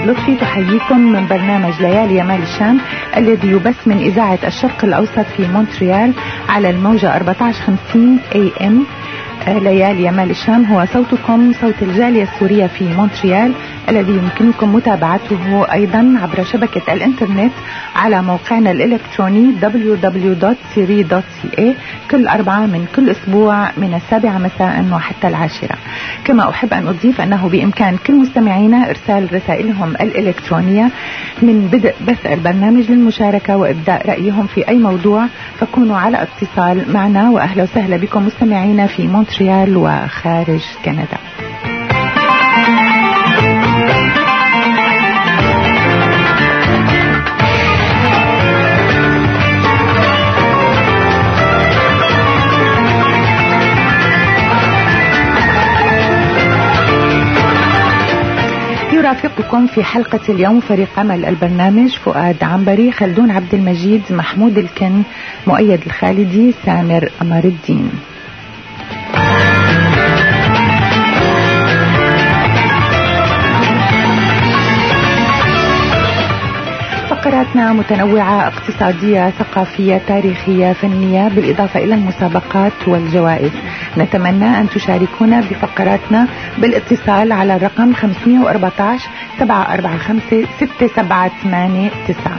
لطفي تحييكم من برنامج ليالي يمال الشام الذي يبث من إذاعة الشرق الأوسط في مونتريال على الموجة 1450 AM. ليالي يمال الشام هو صوتكم، صوت الجالية السورية في مونتريال، الذي يمكنكم متابعته أيضا عبر شبكة الإنترنت على موقعنا الإلكتروني www.siri.ca كل أربعة من كل أسبوع من 7 مساء وحتى 10. كما أحب أن أضيف أنه بإمكان كل مستمعينا إرسال رسائلهم الإلكترونية من بدء بث البرنامج للمشاركة وإبداء رأيهم في أي موضوع، فكونوا على اتصال معنا. وأهلا وسهلا بكم مستمعينا في مونتريال وخارج كندا. يرافقكم في حلقة اليوم فريق عمل البرنامج: فؤاد عنبري، خلدون عبد المجيد، محمود الكن، مؤيد الخالدي، سامر أمر الدين. فقراتنا متنوعة: اقتصادية، ثقافية، تاريخية، فنية، بالإضافة إلى المسابقات والجوائز. نتمنى أن تشاركونا بفقراتنا بالاتصال على الرقم 514 745 6789.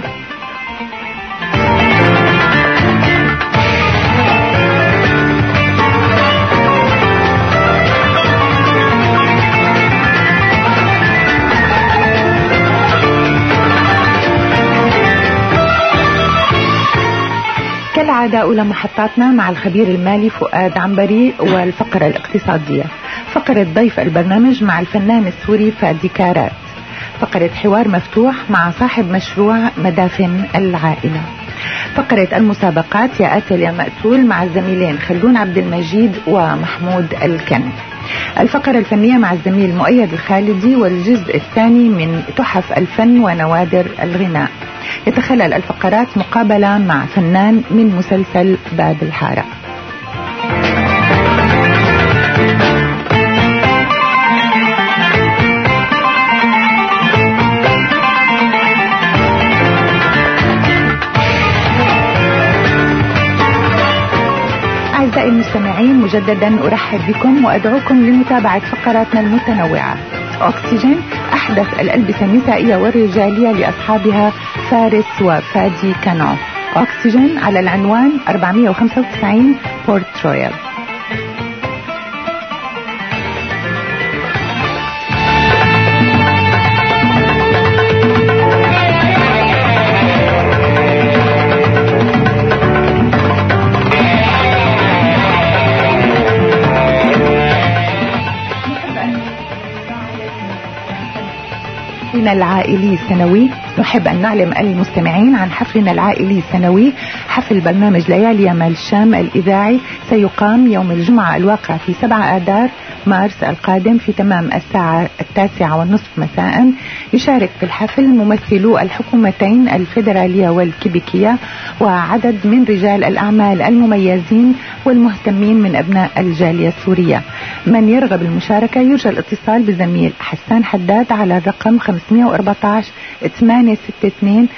كالعادة أولى محطاتنا مع الخبير المالي فؤاد عنبري والفقرة الاقتصادية. فقرة ضيف البرنامج مع الفنان السوري فادي كارات. فقرة حوار مفتوح مع صاحب مشروع مدافن العائلة. فقرة المسابقات يا آتل يا مقتول مع الزميلين خلدون عبد المجيد ومحمود الكن. الفقرة الفنية مع الزميل مؤيد الخالدي والجزء الثاني من تحف الفن ونوادر الغناء. يتخلل الفقرات مقابلة مع فنان من مسلسل باب الحارة. أعزائي المستمعين، مجددا أرحب بكم وأدعوكم لمتابعة فقراتنا المتنوعة. أكسجين، أحدث الألبسة النسائية والرجالية لأصحابها فارس وفادي كانو. أكسجين على العنوان 495 بورت رويال. العائلي السنوي. نحب أن نعلم المستمعين عن حفلنا العائلي السنوي. حفل برنامج ليالي يمال الشام الإذاعي سيقام يوم الجمعة الواقع في 7 آذار مارس القادم في تمام الساعة 9:30 مساء. يشارك في الحفل ممثلو الحكومتين الفيدرالية والكيبيكية وعدد من رجال الأعمال المميزين والمهتمين من أبناء الجالية السورية. من يرغب المشاركة يرجى الاتصال بالزميل حسان حداد على الرقم 514 862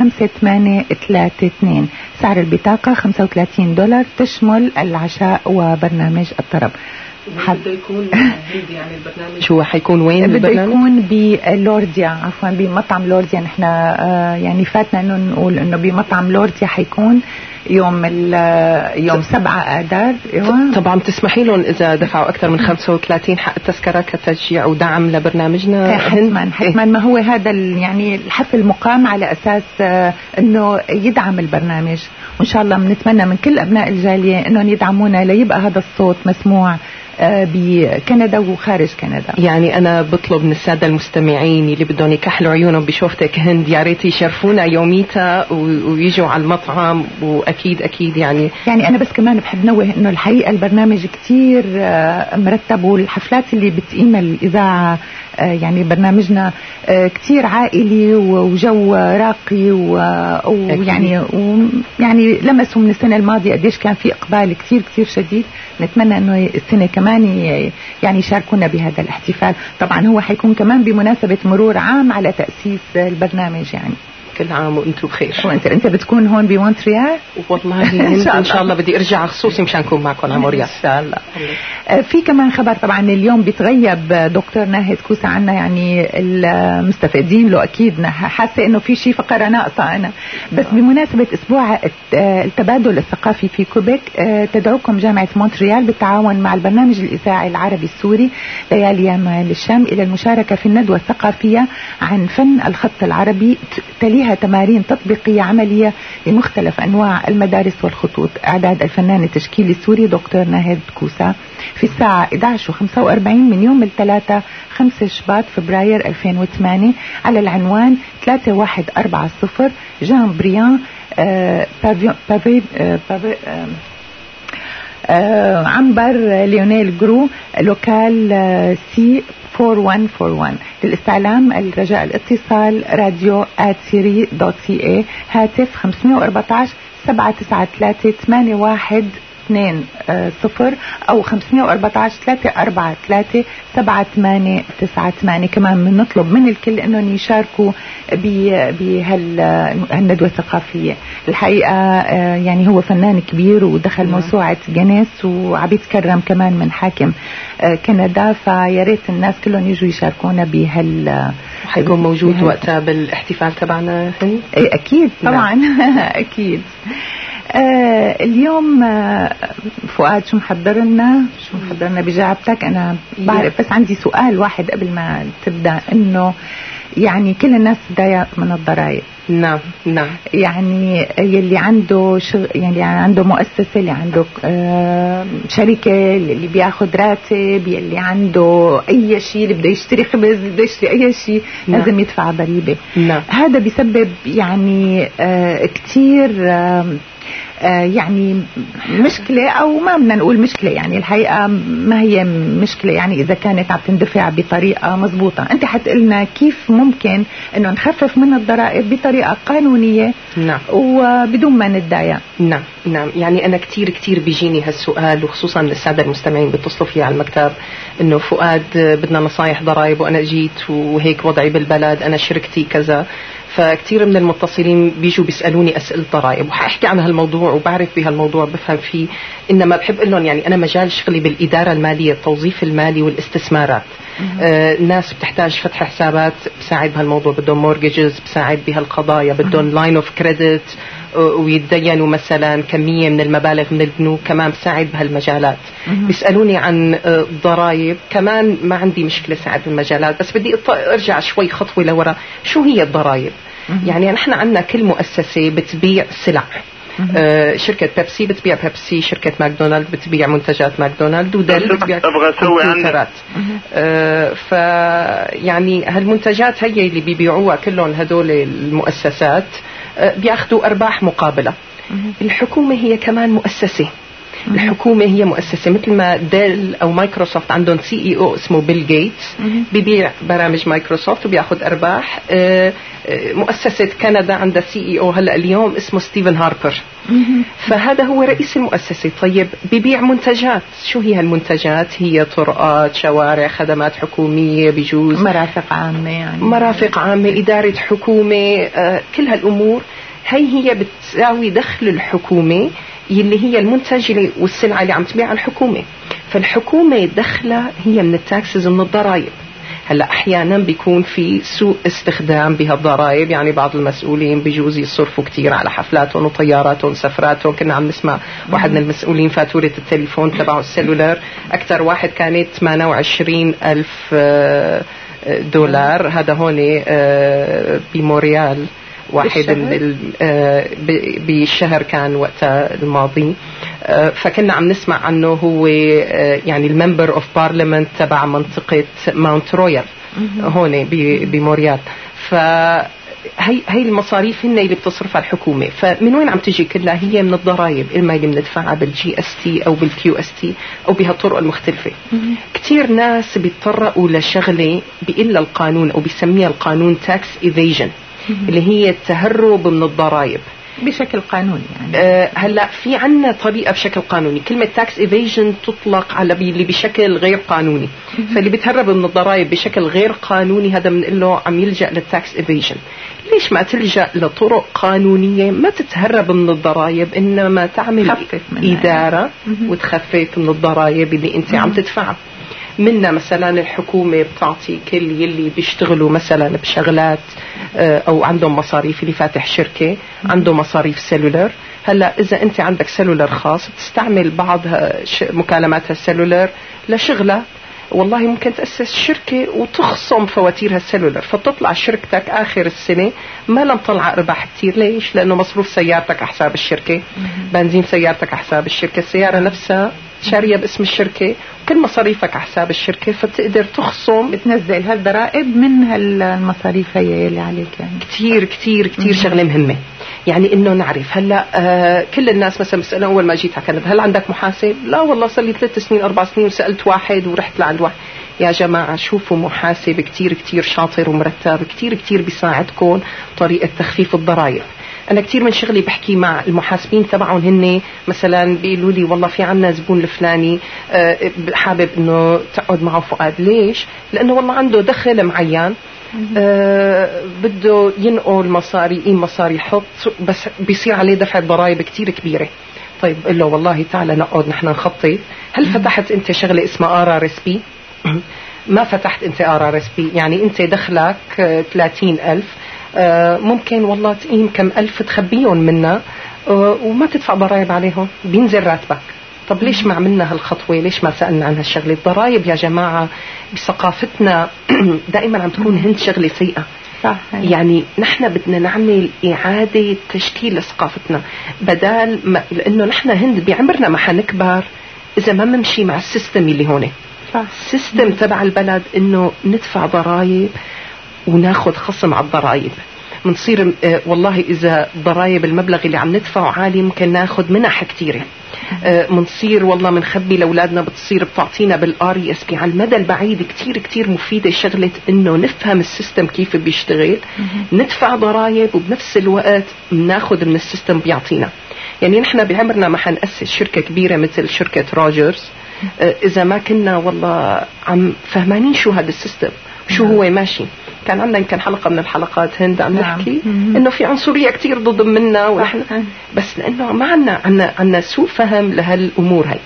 5832. سعر البطاقة $35 تشمل العشاء وبرنامج الطرب. بده يكون يعني البرنامج شو حيكون وين؟ بده يكون بلورديا، عفوا بمطعم لورديا. نحن يعني فاتنا انه نقول انه بمطعم لورديا حيكون يوم 7 آذار. طبعا تسمحي لهم اذا دفعوا اكثر من 35 حق التذكره كتشجيع ودعم لبرنامجنا؟ حتما ما هو هذا يعني الحفل مقام على اساس انه يدعم البرنامج، وان شاء الله بنتمنى من كل ابناء الجاليه انهم يدعمونا ليبقى هذا الصوت مسموع بكندا وخارج كندا. يعني أنا بطلب من السادة المستمعين اللي بدهم يكحلوا عيونهم بشوفتك هند يا ريت يشرفونا يوميتها ويجوا على المطعم، وأكيد أكيد يعني أنا بس كمان بحب نوه إنه الحقيقة البرنامج كتير مرتب، والحفلات اللي بتقيمها الإذاعة يعني برنامجنا كتير عائلي وجو راقي ويعني يعني لمسوا من السنة الماضية قديش كان في إقبال كتير كتير شديد. نتمنى إنه السنة كمان يعني يشاركونا بهذا الاحتفال. طبعا هو حيكون كمان بمناسبة مرور عام على تأسيس البرنامج. يعني كل عام وانتم بخير. وانت بتكون هون بمونتريال؟ والله ان شاء الله بدي ارجع خصوصي مشان اكون معكم على موريال ان شاء الله. في كمان خبر طبعا اليوم بيتغيب دكتور ناهد كوسا عنا، يعني المستفيدين له اكيد حاسه انه في شيء فقره ناقصه انا، بس بمناسبه اسبوع التبادل الثقافي في كوبيك تدعوكم جامعه مونتريال بالتعاون مع البرنامج الاذاعي العربي السوري ليالي يمال الشام الى المشاركه في الندوه الثقافيه عن فن الخط العربي، تليها تمارين تطبيقية عملية لمختلف أنواع المدارس والخطوط. إعداد الفنان التشكيلي السوري دكتور ناهد كوسا في الساعة 11:45 من يوم الثلاثاء 5 شباط فبراير 2008 على العنوان 3140 جان بريان عنبر ليونيل جرو لوكال سي 4141. للاستعلام الرجاء الاتصال راديو @siri.ca، هاتف 514 793 8120 أو 514 343 7898. كمان بنطلب من الكل انهم يشاركوا بهالندوة الثقافية. الحقيقة يعني هو فنان كبير ودخل موسوعة جينيس وعم يتكرم كمان من حاكم كندا، فيا ريت الناس كلهم يجوا يشاركونا حيكون موجود وقتها بالاحتفال تبعنا هند؟ اكيد طبعا. اكيد. اليوم فؤاد شو محضر لنا بجعبتك؟ انا بعرف بس عندي سؤال واحد قبل ما تبدأ، انه يعني كل الناس تضايق من الضرائب. نعم يعني يلي عنده يعني عنده مؤسسة، اللي عنده شركة، اللي بياخد راتب، يلي عنده أي شيء، اللي بده يشتري خبز، بده يشتري أي شيء لازم يدفع ضريبة. هذا بيسبب يعني كتير يعني مشكلة، أو ما بدنا نقول مشكلة، يعني الحقيقة ما هي مشكلة يعني إذا كانت عم تندفع بطريقة مضبوطة. أنت حتقلنا كيف ممكن إنه نخفف من الضرائب بطريقة قانونية وبدون ما نتضايق. نعم يعني أنا كتير بيجيني هالسؤال، وخصوصا السادة المستمعين بيتصلوا فيه على المكتب إنه فؤاد بدنا نصايح ضرائب، وأنا جيت وهيك وضعي بالبلد، أنا شركتي كذا. فكتير من المتصلين بيجوا بيسألوني أسئلة ضرائب، وحأحكي عن هالموضوع وبعرف بهالموضوع بفهم فيه، إنما بحب لهم يعني أنا مجال شغلي بالإدارة المالية، التوظيف المالي والاستثمارات. ناس بتحتاج فتح حسابات بساعد بهالموضوع، بدهم مورجيجز بساعد بهالقضايا، بدهم لاين اوف كريدت ويتدينوا مثلا كمية من المبالغ من البنوك، كمان بساعد بهالمجالات. بيسألوني عن ضرائب كمان، ما عندي مشكلة ساعد بالمجالات، بس بدي ارجع شوي خطوة لورا. شو هي الضرائب؟ يعني نحن عندنا كل مؤسسة بتبيع سلع. شركة بيبسي بتبيع بيبسي، شركة ماكدونالد بتبيع منتجات ماكدونالد، وديل بتبيع كمبيوترات. فيعني هالمنتجات هي اللي بيبيعوها كلهم هدول المؤسسات بياخدوا أرباح مقابلة. الحكومة هي كمان مؤسسة. الحكومة هي مؤسسة، مثل ما ديل أو مايكروسوفت عندهم CEO اسمه بيل جيتس بيبيع برامج مايكروسوفت وبياخد أرباح. مؤسسة كندا عندها CEO هلأ اليوم اسمه ستيفن هاربر، فهذا هو رئيس المؤسسة. طيب بيبيع منتجات. شو هي المنتجات؟ هي طرقات، شوارع، خدمات حكومية، بجوز مرافق عامة، يعني مرافق عامة، إدارة حكومة، كل هالأمور هي بتساوي دخل الحكومة، اللي هي المنتج والسلعة اللي عم تبيع الحكومة. فالحكومة دخلها هي من التاكسز ومن الضرائب. هلا احيانا بيكون في سوء استخدام بهالضرائب، يعني بعض المسؤولين بيجوز يصرفوا كتير على حفلاتهم وطياراتهم وسفراتهم. كنا عم نسمع واحد من المسؤولين فاتورة التليفون تبعه السلولار اكثر واحد كانت 28,000 دولار. هذا هون بموريال واحد بالشهر كان وقتها الماضي. فكنا عم نسمع عنه، هو يعني الممبر اوف بارلمنت تبع منطقة ماونت رويال هون بموريال. هي المصاريف هن اللي بتصرفها الحكومة. فمن وين عم تجي كلها؟ هي من الضرائب، إما اللي بندفعها بالجي اس تي أو بالكيو اس تي أو بهالطرق المختلفة. كتير ناس بيتطرقوا لشغلة بإلا القانون أو بيسميها القانون تاكس ايفيجن، اللي هي التهرب من الضرائب بشكل قانوني. يعني هلا في عنا طريقه بشكل قانوني. كلمه تاكس ايفيجن تطلق على اللي بشكل غير قانوني، فاللي بيتهرب من الضرائب بشكل غير قانوني هذا بنقول له عم يلجا للتاكس ايفيجن. ليش ما تلجا لطرق قانونيه ما تتهرب من الضرائب، انما تعمل اداره وتخفف من الضرائب اللي انت عم تدفعها. منا مثلا الحكومة بتعطي كل يلي بيشتغلوا مثلا بشغلات او عندهم مصاريف، اللي فاتح شركة عنده مصاريف سيلولر. هلا اذا انت عندك سيلولر خاص تستعمل بعض مكالمات السيلولر لشغلة، والله ممكن تأسس شركة وتخصم فواتيرها السيلولر، فتطلع شركتك آخر السنة ما لم طلع ربح كتير. ليش؟ لأنه مصروف سيارتك أحساب الشركة، بنزين سيارتك أحساب الشركة، السيارة نفسها شارية باسم الشركة، وكل مصاريفك أحساب الشركة، فتقدر تخصم بتنزل هالضرائب من هالمصاريف هي اللي عليك. يعني كتير كتير كتير شغلة مهمة. يعني انه نعرف هلا كل الناس مثلا بسألها اول ما جيت على كندا هل عندك محاسب؟ لا والله صار لي 3 سنين 4 سنين وسألت واحد ورحت لعند واحد. يا جماعة شوفوا محاسب كتير كتير شاطر ومرتب، كتير كتير بيساعدكم طريقة تخفيف الضرائب. أنا كتير من شغلي بحكي مع المحاسبين تبعهم، هن مثلا بيقولوا لي والله في عنا زبون الفلاني حابب إنه تقعد معه فؤاد. ليش؟ لأنه والله عنده دخل معين بده ينقل مصاري، يقيم مصاري يحط، بس بيصير عليه دفع ضرائب كتير كبيرة. طيب قل له والله تعالى نقعد نحن نخطط. هل فتحت انت شغلة اسمها RRSP؟ ما فتحت انت RRSP. يعني انت دخلك 30,000، ممكن والله تقيم كم ألف تخبيهم منا وما تدفع ضرائب عليهم، بينزل راتبك. طب ليش ما عملنا هالخطوة؟ ليش ما سألنا عن هالشغلة؟ الضرائب يا جماعة بثقافتنا دائما عم تكون هند شغلة سيئة. صح. يعني نحن بدنا نعمل إعادة تشكيل لثقافتنا، بدال ما، لأنه نحن هند بعمرنا ما حنكبر إذا ما نمشي مع السيستم اللي هون. السيستم تبع البلد إنه ندفع ضرائب وناخد خصم على الضرائب. منصير والله إذا ضرائب المبلغ اللي عم ندفعه عالي ممكن ناخد منح كتيرة. منصير والله منخبي لأولادنا، بتصير بتعطينا بالRESP. على المدى البعيد كتير كتير مفيدة شغلة إنه نفهم السيستم كيف بيشتغل، ندفع ضرائب وبنفس الوقت ناخد من السيستم بيعطينا. يعني نحن بعمرنا ما حنأسس شركة كبيرة مثل شركة روجرز إذا ما كنا والله عم فهمانين شو هذا السيستم، شو هو ماشي. كان عندنا يمكن حلقة من الحلقات هند عم نحكي إنه في عنصرية كتير ضد منا، ونحن بس لأنه ما عنا سوء فهم لهالأمور هاي.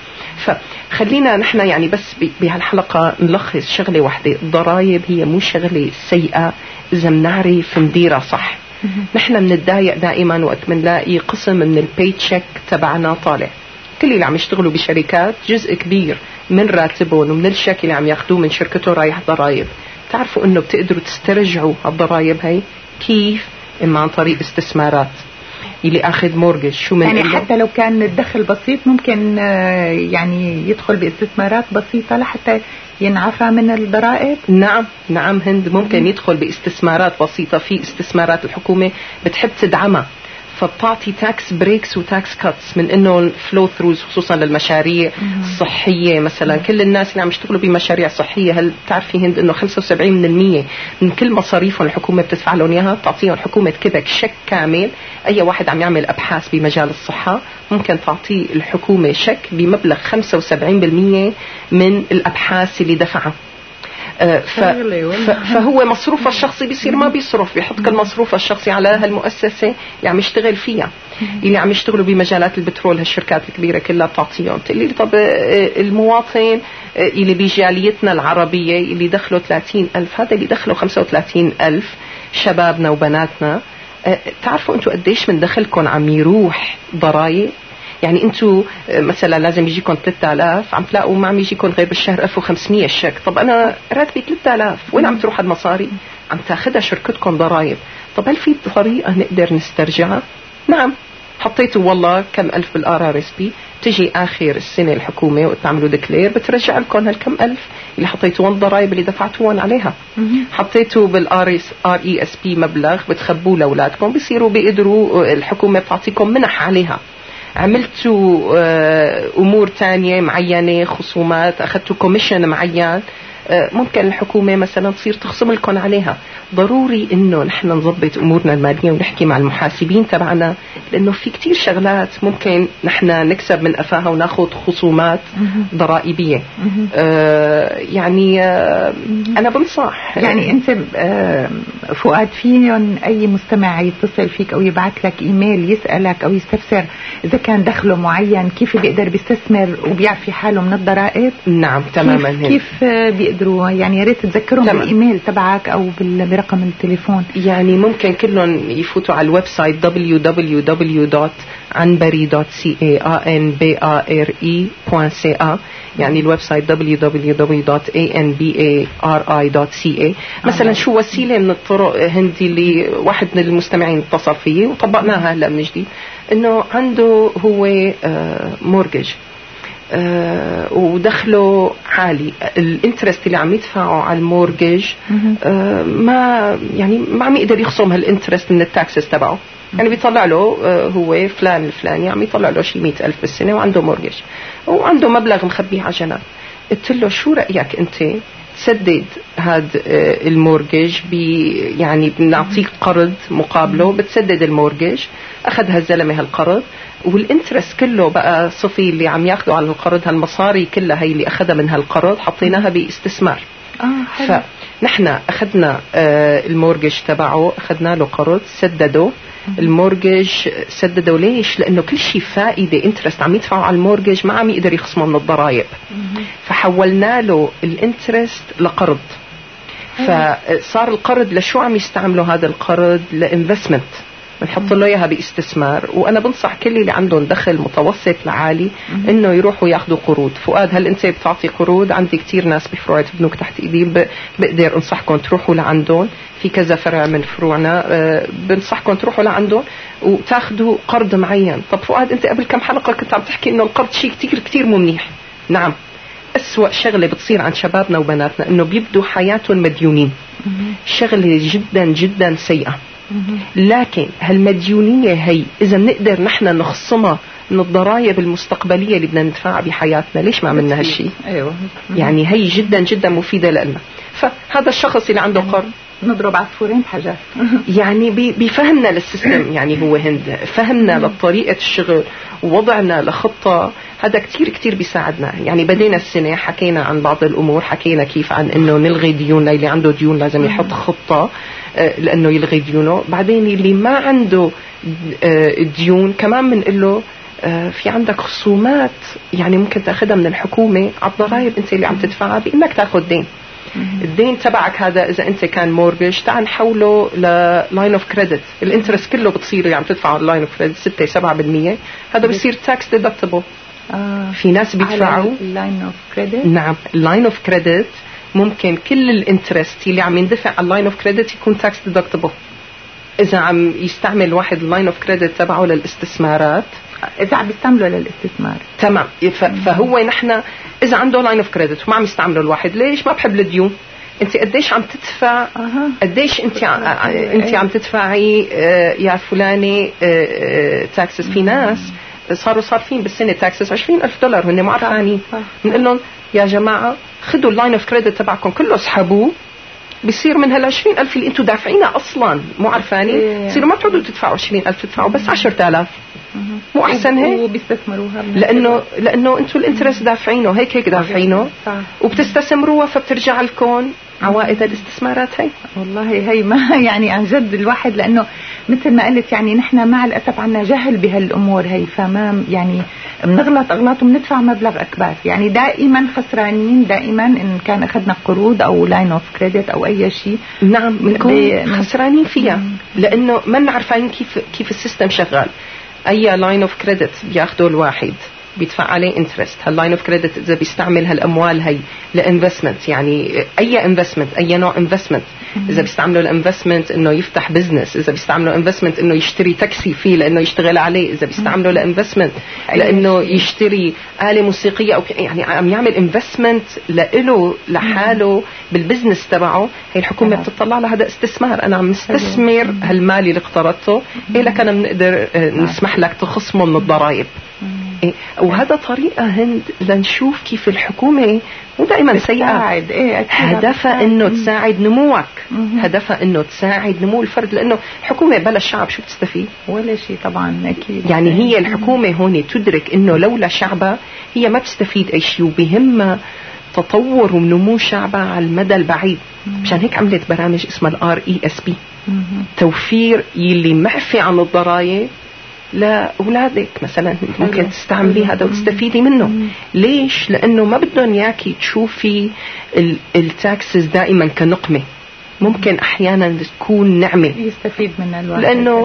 فخلينا نحن يعني بس بهالحلقة نلخص شغلة واحدة: الضرائب هي مو شغلة سيئة إذا منعرف نديرها صح. نحن منتضايق دائما وقت منلاقي قسم من البي تشيك تبعنا طالع. كل اللي عم يشتغلوا بشركات جزء كبير من راتبهم ومن الشيك اللي عم ياخدوه من شركته رايح ضرائب. تعرفوا انه بتقدروا تسترجعوا الضرائب هاي كيف؟ اما عن طريق استثمارات. اللي اخذ مورجج شو من يعني حتى لو كان الدخل بسيط ممكن يعني يدخل باستثمارات بسيطة لحتى ينعفى من الضرائب. نعم هند ممكن يدخل باستثمارات بسيطة. في استثمارات الحكومة بتحب تدعمها، فبتعطي تاكس بريكس وتاكس كاتس من انه فلو ثروز، خصوصا للمشاريع الصحيه مثلا. كل الناس اللي عم يشتغلوا بمشاريع صحيه، هل بتعرفي هند انه 75% من كل مصاريفهم الحكومه بتدفع لهم اياها، بتعطيهم حكومه كيبك شيك كامل. اي واحد عم يعمل ابحاث بمجال الصحه ممكن تعطيه الحكومه شيك بمبلغ 75% من الابحاث اللي دفعها. فهو مصروفه الشخصي بيصير ما بيصرف، بيحط كل مصروفه الشخصي على هالمؤسسة اللي عم يشتغل فيها. اللي عم يشتغلوا بمجالات البترول هالشركات الكبيرة كلها بتعطيهم. تقولي لي طب المواطن اللي بجاليتنا العربية اللي دخلوا 30,000، هذا اللي دخلوا 35,000 شبابنا وبناتنا، تعرفوا انتوا قديش من دخلكم عم يروح ضرائب؟ يعني انتوا مثلا لازم يجيكم 3000، عم تلاقوا ما عم يجيكم غير بالشهر 1500 شيك. طب انا راتبي 3000، وين عم تروح هالمصاري؟ عم تاخدها شركتكم ضرائب. طب هل في طريقة نقدر نسترجعها؟ نعم، حطيتوا والله كم ألف بالRRSP، تجي آخر السنة الحكومة وتعملوا ديكلير بترجع لكم هالكم ألف اللي حطيتوهم ضرائب اللي دفعتوهم عليها. حطيتوا بالRESP مبلغ بتخبوه لأولادكم، بيصيروا بيقدروا الحكومة بتعطيكم منح عليها. عملتوا أمور تانية معينة، خصومات، أخذتوا كوميشن معين، ممكن الحكومة مثلا تصير تخصم لكم عليها. ضروري انه نحن نضبط امورنا المالية ونحكي مع المحاسبين تبعنا، لانه في كتير شغلات ممكن نحن نكسب من قفاها وناخذ خصومات ضرائبية. يعني انا بنصح يعني انت فؤاد فيهم اي مستمع يتصل فيك او يبعث لك ايميل يسألك او يستفسر اذا كان دخله معين كيف بيقدر بيستثمر وبيعفي حاله من الضرائب؟ نعم تماما. كيف بيقدروا يعني يا ريت تذكرهم بالايميل تبعك او برقم التليفون؟ يعني ممكن كلهم يفوتوا على الويب سايت www.anbare.ca. يعني الويب سايت www.anbare.ca. مثلا شو وسيلة من الطرق هندي اللي واحد من المستمعين اتصل فيه وطبقناها هلا من جديد، انه عنده هو مورجج ودخله عالي، الانترست اللي عم يدفعه على المورجج ما عم يقدر يخصم هالانترست من التاكسس تبعه. يعني بيطلع له هو فلان الفلاني عم يطلع له شي 100,000 بالسنة وعنده مورجج وعنده مبلغ مخبيه على جنب. قلت له شو رأيك انت تسدد هذا المورجج يعني بنعطيك قرض مقابله بتسدد المورجج. اخذ هالزلمه هالقرض والانترست كله بقى صفي اللي عم ياخذوا على القرض، هالمصاري كلها هي اللي اخذها من هالقرض حطيناها باستثمار. فنحن اخذنا المورجج تبعه، اخذنا له قرض سدده المورجج سدده. ليش؟ لانه كل شيء فائده انترست عم يدفعوا على المورجج ما عم يقدر يخصمه من الضرائب، فحولنا له الانترست لقرض. فصار القرض لشو عم يستعملوا هذا القرض؟ لانفستمنت، بنحط له اياها باستثمار. وانا بنصح كل اللي عندهم دخل متوسط لعالي انه يروحوا ياخذوا قروض. فؤاد هل انت بتعطي قروض؟ عندي كتير ناس بفروع بنوك تحت ايدي بقدر انصحكم تروحوا لعندهم، في كذا فرع من فروعنا بنصحكم تروحوا لعندهم وتاخذوا قرض معين. طب فؤاد انت قبل كم حلقه كنت عم تحكي انه القرض شيء كتير كتير مو منيح. نعم، أسوأ شغله بتصير عند شبابنا وبناتنا انه بيبدوا حياتهم مديونين، شغله جدا جدا سيئه. لكن هالمديونية هي إذا نقدر نحن نخصمها من الضرائب المستقبلية اللي بدنا ندفعها بحياتنا، ليش ما عملنا هالشيء؟ أيوة. يعني هي جدا جدا مفيدة لنا. فهذا الشخص اللي عنده قرض نضرب عصفورين بحجر. يعني بيفهمنا للسيستم، يعني هو هند فهمنا لطريقة الشغل ووضعنا لخطة، هذا كتير كتير بيساعدنا. يعني بدينا السنة حكينا عن بعض الأمور، حكينا كيف عن إنه نلغي ديون، اللي عنده ديون لازم يحط خطة لأنه يلغي ديونه. بعدين اللي ما عنده ديون كمان بنقول له في عندك خصومات يعني ممكن تاخذها من الحكومة على الضرائب انت اللي عم تدفعها بانك تاخذ دين. الدين تبعك هذا اذا انت كان مورجج تعال نحوله للاين اوف كريدت، الانترست كله بتصير اللي عم تدفعه اللاين اوف كريدت 6-7%، هذا بصير تاكس ديدكتبل. في ناس بيدفعوا اللاين اوف كريدت. نعم، اللاين اوف كريدت ممكن كل الانترست اللي عم يندفع على اللاين اوف كريدت يكون تاكس ديدكتبل اذا عم يستعمل واحد اللاين اوف كريدت تبعه للاستثمارات. اذا عم يستعمله للاستثمار تمام. فهو نحن اذا عنده لاين اوف كريدت وما عم يستعمله الواحد، ليش؟ ما بحب الديون. انت قديش عم تدفع؟ قديش انت عم تدفعي يا فلاني تاكسس؟ في ناس صارفين بالسنه تاكسس $20,000 هن ما عارفين. بنقول لهم يا جماعه خذوا اللاين اوف كريدت تبعكم كله اسحبوه، بيصير من هال20,000 اللي انتم دافعينها اصلا مو عارفاني، تصيروا ما تعودوا تدفعوا 20,000، تدفعوا بس 10,000. مو احسن هيك؟ وبيستثمروها لانه انتم الانترست دافعينه هيك دافعينه وبتستثمروها، فبترجع لكم عوائد الاستثمارات. هي والله هي ما يعني عن جد الواحد، لانه مثل ما قلت يعني نحن مع الاسف عنا جهل بهالامور هي، فما يعني بنغلط اغلاط وبندفع مبلغ اكبر، يعني دائما خسرانين دائما ان كان اخذنا قروض او لاين اوف كريدت او اي شيء. نعم بنكون خسرانين فيها لانه ما عارفين كيف السيستم شغال. اي لاين اوف كريدت بياخذه الواحد بيدفع عليه انترست. هاللاين اوف كريدت اذا بيستعمل هالاموال هي لانفستمنت، يعني اي انفستمنت، اي نوع انفستمنت، اذا بيستعملوا الانفستمنت انه يفتح بزنس، اذا بيستعملوا انفستمنت انه يشتري تاكسي فيه لانه يشتغل عليه، اذا بيستعملوا الانفستمنت لانه يشتري آلة موسيقية او يعني عم يعمل انفستمنت له لحاله بالبزنس تبعه، هي الحكومة بتطلع لها هذا استثمار، انا عم نستثمر هالمال اللي اقترضته، إيه لك انا بنقدر نسمح لك تخصمه من الضرائب. وهذا طريقة هند لنشوف كيف الحكومة مو دائما سيئة، هدفها انه تساعد نموك، هدفها انه تساعد نمو الفرد، لانه الحكومة بلا الشعب شو بتستفيد؟ ولا شيء طبعا اكيد. يعني هي الحكومة هون تدرك انه لولا شعبها هي ما بتستفيد اي شيء، وبهمها تطور ونمو شعبها على المدى البعيد. مشان هيك عملت برامج اسمها RESP، توفير يلي معفي عن الضرائب لأولادك مثلا، ممكن تستعملي هذا وتستفيدي منه. ليش؟ لأنه ما بدهم ياكي تشوفي التاكسز دائما كنقمة، ممكن أحيانا تكون نعمة يستفيد منها الواحد، لأنه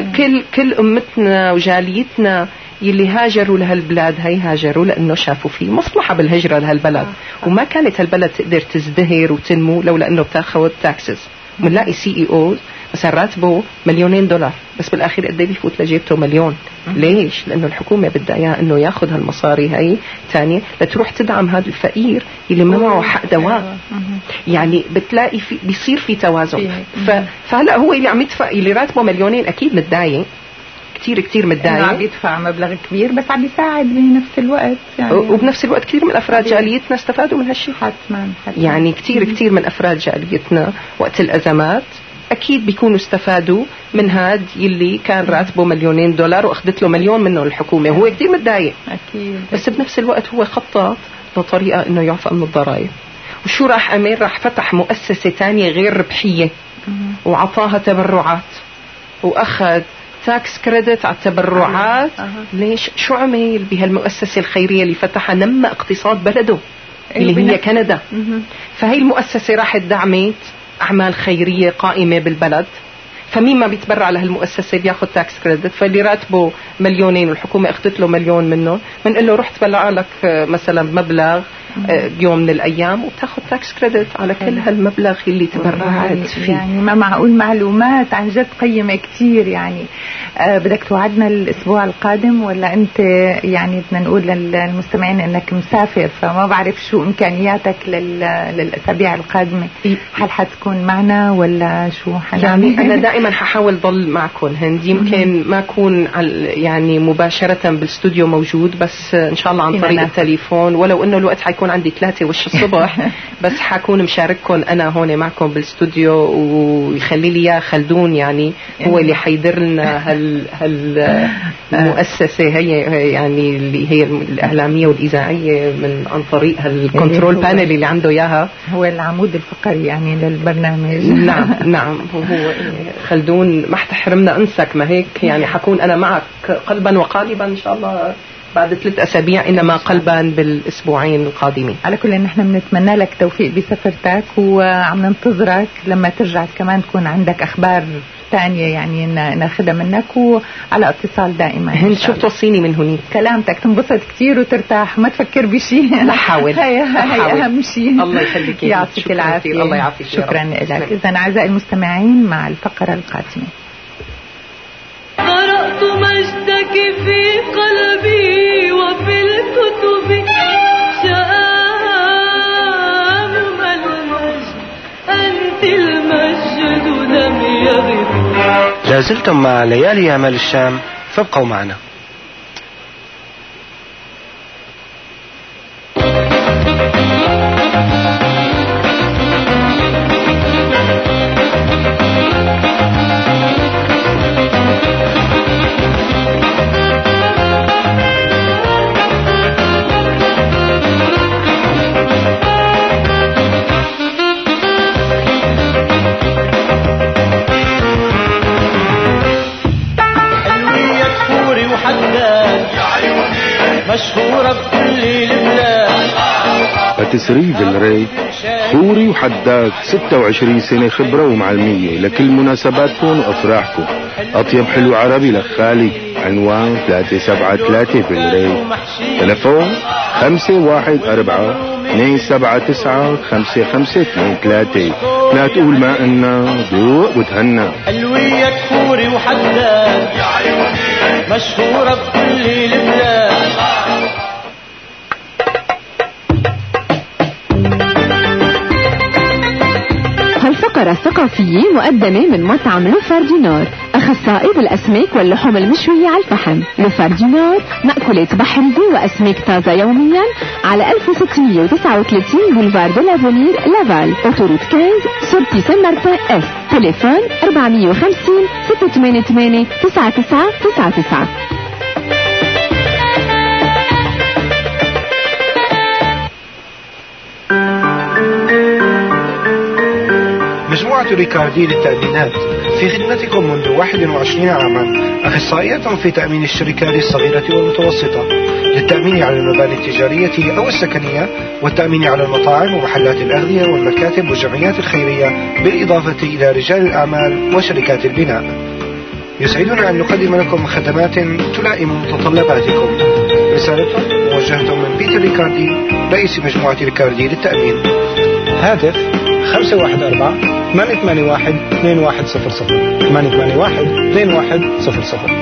كل أمتنا وجاليتنا يلي هاجروا لهالبلاد هي هاجروا لأنه شافوا فيه مصلحة بالهجرة لهالبلد، وما كانت هالبلد تقدر تزدهر وتنمو لو لأنه بتاخذ تاكسز. بنلاقي CEO مثلا راتبه $1,000,000 بس بالاخير قد ايه بيفوت لجيبته مليون. ليش؟ لانه الحكومه بدها اياه انه ياخذ هالمصاري هي ثانيه لتروح تدعم هذا الفقير اللي ما معه حق دواء. يعني بتلاقي بيصير في توازن. فهلا هو اللي عم يدفع اللي راتبه $1,000,000 اكيد متضايق كتير متضايق، عم يدفع مبلغ كبير بس عم يساعد بنفس الوقت يعني، وبنفس الوقت كثير من افراد جاليتنا استفادوا من هالشيء حتما. يعني كثير من افراد جاليتنا وقت الازمات اكيد بيكونوا استفادوا من هاد يلي كان راتبه $1,000,000 واخذت له $1,000,000 منه الحكومه، وهو كثير متضايق اكيد، بس بنفس الوقت هو خطط لطريقه انه يعفى من الضرائب. وشو راح عمل؟ راح فتح مؤسسه ثانيه غير ربحيه وعطاها تبرعات واخذ تاكس كريدت على التبرعات. ليش؟ شو عمل بهالمؤسسه الخيريه اللي فتحها؟ نمى اقتصاد بلده اللي هي كندا. فهي المؤسسه راحت دعمت أعمال خيرية قائمة بالبلد، فمين ما بيتبرع لهالمؤسسة بياخد تاكس كريدت. فاللي راتبه $2,000,000 والحكومة أخذت له $1,000,000 منه، بنقول له رح تبلع لك مثلا مبلغ بيوم من الأيام وبتاخد تاكس كريدت على كل هالمبلغ اللي تبرعت فيه. يعني ما معقول معلومات عن جد قيمة كتير. يعني بدك توعدنا الأسبوع القادم ولا أنت يعني بدنا نقول للمستمعين أنك مسافر فما بعرف شو إمكانياتك للأسابيع القادمة؟ هل حتكون معنا ولا شو؟ يعني أنا دائما ححاول ضل معكم هند، يمكن ما أكون يعني مباشرة بالاستوديو موجود، بس إن شاء الله عن طريق التليفون، ولو إنه الوقت حيكون عندي 3 وش الصبح بس حكون مشارككم أنا هون معكم بالاستوديو، ويخلي لي يا خلدون يعني هو اللي حيدر لنا المؤسسة هي يعني اللي هي الإعلامية والإذاعية عن طريق هالكنترول بانل اللي عنده إياها، هو العمود الفقري يعني للبرنامج. نعم هو خلدون، ما حتحرمنا أنسك، ما هيك يعني حكون أنا معك قلبا وقالبا إن شاء الله بعد 3 أسابيع، إنما قلبا بالأسبوعين القادمين. على كل نحن بنتمنى لك توفيق بسفرتك، وعم ننتظرك لما ترجع كمان تكون عندك أخبار ثانية يعني ناخدها منك، وعلى اتصال دائما. هند شو بتوصيني من هني؟ كلامتك تنبسط كتير وترتاح، ما تفكر بشيء. بحاول هي أهم شيء. الله يخليك، يعطيك العافية. الله يعافيك. شكرا لك. إذن أعزائي المستمعين مع الفقرة القادمة. قرأت مجدك في قلبي وفي الكتب شام المجد، أنت المجد لم يغب. لازلتم مع ليالي أعمال الشام، فابقوا معنا. تسريب الري خوري وحداد 26 سنة خبرة ومعلمية لكل مناسباتكم وأفراحكم. أطيب حلو عربي لخالي عنوان 373 بالري. تلفون 514-279-5523. لا تقول ما إنا ذوق وتهنى. حلوية خوري وحداد مشهورة بكل البلاد. هالفقرة الثقافية مقدمة من مطعم لو فاردينار، أخصائي بالأسماك واللحوم المشوية على الفحم. لو فاردينار مأكولات بحرية وأسماك طازة يوميا على 1639 بولفار دو لافونير لافال، أوتوروت 15 سورتي سان مارتن اس. تليفون 450 688 9999. مجموعة ريكاردي للتأمينات في خدمتكم منذ 21 عاما، أخصائية في تأمين الشركات الصغيرة والمتوسطة للتأمين على المباني التجارية أو السكنية، والتأمين على المطاعم ومحلات الأغذية والمكاتب والجمعيات الخيرية، بالإضافة إلى رجال الأعمال وشركات البناء. يسعدنا أن نقدم لكم خدمات تلائم متطلباتكم. رسالة موجهة من بيتر ريكاردي، رئيس مجموعة ريكاردي للتأمين. هاتف 514-881-2100 881-2100.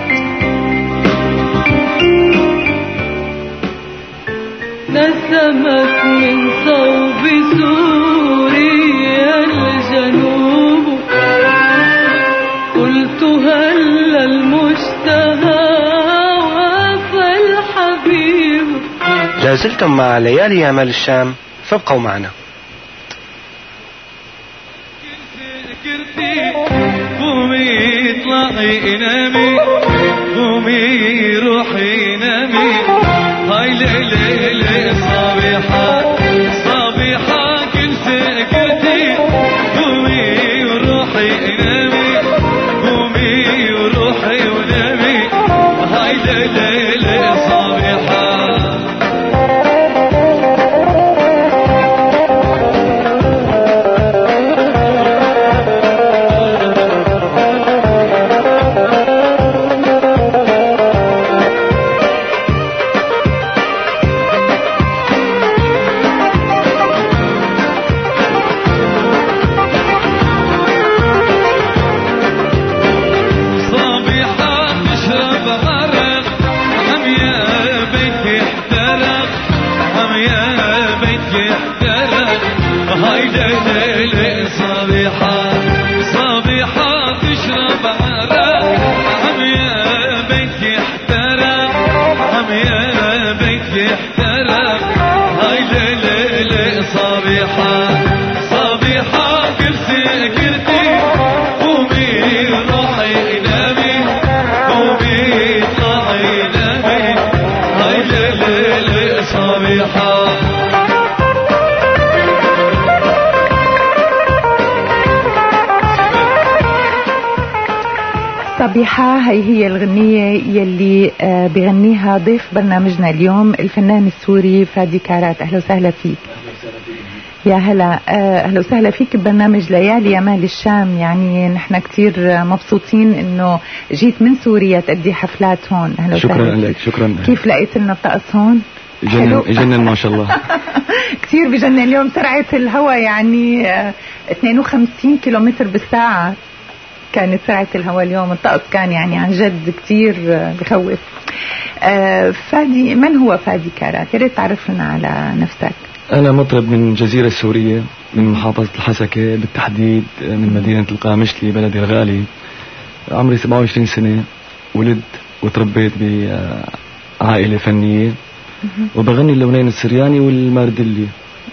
نسمت من صوب سوريا الجنوب، قلت هل المشتهى وفى الحبيب. لازلتم مع ليالي يامال الشام، فابقوا معنا. قومي اطلعي نامي، قومي روحي نامي، هاي ليلة صبيحة صبيحة كل سكرتي. قومي وروحي نامي، قومي وروحي ونامي، هاي ليلة صبيحة. صبيحة هي الغنية يلي بغنيها ضيف برنامجنا اليوم الفنان السوري فادي كارات. أهلا وسهلا فيك. يا هلا، أهلا وسهلا فيك ببرنامج ليالي يامال الشام. يعني نحن كتير مبسوطين إنه جيت من سوريا تأدي حفلات هون. أهلا وسهلا. شكرا لك. شكرا. كيف لقيت لنا الطقس هون؟ يجنن ما شاء الله. كتير بجنن. اليوم سرعة الهواء يعني 52 كيلومتر بالساعة كانت سرعة الهواء اليوم. الطقس كان يعني عن جد كتير بخوف. فادي، من هو فادي كارات؟ يا ريت تعرف لنا على نفسك. أنا مطرب من الجزيرة السورية، من محافظة الحسكة بالتحديد، من مدينة القامشلي بلدي الغالي. عمري 27 سنة، ولد وتربيت بعائلة فنية، وبغني اللونين السرياني والماردلي.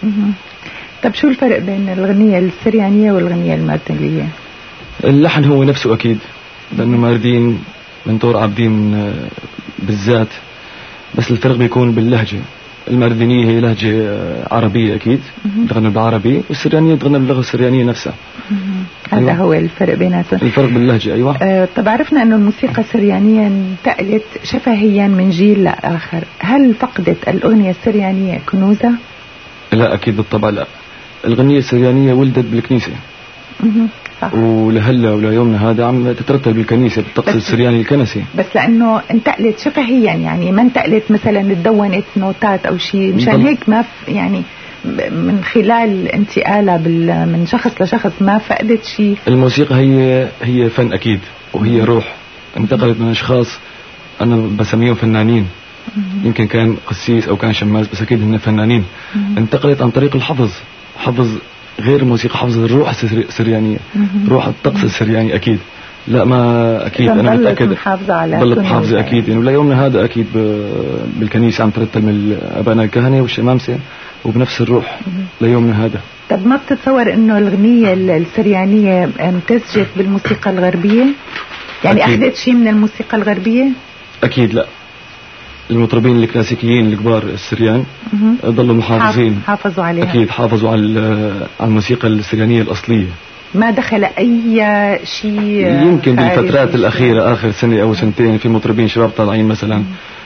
طب شو الفرق بين الغنية السريانية والغنية الماردلية؟ اللحن هو نفسه أكيد، لأنه ماردين من طور عابدين بالذات، بس الفرق بيكون باللهجة. الماردينية هي لهجة عربية أكيد، تغنى بالعربي، والسريانية تغنى باللغة السريانية نفسها. هذا أيوة. هو الفرق بيناتهم، الفرق باللهجة. أيوة. طب عرفنا أنه الموسيقى السريانية انتقلت شفهيا من جيل لآخر. هل فقدت الأغنية السريانية كنوزها؟ لا أكيد بالطبع لا. الغنية السريانية ولدت بالكنيسة. صح. ولهلا وليومنا هذا عم تترتب بالكنيسة بالطقس السرياني الكنسي. بس لأنه انتقلت شفهيا، يعني ما انتقلت مثلا تدونت نوتات أو شيء، مشان هيك ما يعني من خلال انتقالها من شخص لشخص ما فقدت شيء. الموسيقى هي فن أكيد، وهي روح انتقلت من أشخاص أنا بسميهم فنانين، يمكن كان قسيس أو كان شماس، بس أكيد هن فنانين. انتقلت عن طريق الحفظ، حفظ غير الموسيقى، حفظ الروح السريانية، روح الطقس السرياني أكيد. لا ما أكيد أنا متأكد ضلت محافظة أكيد، يعني ليومنا هذا أكيد بالكنيسة عم ترتب من أبائنا الكهنة والشمامسة وبنفس الروح ليومنا هذا. طب ما بتتصور إنه الغنية السريانية امتزجت بالموسيقى الغربية؟ يعني أخذت شيء من الموسيقى الغربية؟ أكيد لا. المطربين الكلاسيكيين الكبار السريان ضلوا محافظين، حافظوا عليها. أكيد حافظوا على الموسيقى السريانية الأصلية. ما دخل أي شيء يمكن بالفترات الأخيرة آخر سنة أو سنتين في مطربين شباب طالعين مثلا.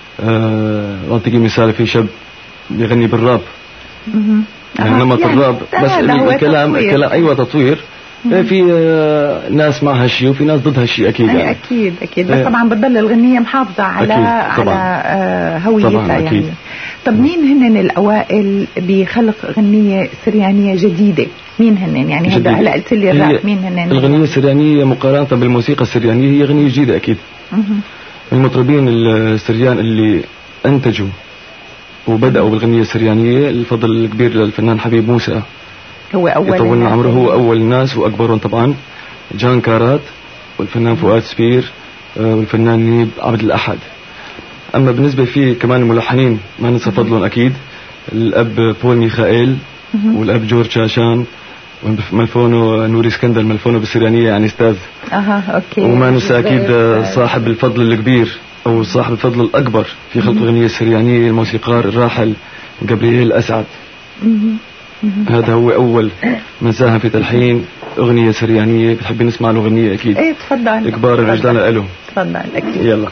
أعطيك مثال، في شاب بيغني بالراب، يعني نمط الراب، بس الكلام أيوة تطوير. في ناس معها شيء وفي ناس ضدها شيء أكيد يعني. أكيد بس طبعا بتضل الغنية محافظة على هويتها يعني. طب مين هن الأوائل بخلق غنية سريانية جديدة؟ مين هن يعني؟ هلا قلت لي الراب، مين هن؟ الغنية السريانية مقارنة بالموسيقى السريانية هي غنية جديدة أكيد. المطربين السريان اللي أنتجوا وبدأوا بالغنية السريانية الفضل الكبير للفنان حبيب موسى، هو أول يطولنا عمره، هو أول الناس وأكبرهم طبعا. جان كارات والفنان فؤاد سفير والفنان نيب عبد الأحد. أما بالنسبة في كمان الملحنين ما ننسى فضلهم أكيد، الأب بول ميخائيل والأب جورج شاشان، وملفونه نوري اسكندر، ملفونه بالسريانية يعني أستاذ. أوكي. وما ننسى أكيد صاحب الفضل الكبير أو صاحب الفضل الأكبر في خلق الغنية السريانية الموسيقار الراحل جابرييل أسعد. هذا هو أول من ساهم في تلحين أغنية سريانية. بتحبي نسمع له أغنية أكيد؟ إيه تفضل. كبار الرجلان له. تفضل أكيد. يلا.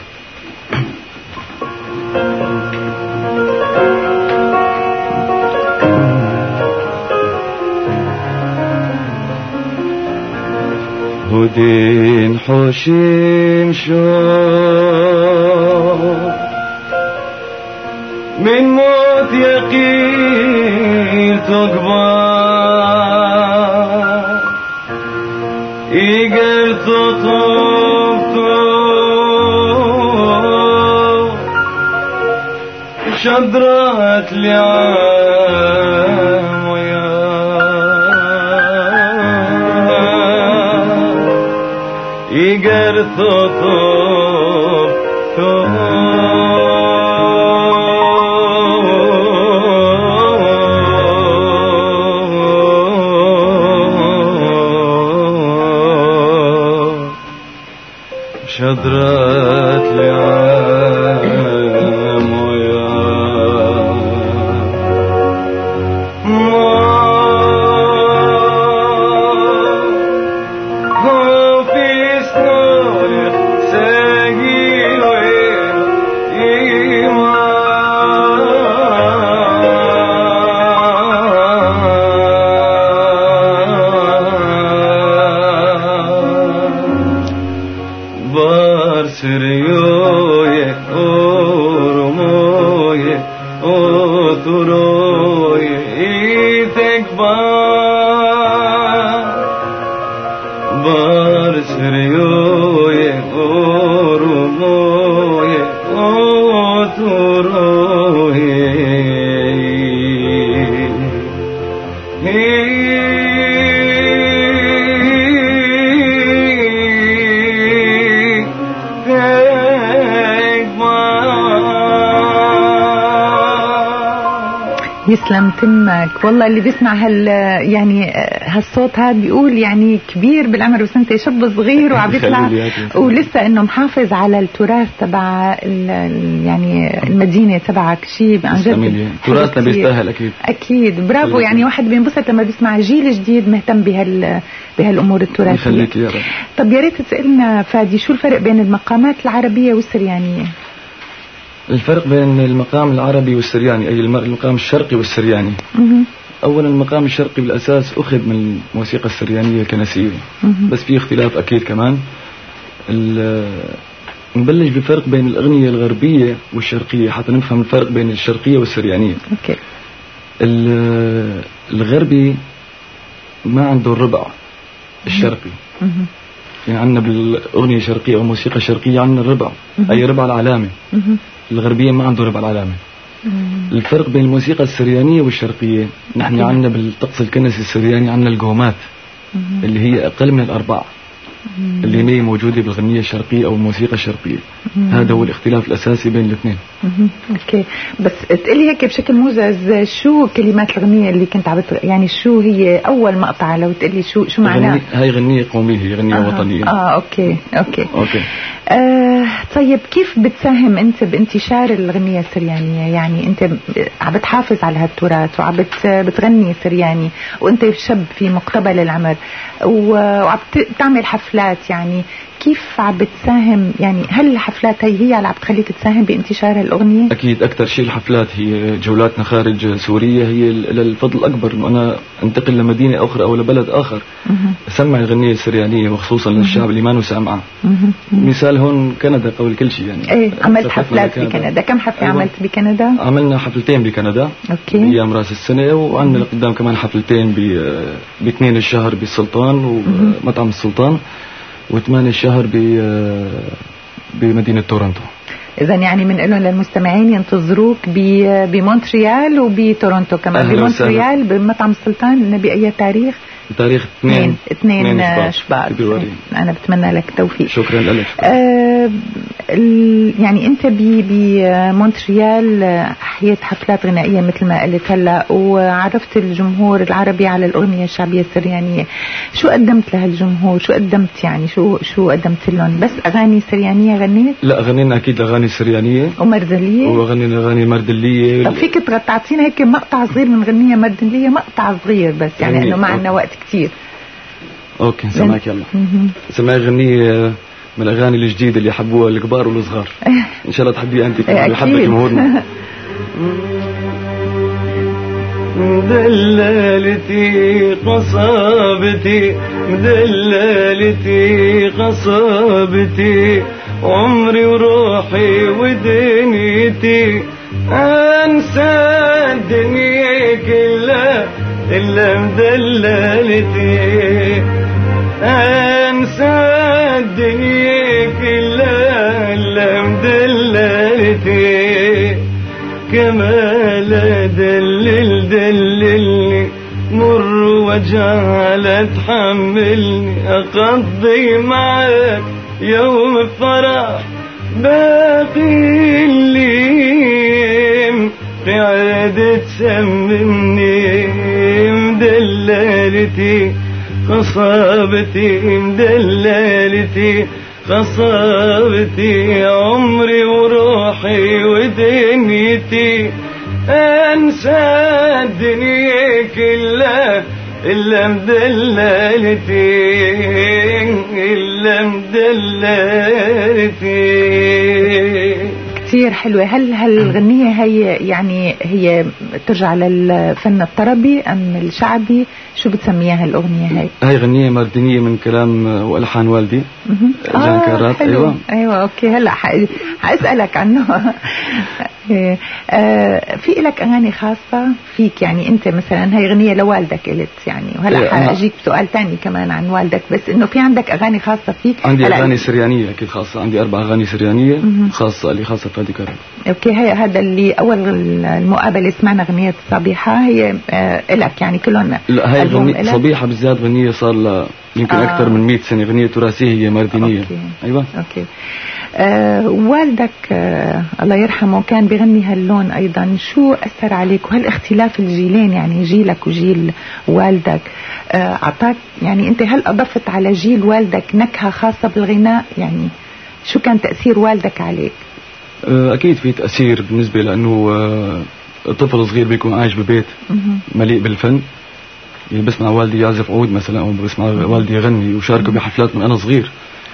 هدين حشيم شوق من موت يقين تقبل إيقر تطبطو شدرات لعام ويا إيقر تطبطو شدرات لعام ويا هو في سنوية ساقي وين سريوية أورموية أوتروية إيتك بار سريوية أورموية أوتروية يسلم تمك والله. اللي بيسمع يعني هالصوت هذا بيقول يعني كبير بالعمر بس انت شاب صغير وعم يطلع ولسه انه محافظ على التراث تبع يعني المدينه تبعك. شيء عن جد تراثنا بيستاهل اكيد. برافو. يعني واحد بينبسط لما بيسمع جيل جديد مهتم بهالامور التراثيه. يخليك يا رب. طب يا ريت تسالنا فادي شو الفرق بين المقامات العربيه والسريانيه؟ الفرق بين المقام العربي والسرياني أي المقام الشرقي والسرياني. اولا المقام الشرقي بالاساس اخذ من الموسيقى السريانيه الكنسيه، بس في اختلاف اكيد كمان. نبلش بفرق بين الاغنيه الغربيه والشرقيه حتى نفهم الفرق بين الشرقيه والسريانيه. اوكي. الغربي ما عنده الربع الشرقي. يعني عندنا بالاغنيه الشرقيه او الموسيقى الشرقيه عندنا الربع، اي ربع العلامه. الغربيه ما عنده ربع العلامه. الفرق بين الموسيقى السريانيه والشرقيه، نحن عندنا بالطقس الكنسي السرياني عندنا القومات اللي هي اقل من الارباع اللي هي موجوده بالغنيه الشرقيه او الموسيقى الشرقيه. هذا هو الاختلاف الاساسي بين الاثنين. اوكي، بس تقولي هيك بشكل موجز شو كلمات الغنيه اللي كنت يعني شو هي اول مقطع، لو تقولي شو معناها؟ هاي غنيه قوميه، هي غنيه وطنيه. اوكي. طيب كيف بتساهم انت بانتشار الغنيه السريانيه؟ يعني انت عم بتحافظ على هالتراث وعم بتغني سرياني وانت شاب في مقتبل العمر وعم تعمل حفلات، يعني كيف عم بتساهم؟ يعني هل الحفلات هي اللي عم بتخليك تساهم بانتشار الأغنية؟ أكيد أكثر شيء الحفلات. هي جولاتنا خارج سوريا هي للفضل الأكبر إنه أنا أنتقل لمدينة أخرى أو لبلد آخر أسمع الغنية السريانية وخصوصا للشعب اللي ما نو سامعه. مثال هون كندا قبل كل شيء يعني. إيه، عملت حفلات بكندا. كم حفلة عملت بكندا؟ عملنا حفلتين بكندا. أوكي. بأيام رأس السنة، وعندنا لقدام كمان حفلتين ب2 الشهر بالسلطان ومطعم السلطان، و8 الشهر بمدينة تورنتو. إذا يعني بنقول لهم للمستمعين ينتظروك بمونتريال وبتورنتو كمان. بمونتريال بمطعم السلطان بأي تاريخ؟ بتاريخ 2 شباط. أنا بتمنى لك توفيق. شكرا لك. يعني أنت بمونتريال أحييت حفلات غنائية مثل ما قلت هلا، وعرفت الجمهور العربي على الأغنية الشعبية السريانية. شو قدمت لهالجمهور؟ شو قدمت يعني شو قدمت لهم؟ بس أغاني سريانية غنيت؟ لا، غنينا أكيد أغاني سريانية ومردلية، وغنينا أغاني مردلية. طب فيك تعطينا هيك مقطع صغير من غنية مردلية؟ مقطع صغير بس، يعني إنه ما عندنا وقت كتير. اوكي سمعك. يلا سمعي غنية من الاغاني الجديده اللي يحبوها الكبار والصغار. ان شاء الله تحبيها انت كمان ويحبك جمهورنا. مدللتي قصابتي، مدللتي قصابتي، عمري وروحي ودنيتي، انسى الدنيا كلها إلا مدللتي، أنسى الدنيا كلها إلا مدللتي، كمال دللني مر وجعل تحملني، أقضي معك يوم الفرح باقي الليل، قاعد تسممني مدللتي قصابتي، مدللتي قصابتي، عمري وروحي ودنيتي، انسى الدنيا كلها إلا مدللتي، إلا مدللتي. كتير حلوة. هل هالغنية هي ترجع للفن الطربي أم الشعبي؟ شو بتسميها هالأغنية هاي غنية مردنية من كلام وألحان والدي جان كارات. أيوة أوكي. هلأ حأسألك عنه. في لك أغاني خاصة فيك؟ يعني أنت مثلا هاي غنية لوالدك قلت يعني، وهلأ حأجيك سؤال تاني كمان عن والدك، بس إنه في عندك أغاني خاصة فيك؟ عندي أغاني سريانية أكيد خاصة، عندي 4 أغاني سريانية خاصة لي، خاصة فادي كارات. أوكي. هذا اللي أول المقابلة سمعنا غنية الصبيحة هي لك يعني كلهم؟ لا، هاي صبيحة بالذات غنية صار لها يمكن أكثر من 100 سنة، غنية تراثية هي مردينية. أيوة. أوكي. والدك الله يرحمه كان بيغني هاللون أيضا، شو أثر عليك؟ وهل اختلاف الجيلين يعني جيلك وجيل والدك أعطاك يعني أنت هل أضفت على جيل والدك نكهة خاصة بالغناء؟ يعني شو كان تأثير والدك عليك؟ أكيد في تأثير بالنسبة لأنه طفل صغير بيكون عايش ببيت مليء بالفن، يعني بسمع والدي يعزف عود مثلا أو بسمع والدي يغني وشاركه بحفلات من أنا صغير،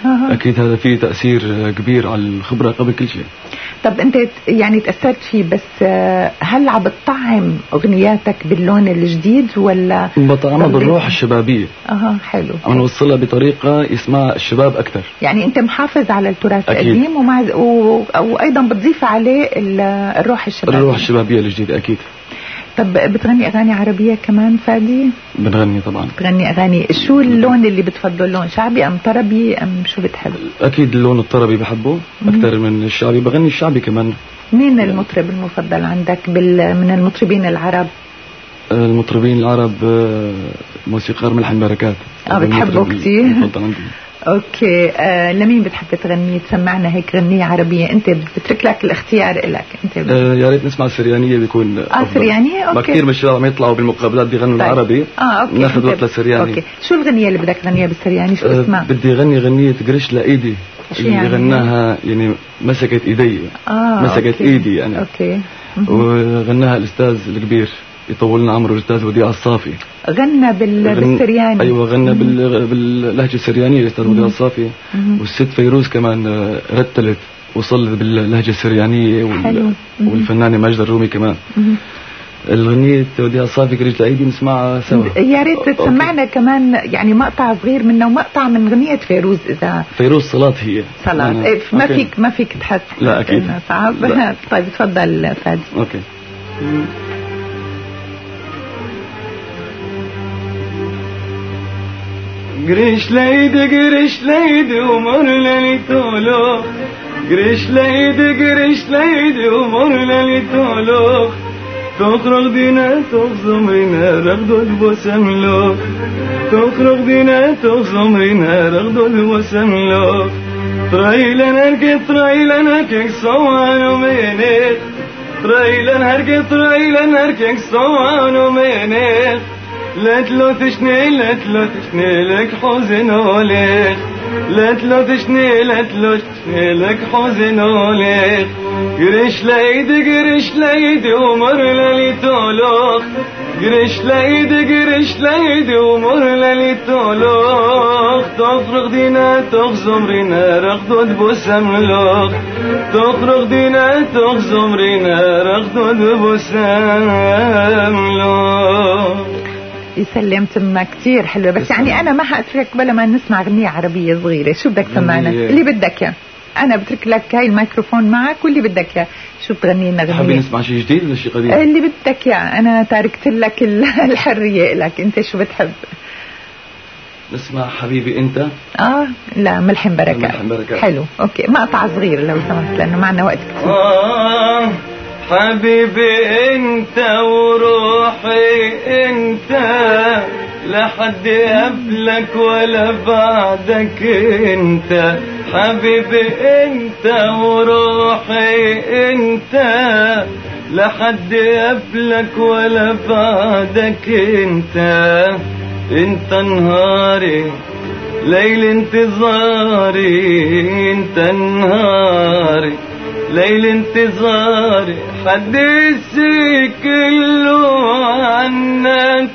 أكيد هذا فيه تأثير كبير على الخبرة قبل كل شيء. طب أنت يعني تأثرت فيه، بس هل عم بتطعم أغنياتك باللون الجديد ولا بطعمها بالروح الشبابية؟ حلو. عم نوصلها بطريقة يسمع الشباب أكثر. يعني أنت محافظ على التراث أكيد. القديم وأيضا بتضيف عليه الروح الشبابية. الروح الشبابية الجديدة أكيد. طب بتغني أغاني عربية كمان فادي؟ بنغني طبعا. بتغني أغاني، شو اللون اللي بتفضله؟ لون شعبي أم طربي أم شو بتحب؟ أكيد اللون الطربي بحبه أكثر من الشعبي، بغني الشعبي كمان. مين المطرب المفضل عندك من المطربين العرب؟ المطربين العرب موسيقار ملحم بركات. بتحبه كتير؟ اوكي. لمين بتحب تغني؟ تسمعنا هيك غنية عربية، انت بترك لك الاختيار لك انت. يا ريت نسمع السريانية بيكون سريانية. اوكي. كثير من الشباب عم يطلعوا بالمقابلات بيغنوا العربي. اوكي. ناخذ وقت للسرياني. اوكي. شو الغنية اللي بدك تغنيها بالسرياني؟ شو اسمها؟ بدي اغني غنية قرش لايدي اللي غناها يعني مسكت ايدي. مسكت أوكي. ايدي يعني. اوكي. وغناها الاستاذ الكبير يطولنا عمره الاستاذ وديع الصافي. غنى بالسرياني. ايوه غنى باللهجه السريانيه الاستاذ وديع الصافي. والست فيروز كمان رتلت وصلت باللهجه السريانيه والفنانه ماجدة الرومي كمان. الغنية وديع الصافي قريش لايدي نسمعها سوا. يا ريت تسمعنا كمان يعني مقطع صغير منه ومقطع من غنية فيروز. اذا فيروز صلاة هي صلاة. ما فيك تحس. لا اكيد صعب. طيب تفضل فادي. اوكي. قريش ليدي ومر لي طولو، قريش ليدي ومر لي طولو، تخرج دينا تخزم رينا رغدو البوسملو، تخرج دينا تخزم رينا رغدو البوسملو، ترايلن هركك صوانو مينيت، ترايلن هركك صوانو مينيت، لا تلو تشني لك حزن وليك، لا تلو تشني لك حزن وليك، قريش ليدي ومر لي طولوخ، قريش ليدي ومر لي طولوخ، تخرج دينا تخزم رينا رغدو بوسملوخ، تخرج دينا تخزم رينا رغدو بوسملوخ. يسلم تمك كتير حلوة. بس يعني أنا ما حأترك بلا ما نسمع غنية عربية صغيرة. شو بدك تسمعنا؟ اللي بدك يا أنا بترك لك هاي الميكروفون معك واللي بدك يا شو بتغني لنا غنية؟ حابين نسمع شيء جديد ولا شيء قديم؟ اللي بدك يا أنا تاركت لك الحرية لك. أنت شو بتحب؟ نسمع حبيبي أنت. لا ملحم بركات. حلو. أوكي مقطع صغير لو سمحت لأنه معنا وقت كتير. حبيبي انت وروحي انت، لا حد قبلك ولا بعدك انت، حبيبي انت وروحي انت، لا حد قبلك ولا بعدك انت، انت نهاري ليل انتظاري، انت نهاري ليل انتظاري، حديثي كله عنك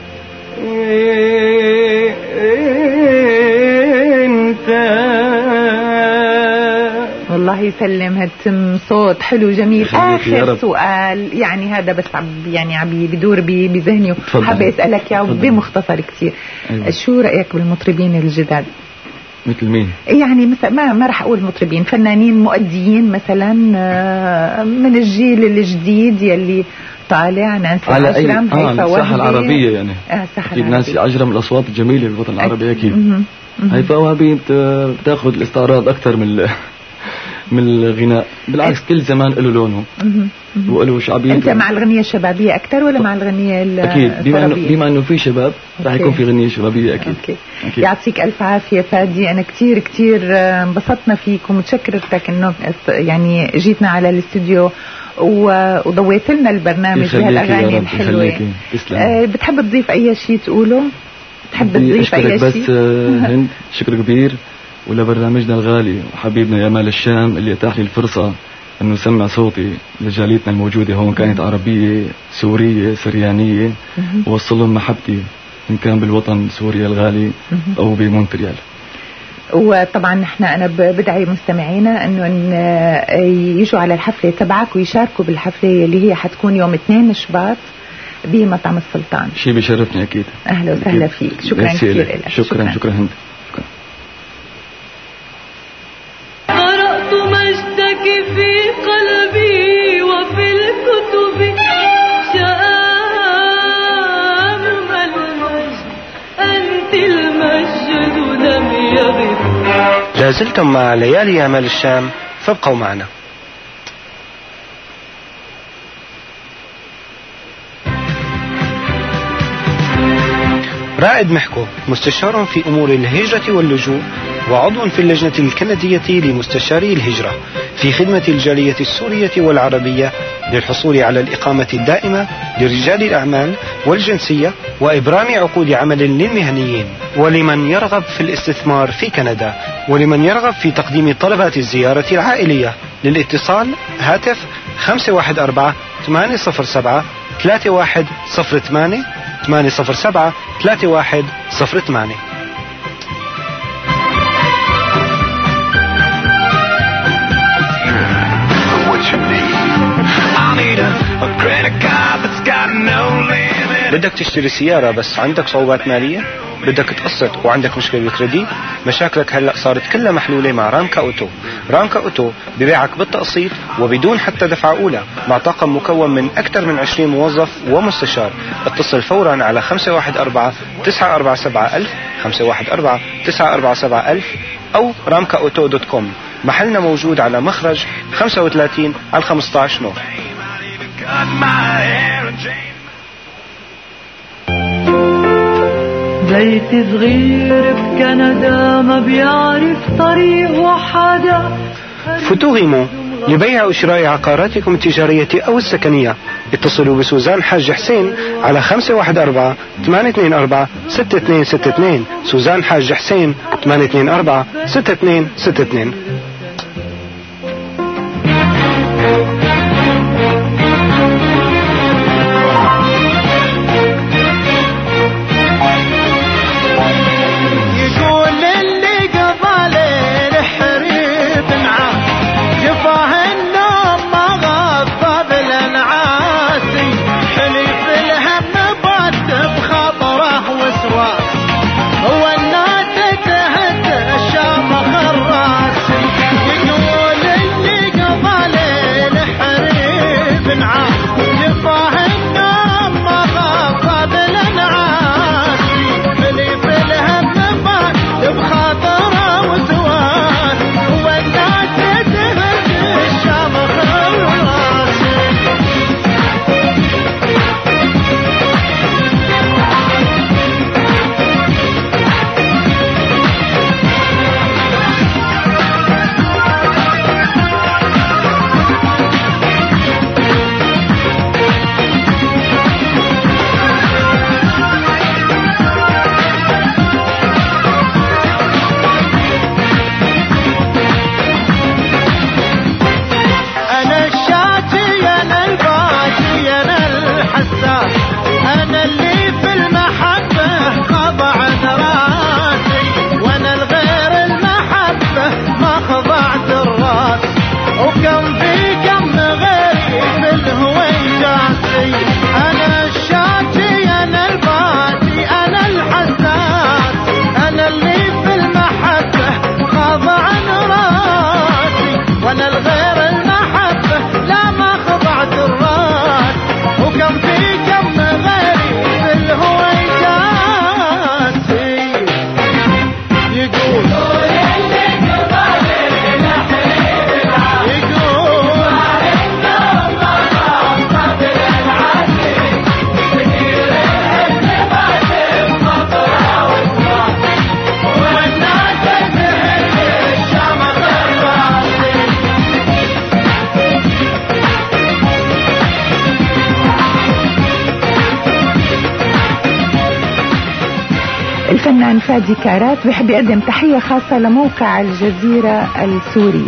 انت. والله يسلم هالتم صوت حلو جميل. آخر سؤال يعني هذا بس يعني بدور بذهني وحابة أسألك يا بمختصر كتير. أيوة. شو رأيك بالمطربين الجداد؟ مثل مين؟ يعني مثلا ما رح أقول مطربين، فنانين مؤديين مثلا من الجيل الجديد يلي طالع، نانسي عجرم، هيفاء وهبي. الساحة العربية يعني. أكيد نانسي عجرم الأصوات الجميلة بالوطن العربي أكيد. هيفاء وهبي بتاخذ الاستعراض أكثر من الغناء، بالعكس كل زمان له لونه وله شعبية. أنت مع الغنية الشبابية أكثر ولا مع الغنية أكيد بما إنه في شباب رح يكون في غنية شبابية أكيد. أوكي. يعطيك ألف عافية فادي. أنا كتير انبسطنا فيك ومتشكرتك إنه يعني جيتنا على الاستوديو وضويت لنا البرنامج بهالأغاني الحلوة. بتحب تضيف أي شيء تقوله؟ بتحب تضيف أي شيء؟ بس هند شكر كبير ولبرنامجنا الغالي وحبيبنا يامال الشام اللي اتاح لي الفرصة انه سمع صوتي لجاليتنا الموجودة هون، كانت عربية سورية سريانية، ووصل لهم محبتي ان كان بالوطن سوريا الغالي او بمونتريال. وطبعا نحن أنا بدعي مستمعينا أنه يجوا على الحفلة تبعك ويشاركوا بالحفلة اللي هي حتكون يوم 2 شباط بمطعم السلطان. شيء بيشرفني أكيد. أهلا وسهلا فيك. شكرا كثير لك. شكرا هند. قرأت مجدك في قلبي وفي الكتب شآم المجد أنت المجد لم يغب. لازلتم مع ليالي أعمال الشام فابقوا معنا. رائد محكو مستشار في أمور الهجرة واللجوء وعضو في اللجنة الكندية لمستشاري الهجرة في خدمة الجالية السورية والعربية للحصول على الإقامة الدائمة لرجال الأعمال والجنسية وإبرام عقود عمل للمهنيين ولمن يرغب في الاستثمار في كندا ولمن يرغب في تقديم طلبات الزيارة العائلية. للاتصال هاتف 514 807 3108 807 3108. بدك تشتري سيارة بس عندك صعوبات مالية؟ بدك تقسط وعندك مشكلة بالكريديت؟ مشاكلك هلأ صارت كلها محلولة مع رامكا أوتو. رامكا أوتو ببيعك بالتقسيط وبدون حتى دفعة أولى مع طاقم مكون من أكثر من 20 موظف ومستشار. اتصل فورا على 514 947 1000 514 947 1000 أو ramkaauto.com. محلنا موجود على مخرج 35 على 15 نور. بيت صغير بكندا ما بيعرف طريق وحدا. فتوغيمو لبيع وشراء عقاراتكم التجارية أو السكنية. اتصلوا بسوزان حاج حسين على 514 824 6262. سوزان حاج حسين 824 6262. الفنان فادي كارات بحب يقدم تحية خاصة لموقع الجزيرة السوري.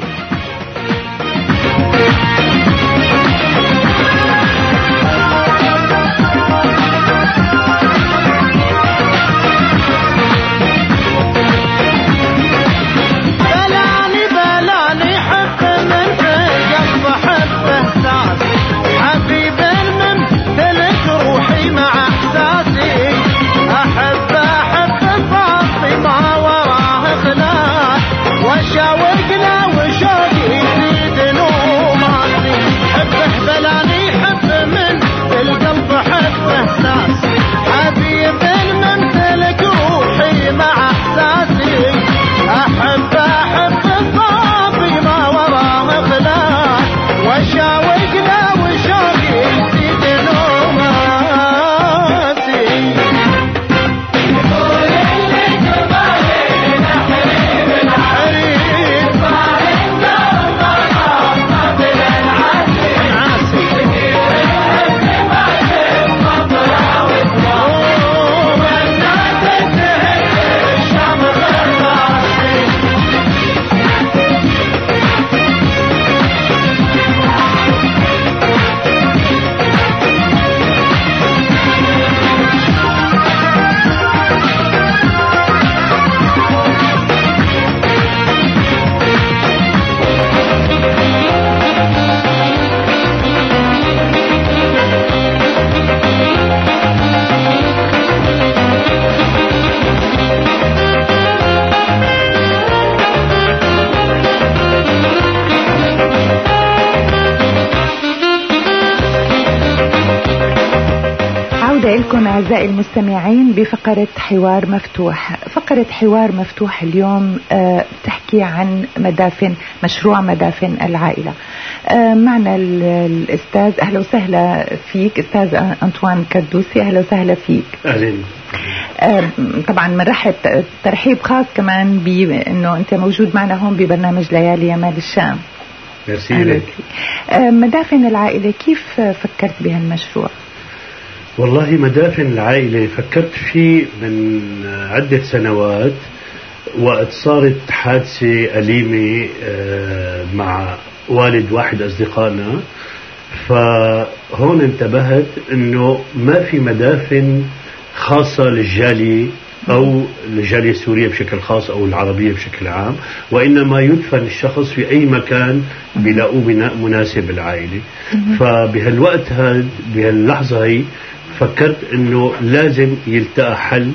عودة لكم أعزائي المستمعين بفقرة حوار مفتوح. فقرة حوار مفتوح اليوم بتحكي عن مدافن، مشروع مدافن العائلة. معنا الأستاذ، أهلا وسهلا فيك أستاذ أنطوان كردوسي، أهلا وسهلا فيك. أهلا. طبعا بنرحب ترحيب خاص كمان بأنه أنت موجود معنا هون ببرنامج ليالي يا مال الشام. ميرسي لك. مدافن العائلة، كيف فكرت بهالمشروع؟ والله مدافن العائلة فكرت فيه من عدة سنوات، وقت صارت حادثة أليمة مع والد واحد أصدقائنا، فهون انتبهت أنه ما في مدافن خاصة للجالية أو الجالية السورية بشكل خاص أو العربية بشكل عام، وإنما يدفن الشخص في أي مكان بيلاقوه بناء مناسب العائلة. فبهالوقت هذا بهاللحظة هي فكرت انه لازم يلتقى حل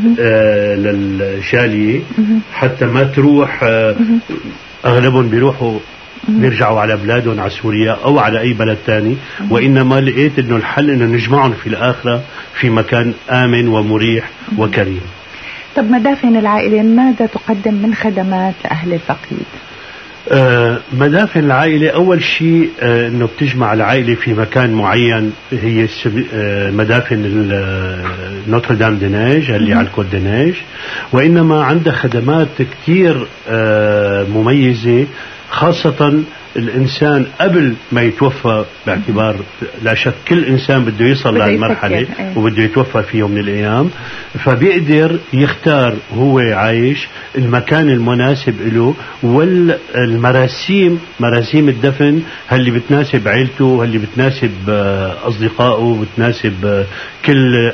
للجالية حتى ما تروح اغلبهم بيروحوا بيرجعوا على بلادهم، على سوريا او على اي بلد تاني، وانما لقيت انه الحل انه نجمعهم في الاخرة في مكان امن ومريح وكريم. طب مدافن العائلة ماذا تقدم من خدمات لأهل الفقيد؟ مدافن العائلة أول شيء أنه بتجمع العائلة في مكان معين، هي مدافن نوتردام دي نيج اللي على الكود دي نيج، وإنما عندها خدمات كتير مميزة، خاصة الإنسان قبل ما يتوفى، باعتبار لا شك كل إنسان بده يصل للمرحلة وبده يتوفى في يوم من الأيام، فبيقدر يختار هو عايش المكان المناسب له والمراسيم، مراسيم الدفن اللي بتناسب عيلته، اللي بتناسب أصدقائه، بتناسب كل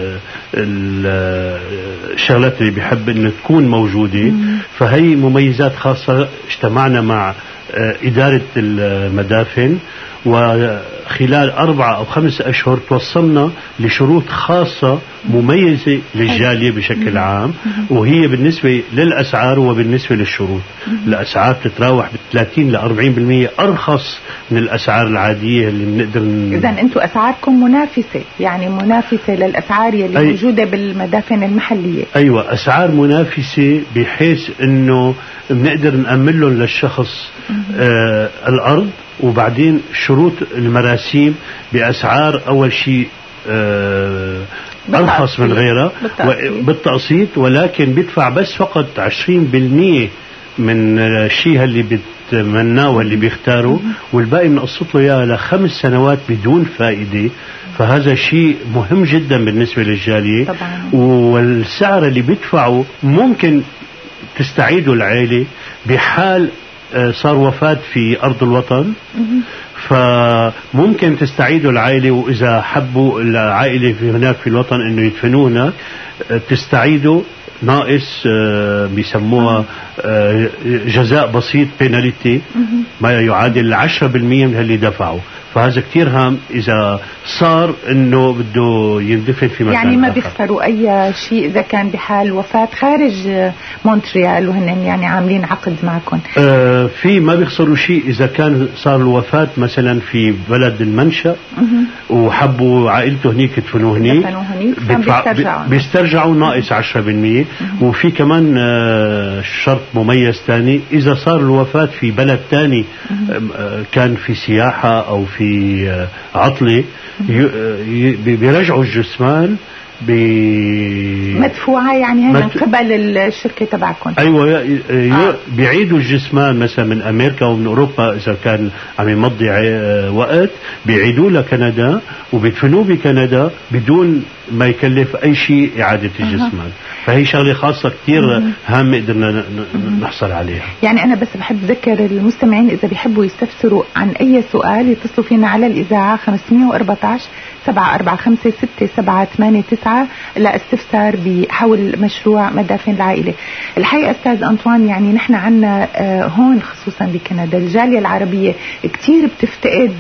الشغلات اللي بيحب إنه تكون موجودة. فهي مميزات خاصة. اجتمعنا مع إدارة المدافن، وخلال 4 أو 5 أشهر توصلنا لشروط خاصة مميزة للجالية بشكل عام، وهي بالنسبة للأسعار وبالنسبة للشروط. الأسعار تتراوح ب30 ل 40% أرخص من الأسعار العادية اللي بنقدر. إذن أنتم أسعاركم منافسة، يعني منافسة للأسعار اللي موجودة بالمدافن المحلية. أيوة، أسعار منافسة بحيث أنه بنقدر نأمن لهم للشخص الأرض، وبعدين شروط المراسيم بأسعار أول شيء أرخص من غيرها بالتقسيط، ولكن بيدفع بس فقط 20% من الشيء اللي بتمناه واللي بيختاره، والباقي بنقسط له إياه ل5 سنوات بدون فائدة. فهذا شيء مهم جدا بالنسبة للجالية طبعا. والسعر اللي بيدفعه ممكن تستعيده العائلة بحال صار وفاة في أرض الوطن، فممكن تستعيدوا العائلة، وإذا حبوا العائلة في هناك في الوطن إنه يدفنوه هناك تستعيدوا ناقص بيسموها جزاء بسيط، بيناليتي، ما يعادل 10% من اللي دفعوا. فهذا كتير هام إذا صار إنه بده يندفن في مكان يعني ما بيخسروا أي شيء إذا كان بحال وفاة خارج مونتريال وهن يعني عاملين عقد معكم. في ما بيخسروا شيء إذا كان صار الوفاة مثلا في بلد المنشأ وحبوا عائلته هنيك يدفنوه هنيك، بيسترجعوا ناقص 10%. وفي كمان شرط مميز تاني، إذا صار الوفاة في بلد تاني كان في سياحة أو في عطلة، بيرجعوا الجثمان مدفوعة، يعني هي من قبل الشركة تبعكم. أيوة، بيعيدوا الجثمان مثلا من أمريكا ومن أوروبا، إذا كان عم يمضي وقت بيعيدوه لكندا وبيدفنوه بكندا بدون ما يكلف أي شيء إعادة الجثمان. فهي شغلة خاصة كتير هامة قدرنا نحصل عليها. يعني أنا بس بحب أذكر المستمعين إذا بيحبوا يستفسروا عن أي سؤال يتصلوا فينا على الإذاعة 514 745 6789 لاستفسار بحول مشروع مدافن العائلة. الحقيقة أستاذ أنطوان، يعني نحن عنا هون خصوصا بكندا الجالية العربية كتير بتفتقد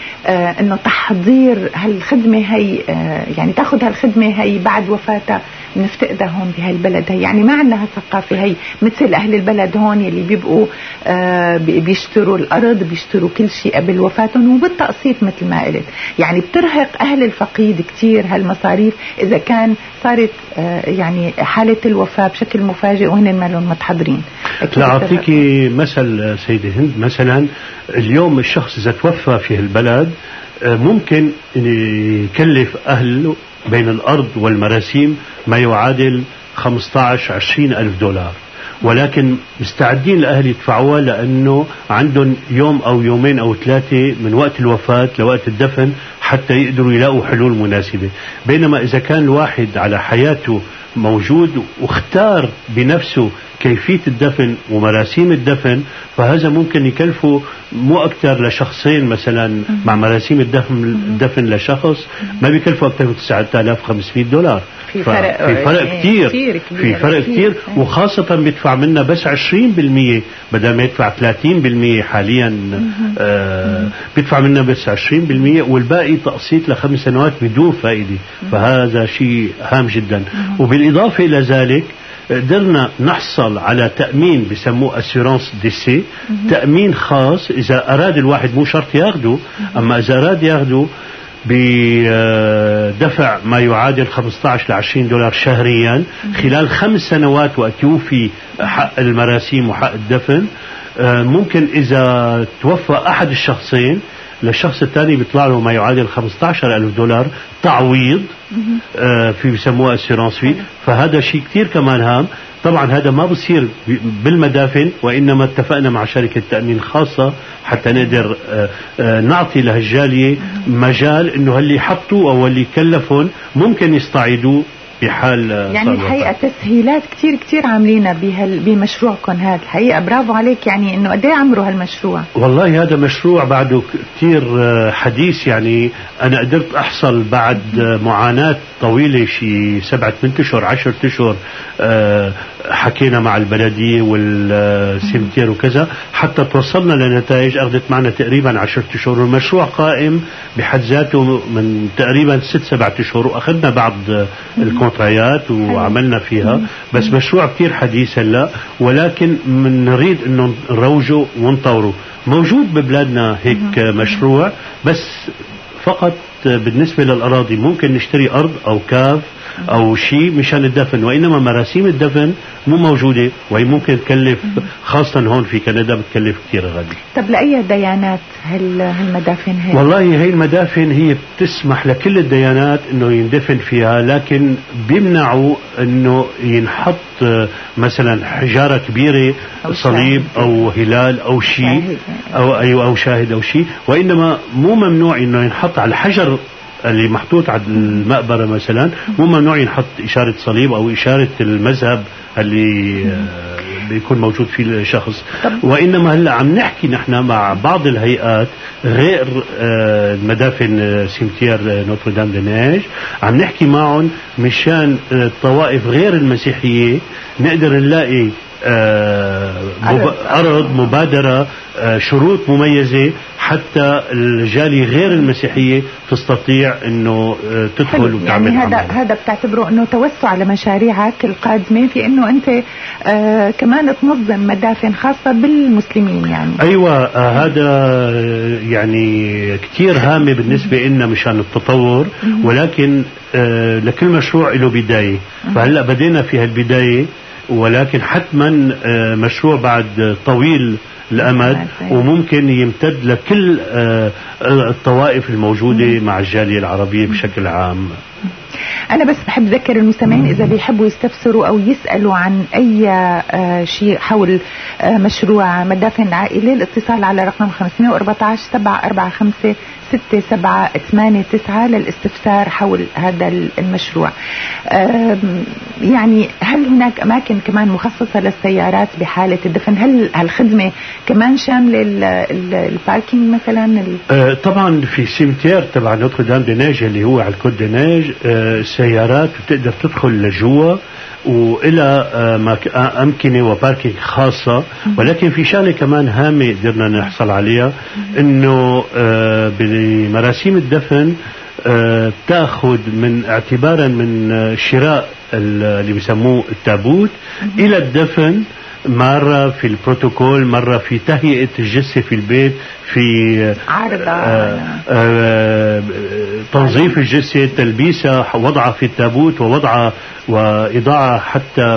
انه تحضير هالخدمة هي، يعني تاخذ هالخدمة هي بعد وفاتها بنفتقدها هون بهالبلد هي، يعني ما عندنا هالثقافة هي مثل أهل البلد هون اللي بيبقوا بيشتروا الأرض، بيشتروا كل شيء قبل وفاتهم وبالتقسيط مثل ما قلت. يعني بترهق أهل الفقيد كتير هالمصاريف إذا كان صارت يعني حالة الوفاة بشكل مفاجئ وهن ما لهم متحضرين. لا أعطيك مثل سيدة هند، مثلا اليوم الشخص إذا توفى في البلد ممكن يكلف أهله بين الأرض والمراسيم ما يعادل 15-20 ألف دولار، ولكن مستعدين الأهل يدفعوها لأنه عندهم يوم أو يومين أو 3 من وقت الوفاة لوقت الدفن حتى يقدروا يلاقوا حلول مناسبة. بينما إذا كان الواحد على حياته موجود واختار بنفسه كيفية الدفن ومراسيم الدفن، فهذا ممكن يكلفه مو أكثر لشخصين مثلا، مع مراسيم الدفن لشخص ما بيكلفه أكثر من 9500 دولار. في فرق كتير في فرق كتير، وخاصة بيدفع منا بس 20% بدل ما يدفع 30% حاليا. بيدفع منا بس 20% والباقي تقسيط ل5 سنوات بدون فائدة. فهذا شيء هام جدا. وبالإضافة إلى ذلك قدرنا نحصل على تأمين بسموه أسيرانس ديسي، تأمين خاص إذا أراد الواحد، مو شرط ياخده، أما إذا أراد ياخده بدفع ما يعادل 15-20 دولار شهريا خلال 5 سنوات وقت يوفي حق المراسيم وحق الدفن. ممكن إذا توفى أحد الشخصين للشخص الثاني بيطلع له ما يعادل 15,000 دولار تعويض في بسموها اسيرانس في. فهذا شيء كتير كمان هام. طبعا هذا ما بصير بالمدافن، وإنما اتفقنا مع شركة تأمين خاصة حتى نقدر نعطي لهالجالية مجال انه اللي حطوا او اللي كلفون ممكن يستعيدوا بحال. يعني الحقيقة تسهيلات كتير كتير عاملينها بمشروعكم هذا. الحقيقة برافو عليك. يعني انه قد ايه عمره هالمشروع؟ والله هذا مشروع بعده كتير حديث. يعني انا قدرت احصل بعد معاناة طويلة شي 7-8 أشهر 10 أشهر، حكينا مع البلدية والسيمتير وكذا حتى توصلنا لنتائج. أخذت معنا تقريبا 10 أشهر. والمشروع قائم بحد ذاته من تقريبا 6-7 أشهر، وأخذنا بعض الكونترايات وعملنا فيها. بس مشروع كتير حديث هلا، ولكن نريد انه نروجه ونطوره. موجود ببلادنا هيك مشروع، بس فقط بالنسبة للأراضي ممكن نشتري أرض أو كاف أو شيء مشان الدفن، وإنما مراسيم الدفن مو موجودة، وهي ممكن تكلف، خاصة هون في كندا بتكلف كتير غالي. طب لأي ديانات هالمدافن هي؟ والله هي المدافن هي بتسمح لكل الديانات انه يندفن فيها، لكن بيمنعوا انه ينحط مثلا حجارة كبيرة أو صليب او هلال او شيء او شاهد او شيء، وإنما مو ممنوع انه ينحط على الحجر اللي محطوط على المقبرة مثلا، مو ممنوع ينحط إشارة صليب أو إشارة المذهب اللي بيكون موجود فيه الشخص. وإنما هلا عم نحكي نحن مع بعض الهيئات غير المدافن سيمتير نوتردام دي نيج، عم نحكي معهم مشان الطوائف غير المسيحية نقدر نلاقي أرض مبادرة، شروط مميزة حتى الجالية غير المسيحية تستطيع انه تدخل وتعمل. يعني هذا بتعتبره انه توسع لمشاريعك القادمة في انه انت كمان تنظم مدافن خاصة بالمسلمين يعني. ايوه هذا يعني كتير هامة بالنسبة لنا مشان التطور، ولكن لكل مشروع له بداية. فهلأ بدينا في هالبداية، ولكن حتما مشروع بعد طويل الأمد وممكن يمتد لكل الطوائف الموجودة مع الجالية العربية بشكل عام. أنا بس بحب أذكر المستمعين إذا بيحبوا يستفسروا أو يسألوا عن أي شيء حول مشروع مدافن العائلة، الاتصال على رقم 514-745-6789 للاستفسار حول هذا المشروع. يعني هل هناك أماكن كمان مخصصة للسيارات بحالة الدفن؟ هل هالخدمة كمان شاملة الباركينج مثلا؟ طبعا في سيمتير تبع نوتردام دي نيج اللي هو على الكود دي نيج السيارات بتقدر تدخل لجوا وإلى أمكنة وباركينج خاصة. ولكن في شغلة كمان هامة قدرنا نحصل عليها، إنه بمراسيم الدفن تأخذ من اعتبارا من شراء اللي بيسموه التابوت إلى الدفن، مرة في البروتوكول، مرة في تهيئة الجثة في البيت، في تنظيف الجثة، تلبيسها، وضعها في التابوت، ووضعها وإضاعة حتى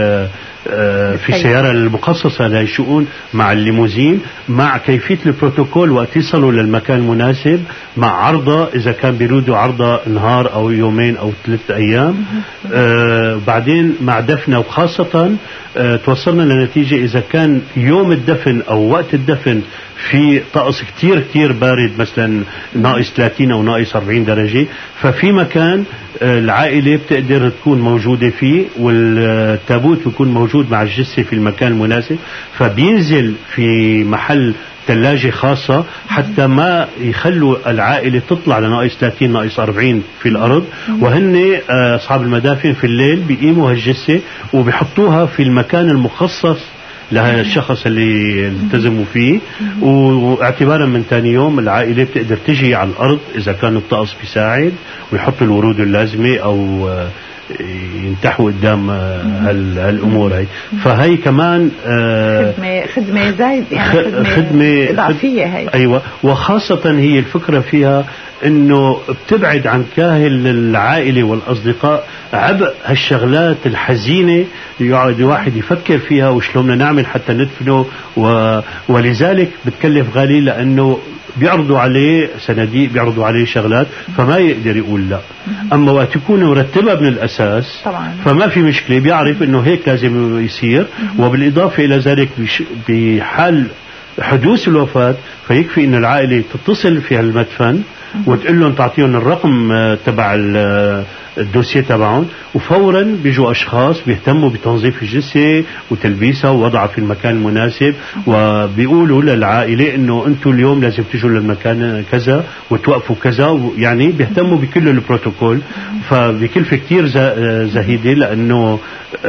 في السيارة المخصصة للشؤون مع الليموزين، مع كيفية البروتوكول وقت يصلوا للمكان المناسب، مع عرضة إذا كان بيرودوا عرضة نهار أو يومين أو 3 أيام. بعدين مع دفنه، وخاصة توصلنا لنتيجة إذا كان يوم الدفن أو وقت الدفن في طقس كتير كتير بارد، مثلا ناقص 30 أو ناقص 40 درجة، ففي مكان العائلة بتقدر تكون موجودة فيه، والتابوت بيكون موجود مع الجثة في المكان المناسب، فبينزل في محل ثلاجة خاصة حتى ما يخلوا العائلة تطلع لناقص 30 ناقص 40 في الأرض. وهن أصحاب المدافن في الليل بيقيموا هالجثة وبيحطوها في المكان المخصص لهذا الشخص اللي التزموا فيه، واعتبارا من ثاني يوم العائلة بتقدر تجي على الأرض إذا كان الطقس بيساعد، ويحطوا الورود اللازمة أو ينتحوا قدام هالأمور هاي. فهي كمان خدمة زايد، يعني خدمة إضافية هاي. أيوة، وخاصة هي الفكرة فيها انه بتبعد عن كاهل العائلة والأصدقاء عبء هالشغلات الحزينة يقعد الواحد يفكر فيها وشلون بدنا نعمل حتى ندفنه، ولذلك بتكلف غالي، لأنه بيعرضوا عليه صناديق، بيعرضوا عليه شغلات، فما يقدر يقول لا. أما وقت يكون مرتبة من الأساس طبعا فما في مشكلة، بيعرف انه هيك لازم يصير. وبالإضافة إلى ذلك بحال حدوث الوفاة فيكفي ان العائلة تتصل في هالمدفن وتقول لهم، تعطيهم الرقم تبع الدوسيه تبعهم، وفورا بيجوا اشخاص بيهتموا بتنظيف الجثه وتلبيسها ووضعها في المكان المناسب، وبيقولوا للعائله انه انتم اليوم لازم تيجوا للمكان كذا وتوقفوا كذا، يعني بيهتموا بكل البروتوكول. فبكلفه كثير زهيده، لانه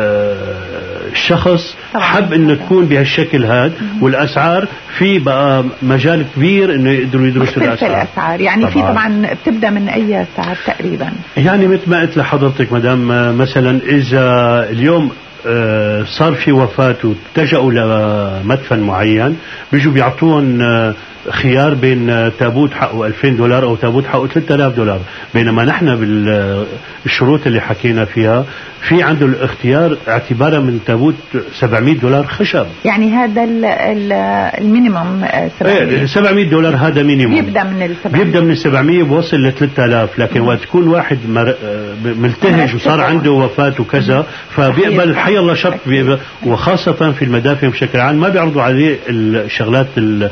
الشخص حب انه تكون بهالشكل هذا، والاسعار في بقى مجال كبير انه يقدروا يدرسوا الاسعار. يعني طبعا. في طبعا بتبدا من اي سعر تقريبا؟ يعني مثل ما قلت لحضرتك مدام، مثلا اذا اليوم صار في وفاة واتجهوا لمدفن معين، بيجوا بيعطوهم خيار بين تابوت حقه $2000 أو تابوت حقه $3000. بينما نحن بالشروط اللي حكينا فيها في عنده الاختيار اعتبارا من تابوت $700 خشب. يعني هذا المينيمم $700 هذا مينيمم، بيبدأ من 700 بوصل ل 3000. لكن وقت تكون واحد ملتهج وصار عنده وفاة وكذا، فبيقبل حي الله شرط، وخاصة في المدافن بشكل عام ما بيعرضوا عليه الشغلات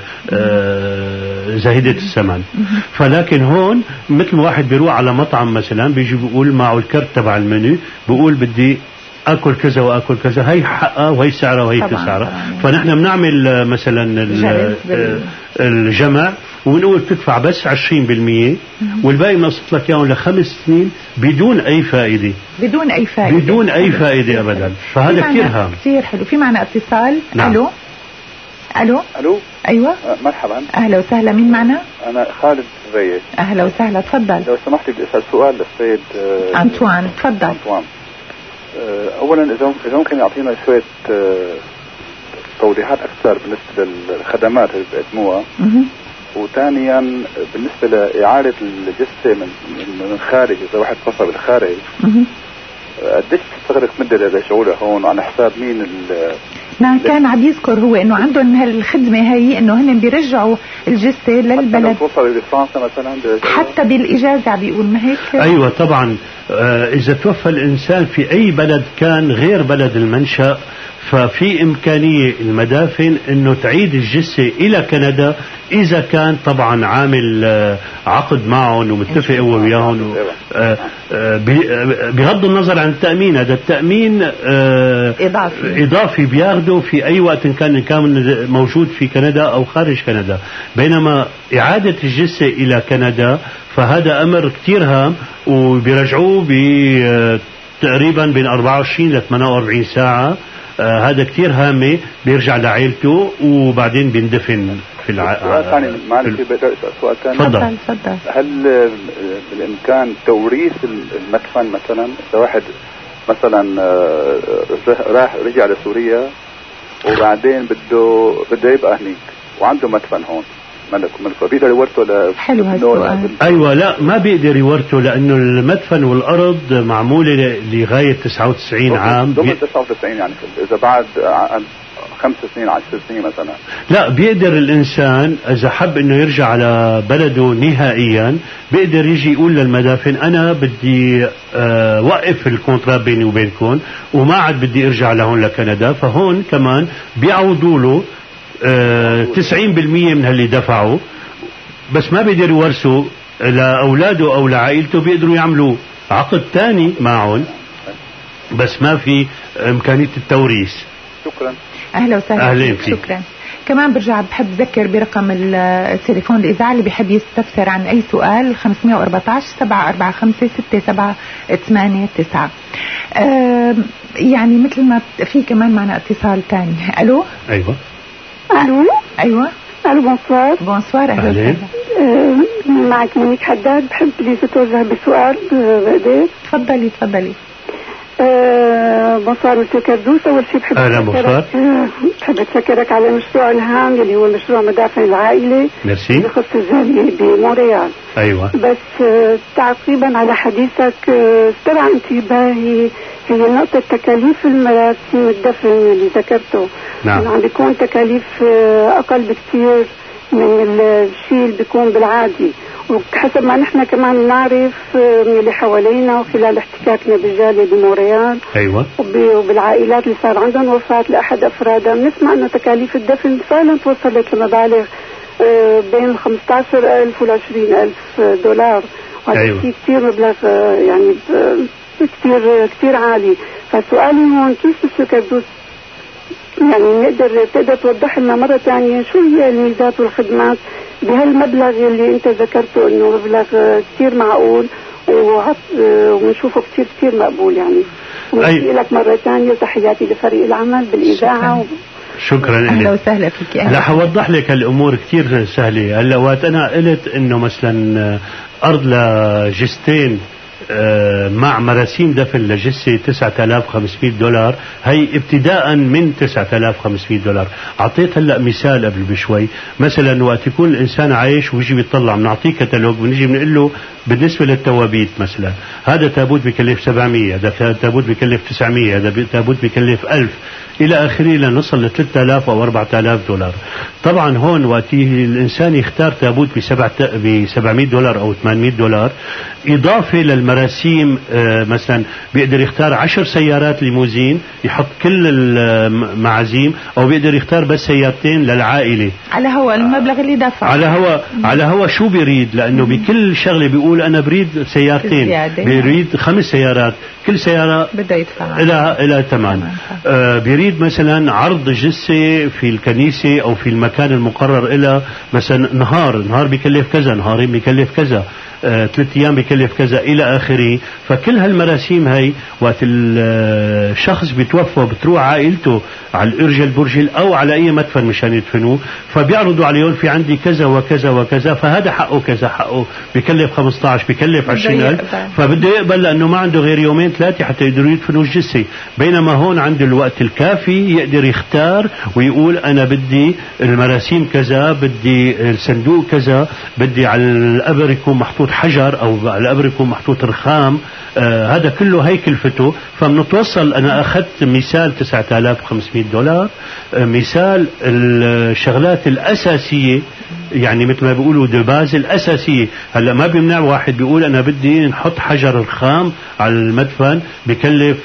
زاهدة الثمن. فلكن هون مثل واحد بيروح على مطعم مثلا، بيجي بيقول معه الكرت تبع المنيو، بيقول بدي اكل كذا واكل كذا، هي حقها وهي سعرها وهي سعرها. فنحن بنعمل مثلا الجمع ونقول تدفع بس 20% والباقي بنقسط لك اياهم ل5 سنين بدون اي فائده. بدون اي فائده ابدا. فهذا كثير هام، كثير حلو. في معنا اتصال. نعم. الو ايوه مرحبا، اهلا وسهلا. مين معنا؟ انا خالد زيك. اهلا وسهلا، تفضل. لو سمحتي بدي اسال سؤال للسيد أنطوان، تفضل. اولا اذا ممكن يعطينا شويه توضيحات اكثر بالنسبه للخدمات اللي بيقدموها، وثانيا بالنسبه لاعاده الجثه من الخارج، اذا واحد فصل بالخارج قديش بتستغرق مده لشغلها هون، وعلى حساب مين؟ نعم، كان عم يذكر هو انه عندهم هالخدمه هي، انه هن بيرجعوا الجثه للبلد حتى لو توصل لفرنسا مثلا، حتى بالاجازه عم بيقول، ما هيك؟ ايوه طبعا. اذا توفى الانسان في اي بلد كان غير بلد المنشأ، ففي إمكانية المدافن أنه تعيد الجثة إلى كندا إذا كان طبعا عامل عقد معهم ومتفق هو وياهم، بغض النظر عن التأمين. هذا التأمين إضافي بياخده في أي وقت كان موجود في كندا أو خارج كندا. بينما إعادة الجثة إلى كندا فهذا أمر كتير هام، وبيرجعوه تقريبا بين 24 ل 48 ساعة. هذا كتير هامة، بيرجع لعائلته وبعدين بيندفن في سؤال ثاني معلش بقدر اسال سؤال ثاني؟ تفضل. هل بالامكان توريث المدفن مثلا اذا واحد مثلا رجع لسوريا وبعدين بده يبقى هنيك وعنده مدفن هون ملك بيقدر يورثه حلو هالسؤال. ايوه لا ما بيقدر يورثه لانه المدفن والارض معموله لغايه 99 عام. ضمن 99 يعني اذا بعد 5 سنين 10 سنين مثلا لا بيقدر الانسان اذا حب انه يرجع على بلده نهائيا بيقدر يجي يقول للمدافن انا بدي وقف الكونترات بيني وبينكم وما عاد بدي ارجع لهون لكندا. فهون كمان بيعوضوا له 90% من اللي دفعوا بس ما بيقدر يورثوا لاولاده او لعائلته. بيقدروا يعملوا عقد ثاني معهم بس ما في امكانيه التوريث. شكرا. اهلا وسهلا. اهلين فيك. شكرا. كمان برجع بحب ذكر برقم التليفون الاذاعه اللي بيحب يستفسر عن اي سؤال 514 745 6789. يعني مثل ما في كمان معنا اتصال ثاني. الو. ايوه. الو. ايوه. الو بونسوار. بونسوار اهلا وسهلا. معك مونيك حداد. بحب لي تتوجه بسؤال بقدر. تفضلي. بونسوار مسيو كردوس. اول شيء بحب اتشكرك على المشروع الهام اللي هو مشروع مدافن العائله. ميرسي. بخص الجاليه بمونريال. ايوه. بس تعقيبا على حديثك استرعى انتباهي هي نقطه تكاليف المراسم الدفن اللي ذكرته. نعم. عم بيكون تكاليف اقل بكثير من الشيء اللي بيكون بالعادي. وحسب ما نحن كمان نعرف من اللي حوالينا وخلال احتكاكنا بالجالية بمونريال. ايوه. وبالعائلات اللي صار عندهم وفاة لأحد أفرادها بنسمع أنه تكاليف الدفن فعلا توصلت لمبالغ بين 15,000 و 20,000 دولار. وهذا أيوة. شيء كثير مبلغ يعني كثير عالي. فسؤالي هون كيف مسيو كردوس يعني تقدر توضح لنا مرة ثانية شو هي الميزات والخدمات بهالمبلغ اللي انت ذكرته انه مبلغ كثير معقول ونشوفه كثير مقبول يعني. ونحكي لك مرة ثانية تحياتي لفريق العمل بالإذاعة. شكرا لك. اهلا وسهلا فيك. لا حوضح لك الامور كثير سهله. هلا وقت انا قلت انه مثلا ارض لجستين مع مراسيم دفن لجسة 9,500 دولار هي ابتداء من 9,500 دولار. أعطيت هلأ مثال قبل بشوي. مثلا وقت يكون الإنسان عايش ويجي بيطلع بنعطيه كتالوج ونجي بنقول له بالنسبة للتوابيت مثلا هذا تابوت بكلف 700، هذا تابوت بكلف 900، هذا تابوت بكلف 1000 إلى آخره لنصل ل 3,000 أو 4,000 دولار. طبعا هون وقت الإنسان يختار تابوت ب 700 دولار أو 800 دولار إضافة للمراسيم مثلا بيقدر يختار 10 سيارات ليموزين يحط كل المعازيم أو بيقدر يختار بس سيارتين للعائلة على هو المبلغ اللي دفع على هو شو بيريد. لأنه بكل شغلة بيقول أنا بريد سيارتين بيريد 5 سيارات كل سيارة بده يدفع إلى ثمن. بيريد مثلا عرض جثة في الكنيسة أو في المكان المقرر إلى مثلا نهار بيكلف كذا، نهارين بيكلف كذا، 3 أيام بيكلف كذا إلى آخره. فكل هالمراسيم هاي وقت الشخص بيتوفى بتروح عائلته على الإرجل برجل أو على أي مدفن مشان يدفنوه فبيعرضوا عليهم في عندي كذا وكذا وكذا فهذا حقه كذا، حقه بيكلف 15 بيكلف 20,000 فبده يقبل لأنه ما عنده غير 2-3 حتى يقدروا يدفنوا الجثة. بينما هون عنده الوقت الكافي يقدر يختار ويقول أنا بدي المراسيم كذا، بدي الصندوق كذا، بدي على القبر يكون محطوط حجر أو على القبر يكون محطوط رخام. هذا كله هي كلفته. فبنتوصل أنا أخذت مثال 9,500 دولار مثال الشغلات الأساسية يعني مثل ما بيقولوا دباز الأساسية. هلأ ما بيمنع واحد بيقول أنا بدي نحط حجر الخام على المدفن بكلف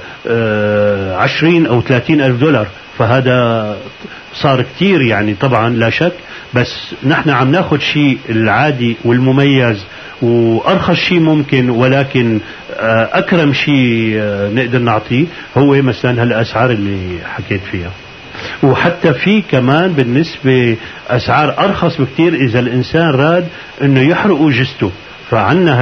20 أو 30,000 دولار فهذا صار كتير يعني طبعا لا شك. بس نحن عم ناخد شيء العادي والمميز وأرخص شيء ممكن ولكن أكرم شيء نقدر نعطيه هو مثلا هالأسعار اللي حكيت فيها. وحتى في كمان بالنسبة أسعار أرخص بكتير إذا الإنسان راد إنه يحرقوا جثته. فعنا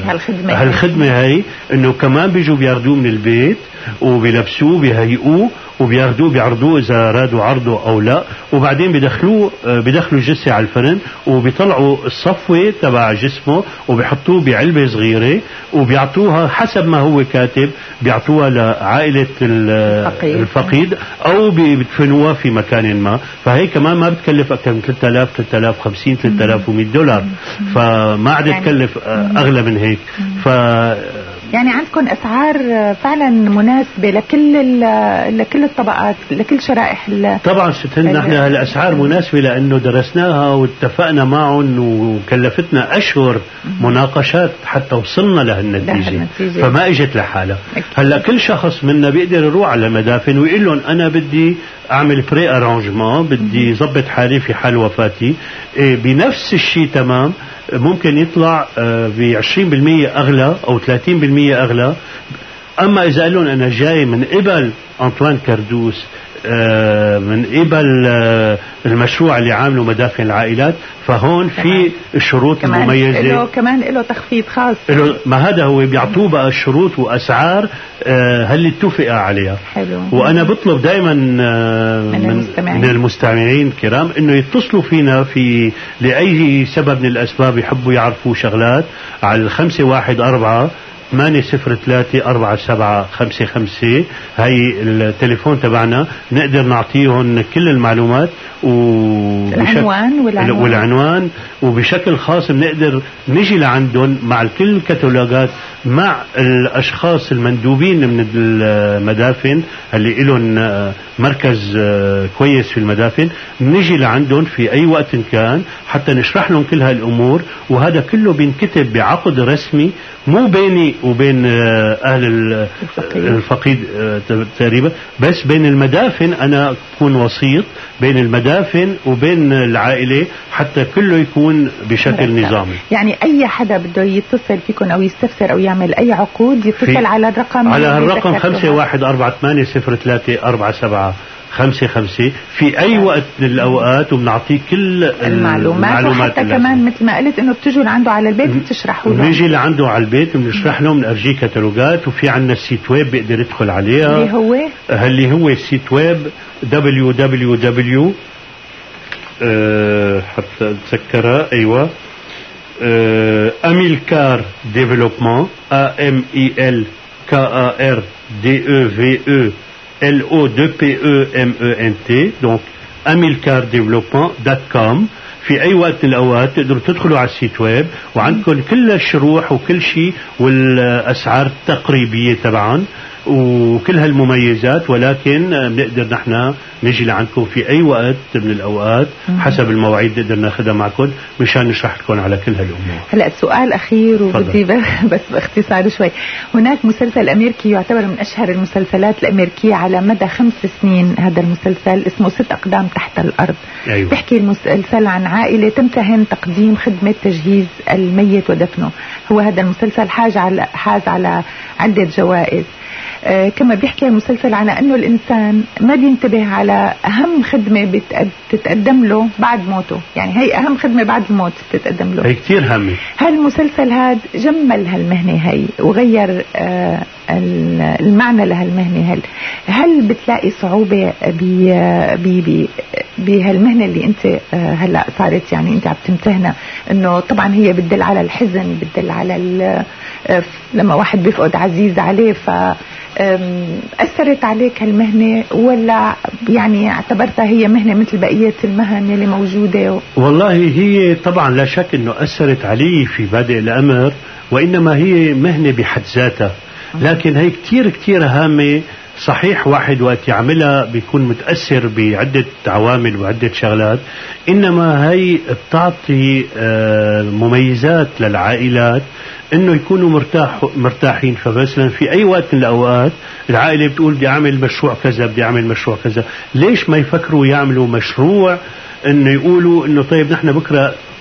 هالخدمة هاي إنه كمان بيجوا بياخدوه من البيت وبيلبسوه بيهيئوه وبياخدوه بيعرضوه إذا رادوا عرضه أو لا، وبعدين بدخلوا الجثة على الفرن وبيطلعوا الصفوة تبع جسمه وبيحطوه بعلبة صغيرة وبيعطوها حسب ما هو كاتب، بيعطوها لعائلة الفقيد أو بيدفنوها في مكان ما. فهي كمان ما بتكلف أكثر من 3000 3050 3100 دولار، فما عاد تكلف أغلى من هيك. يعني عندكم أسعار فعلا مناسبة لكل الطبقات، لكل شرائح طبعا نحن الأسعار مناسبة لأنه درسناها واتفقنا معهم وكلفتنا أشهر مناقشات حتى وصلنا لهالنتيجة، فما اجت لحالها. هلا كل شخص منا بيقدر يروح على مدافن ويقول لهم أنا بدي أعمل بري أرانجمان، بدي ضبط حالي في حال وفاتي. بنفس الشيء تمام ممكن يطلع ب20% أغلى أو 30% أغلى. أما إذا قال لهم أنا جاي من قبل أنطوان كردوس، من قبل المشروع اللي عامله مدافن العائلات، فهون في الشروط المميزة كمان له تخفيض خاص. ما هذا هو بيعطوه بقى الشروط وأسعار هل اتفق عليها. حلو. وأنا بطلب دائما من المستمعين الكرام إنه يتصلوا فينا في لأي سبب من الأسباب يحبوا يعرفوا شغلات على 514 803-4755. هاي التليفون تبعنا، نقدر نعطيهم كل المعلومات والعنوان وبشكل خاص بنقدر نجي لعندهم مع كل الكتالوجات مع الأشخاص المندوبين من المدافن اللي لهم مركز كويس في المدافن، نجي لعندهم في أي وقت كان حتى نشرح لهم كل هالأمور. وهذا كله بينكتب بعقد رسمي مو بيني وبين أهل الفقيد تقريبا، بس بين المدافن. أنا أكون وسيط بين المدافن وبين العائلة حتى كله يكون بشكل نظامي. يعني أي حدا بده يتصل فيكم أو يستفسر أو يعمل أي عقود يتصل على الرقم 514-803-4755 في أي وقت من الأوقات، وبنعطيه كل المعلومات. وحتى كمان مثل ما قلت إنه بتجوا لعنده على البيت بتشرحوا له. نيجي لعنده على البيت وبنشرح لهم، نرجيه كتالوجات، وفي عنا السيت ويب بيقدر يدخل عليها اللي هو السيت ويب www حتى أتذكرها. أيوة Amilcar Développement AMILCAR DEVELOPMENT donc amilcardéveloppement.com. في أي وقت من الأوقات تقدروا تدخلوا على السيت ويب وعندكم كل الشروح وكل شيء والأسعار التقريبية طبعا وكل هالمميزات. ولكن بنقدر نحن نجي لعندكم في أي وقت من الأوقات حسب المواعيد نقدر ناخذها معكم مشان نشرح لكم على كل هالأمور. هلأ سؤال أخير وبدي بس باختصار شوي. هناك مسلسل أمريكي يعتبر من أشهر المسلسلات الأمريكية على مدى 5 سنين، هذا المسلسل اسمه 6 أقدام تحت الأرض. أيوة. بيحكي المسلسل عن عائلة تمتهن تقديم خدمة تجهيز الميت ودفنه. هو هذا المسلسل حاز على عدة جوائز. كما بيحكي المسلسل على أنه الإنسان ما بينتبه على أهم خدمة بتتقدم له بعد موته، يعني هي أهم خدمة بعد الموت بتتقدم له، هي كتير هامة. هالمسلسل هاد جمل هالمهنة هي وغير المعنى لهالمهنة. هل بتلاقي صعوبة بهالمهنة اللي أنت هلأ صارت يعني أنت عم تمتهنها، أنه طبعا هي بتدل على الحزن، بتدل على لما واحد بيفقد عزيز عليه، أثرت عليك هالمهنة ولا يعني اعتبرتها هي مهنة مثل بقية المهن اللي موجودة؟ والله هي طبعا لا شك أنه أثرت علي في بادئ الأمر، وإنما هي مهنة بحد ذاتها، لكن هي كتير هامة. صحيح واحد وقت يعملها بيكون متأثر بعدة عوامل وعدة شغلات، إنما هي بتعطي مميزات للعائلات انه يكونوا مرتاحين. فمثلا في اي وقت من الاوقات العائله بتقول بدي اعمل مشروع كذا، بدي اعمل مشروع كذا، ليش ما يفكروا يعملوا مشروع انه يقولوا انه طيب نحن بكره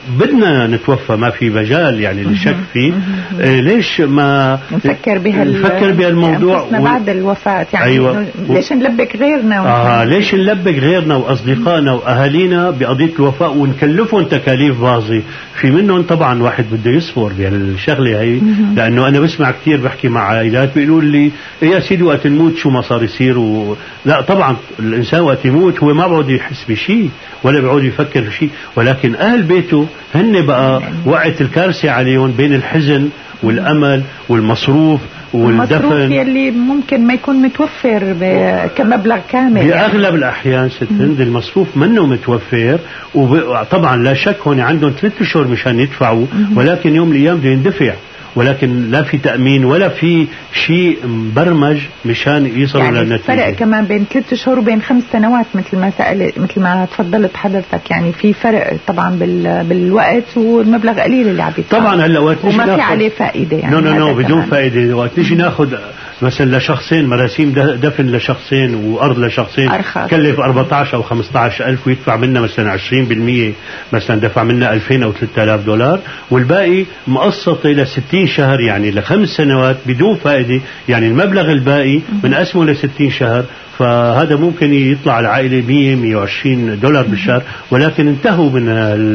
بدنا نتوفى، ما في مجال يعني للشك فيه. ليش ما نفكر بهالموضوع بعد الوفاة يعني؟ أيوة. ليش نلبك غيرنا ليش نلبك غيرنا وأصدقائنا وأهالينا بقضية الوفاة ونكلفهم تكاليف باظة؟ في منهم طبعا واحد بده يصبر بهالشغلة هي، لأنه أنا بسمع كثير بحكي مع عائلات بيقولوا لي يا سيدي وقت نموت شو ما صار يصير لا طبعا الإنسان وقت يموت هو ما بعود يحس بشيء ولا بعود يفكر في شيء، ولكن أهل بيته هن بقى وقعت الكارثة عليهم بين الحزن والأمل والمصروف والدفن يلي ممكن ما يكون متوفر كمبلغ كامل. بأغلب الأحيان ست هند المصروف منه متوفر، وطبعا لا شك هون عندهم 3 أشهر مشان يدفعوا، ولكن يوم الأيام بده يندفع، ولكن لا في تأمين ولا في شيء مبرمج مشان يصلوا يعني للنتيجة. فرق كمان بين 3 أشهر وبين 5 سنوات مثل ما تفضلت حضرتك، يعني في فرق طبعا بالوقت والمبلغ قليل اللي عم يدفع. طبعا هلا وقت وما في عليه فائدة يعني. نو بدون فائدة. وقت نيجي ناخذ مثلا لشخصين مراسيم دفن لشخصين وأرض لشخصين كلف 14 أو 15 ألف ويدفع منا مثلا 20%، مثلا دفع منا 2000 أو 3000 دولار، والباقي مقسط إلى 60 شهر يعني ل5 سنوات بدون فائدة. يعني المبلغ الباقي من أسمه ل60 شهر، فهذا ممكن يطلع على العائلة 100-120 دولار بالشهر، ولكن انتهوا من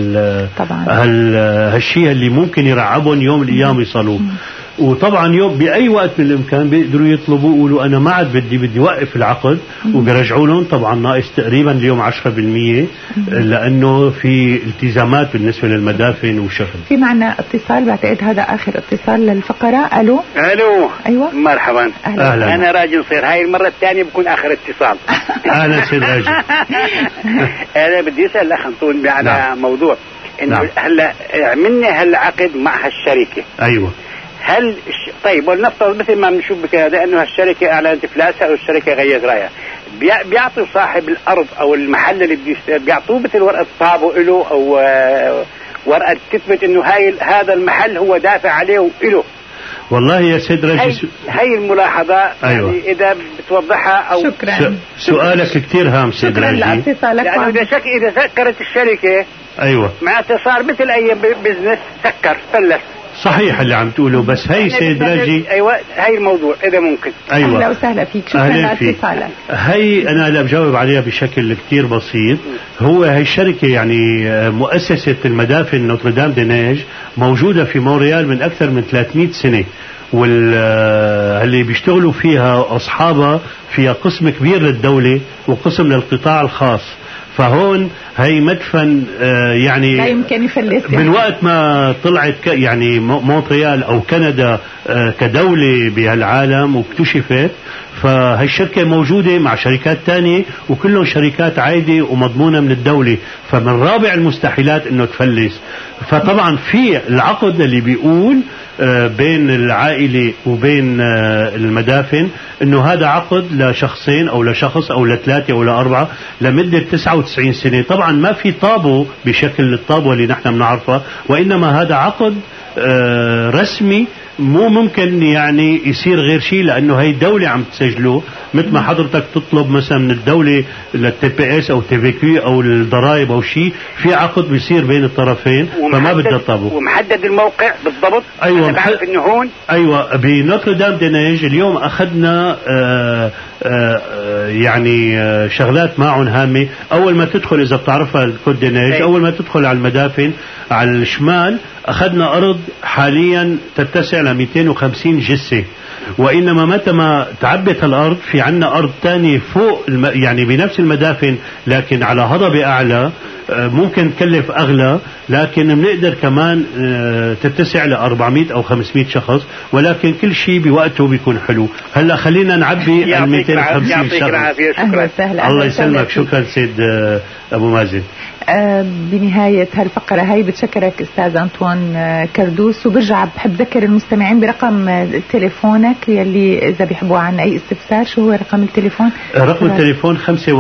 هالشيء اللي ممكن يرعبهم يوم الأيام يصلوا. وطبعا يوم بأي وقت من الإمكان بيقدروا يطلبوا يقولوا أنا ما عاد بدي وقف العقد، وبيرجعوا لهم طبعا ناقص تقريبا اليوم 10%، لأنه في التزامات بالنسبة للمدافن وشغل. في معنا اتصال، بعتقد هذا آخر اتصال للفقرة. ألو. أيوة مرحبا. أهلا. أنا راجل صغير، هاي المرة الثانية بكون آخر اتصال. أهلا سيد راجل. أنا بدي أسأل الأخ أنطون على موضوع إنه هلا عملنا هالعقد مع هالشركة. أيوة. هل طيب ولنفترض مثل ما بنشوف بكذا انه الشركه اعلنت افلاسها او الشركه غيرت رايها، بيعطوا صاحب الارض او المحل اللي بيعطوه مثل ورقه طابو له او ورقه تثبت انه هذا المحل هو دافع عليه وله. والله يا سيد رجل هي الملاحظة. أيوة. يعني إذا بتوضحها أو شكرا. سؤالك كتير هام سيد رجل. يعني إذا سكرت الشركة أيوة معناته صار مثل أي بزنس سكر فلس. صحيح اللي عم تقوله، بس هي سيد راجي أيوة هي الموضوع إذا ممكن. أيوة. أهلا وسهلا فيك، شكرا لاتصالك. هي أنا لا بجاوب عليها بشكل كتير بسيط. هو هي الشركة يعني مؤسسة المدافن نوتردام دي نيج موجودة في مونريال من أكثر من 300 سنة، واللي بيشتغلوا فيها أصحابها فيها قسم كبير للدولة وقسم للقطاع الخاص. فهون هي مدفن يعني لا يمكن يفلس من وقت ما طلعت يعني مونتريال أو كندا كدولة بهالعالم واكتشفت، فهي الشركة موجودة مع شركات تانية وكلهم شركات عايدة ومضمونة من الدولة، فمن رابع المستحيلات انه تفلس. فطبعا في العقد اللي بيقول بين العائلة وبين المدافن انه هذا عقد لشخصين او لشخص او ل3 او ل4 لمدة 99 سنة. طبعا ما في طابو بشكل الطابو اللي نحن بنعرفه، وانما هذا عقد رسمي مو ممكن يعني يصير غير شيء، لانه هي الدولة عم تسجله. مثل ما حضرتك تطلب مثلا من الدولة للتي بي اس او تي في كيو او الضرائب او شيء، في عقد بيصير بين الطرفين فما بدها طابو ومحدد الموقع بالضبط. ايوه بعرف انه هون ايوه بنوتردام دي نيج اليوم اخذنا يعني شغلات معهم هامة. اول ما تدخل اذا بتعرفها الكود دي نيج، اول ما تدخل على المدافن على الشمال اخذنا ارض حاليا تتسع ل 250 جثة، وإنما متى ما تعبت الأرض في عنا أرض تانية فوق يعني بنفس المدافن لكن على هضبة أعلى ممكن تكلف أغلى، لكن بنقدر كمان تتسع ل 400 أو 500 شخص، ولكن كل شيء بوقته بيكون حلو. هلا خلينا نعبي ال 250 شخص. الله يسلمك. شكرا سيد أبو مازن. بنهاية هالفقرة هاي بتشكرك أستاذ أنطوان كردوس، وبرجع بحب ذكر المستمعين برقم تليفونك يلي إذا بيحبوا عن أي استفسار. شو هو رقم التليفون؟ رقم التليفون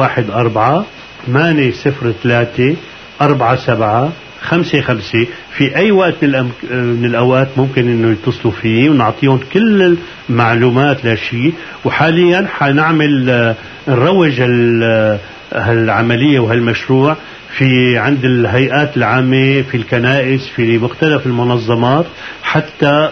514-803-4755. في أي وقت من الأوقات ممكن إنه يتصلوا فيه ونعطيهم كل المعلومات لشيء. وحاليا حنعمل نروج هالعملية وهالمشروع في عند الهيئات العامة، في الكنائس، في مختلف المنظمات، حتى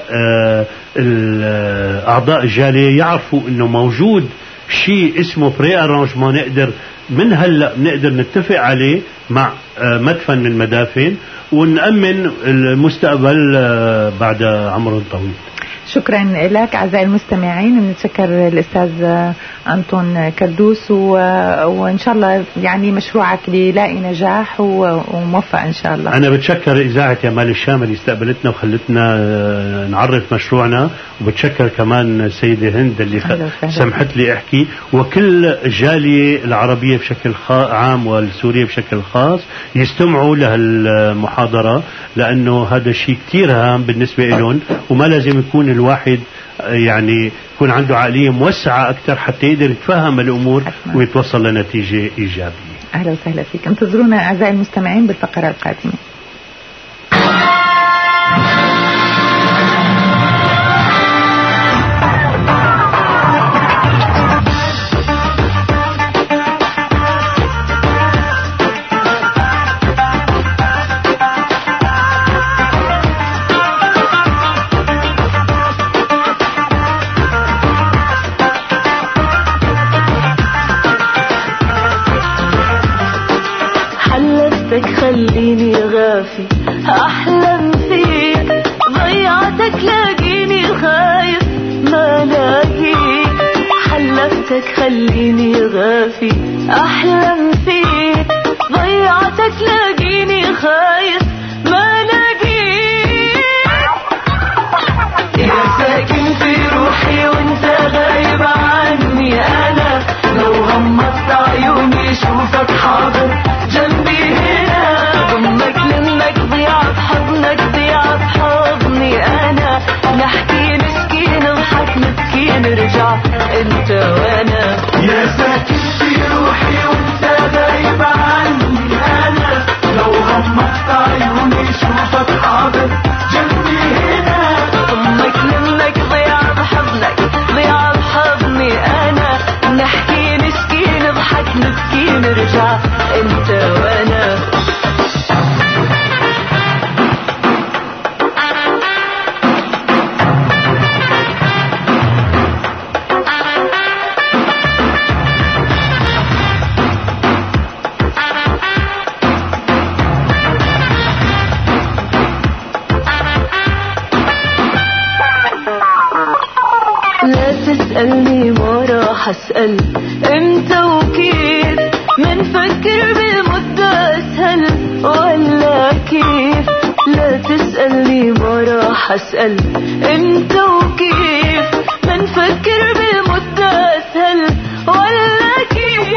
أعضاء الجالية يعرفوا أنه موجود شيء اسمه بري أرانجمون، نقدر من هلأ نقدر نتفق عليه مع مدفن من المدافن ونأمن المستقبل بعد عمر طويل. شكرا لك أعزائي المستمعين، نتشكر الأستاذ أنطون كردوس وإن شاء الله يعني مشروعك يلاقي نجاح وموفق إن شاء الله. أنا بتشكر إذاعة يمال الشام اللي استقبلتنا وخلتنا نعرف مشروعنا، وبتشكر كمان السيدة هند اللي سمحت لي أحكي، وكل الجالية العربية بشكل عام والسورية بشكل خاص يستمعوا لهالمحاضرة، لأنه هذا شيء كتير هام بالنسبة لهم، وما لازم يكون الواحد يعني يكون عنده عقلية موسعة أكثر حتى يقدر يتفهم الأمور ويتوصل لنتيجة إيجابية. أهلا وسهلا فيك. انتظرونا أعزائي المستمعين بالفقرة القادمة. خليني غافي أحلم فيك، ضيعتك لاقيني خايف ما لاقيك. حلفتك خليني غافي أحلم فيك، ضيعتك لاقيني خايف ما لاقيك. يا ساكن في روحي وانت غايب عني، أنا لو غمضت عيوني شوفك حاضر جنبي هنا، ضمك لمك ضيع بحضنك ضيع بحضني أنا، نحكي نسكي نضحك نبكي نرجع انت وانا. يا ساكن في روحي وانت غايب عني، أنا لو غمضت عيوني شوفك حاضر جنبي هنا، ضمك لمك ضيع بحضنك ضيع بحضني أنا، نحكي نسكي نضحك نبكي نرجع انت وانا. لا تسألني ما راح أسأل امتى وكيف، منفكر بالمدة أسهل ولا كيف. لا تسألني ما راح أسأل امتى وكيف، منفكر بالمدة أسهل ولا كيف.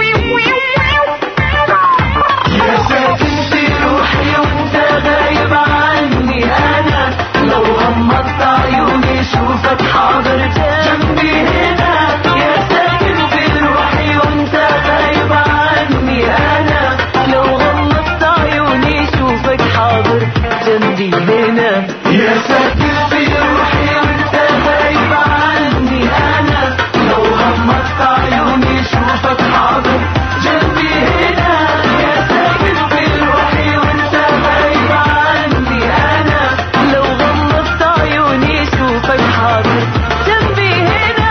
يا ساكن في روحي وانت غايب عني، أنا لو غمضت عيوني شوفك حاضر جنبي هنا. يا ساكن في روحي وانت غايب عني، أنا لو غمضت عيوني شوفك حاضر جنبي هنا. يا ساكن في روحي وانت غايب عني، أنا لو غمضت عيوني شوفك حاضر جنبي هنا. يا ساكن في روحي وانت غايب عني، أنا لو غمضت عيوني شوفك حاضر جنبي هنا.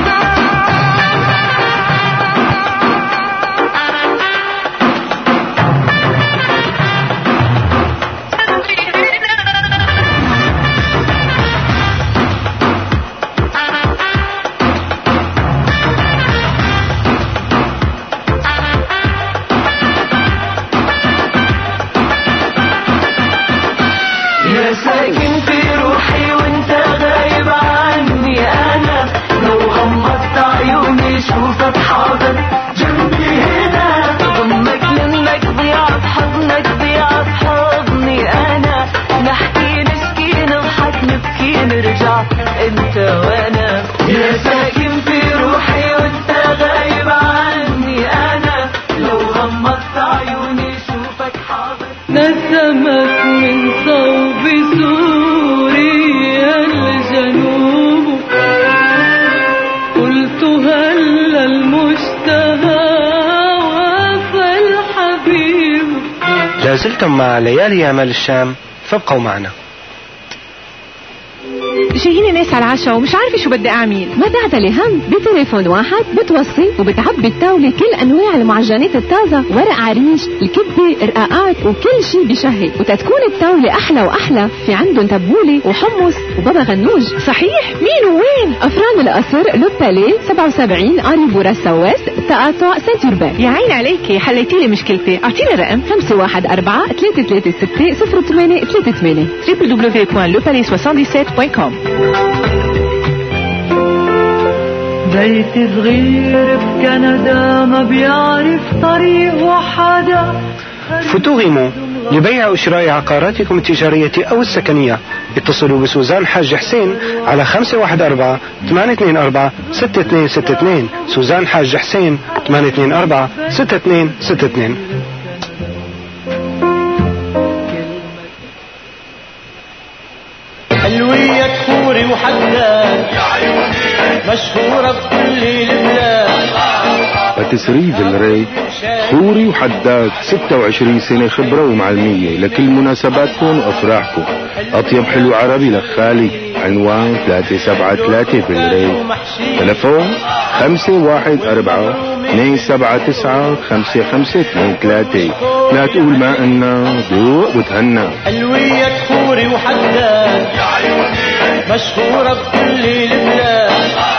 يا ساكن في روحي وانت غايب عني، أنا لو غمضت عيوني شوفك حاضر جنبي هنا، ضمك لمك ضيع بحضنك ضيع بحضني أنا، نحكي نسكي نضحك نبكي نرجع انت وانا. يا ساكن في روحي وانت غايب عني، أنا لو غمضت عيوني شوفك حاضر. نسمت من صوب سوريا الجنوب، قلت هل المشتهى وفى لازلتم مع ليالي أمل الشام، فابقوا معنا. جايين ناس على العشاء ومش عارفة شو بدي أعمل. ما تعتلي هم، بتليفون واحد بتوصي وبتعبي الطاولة كل أنواع المعجنات الطازة، ورق عريش، الكبة، رقاقات وكل شي بشهي، وتتكون الطاولة أحلى وأحلى في عندهم تبولة وحمص وبابا غنوج. صحيح؟ مين وين؟ أفران القصر، لوب باليه 77 قريب بورا سواس، تقاطع سنتربان. يا عين عليكي، حليتيلي مشكلتي. أعطيني رقم 514-336-0838 www.lepalais77.com. بيت صغير بكندا ما بيعرف طريق وحدا. فتوغيمو لبيع وشراء عقاراتكم التجارية أو السكنية. اتصلوا بسوزان حاج حسين على 514-824-6262. سوزان حاج حسين 824-6262. حلوية خوري وحداد مشهورة بكل البلاد. بتسريب الري خوري وحداد 26 سنة خبرة ومعلمية لكل مناسباتكم وأفراحكم. أطيب حلو عربي لخالي. عنوان 373 بالري. تلفون 514-279-5523. لا تقول ما إنا دوق وتهنى. حلوية خوري وحداد مشهورة بكل البلاد.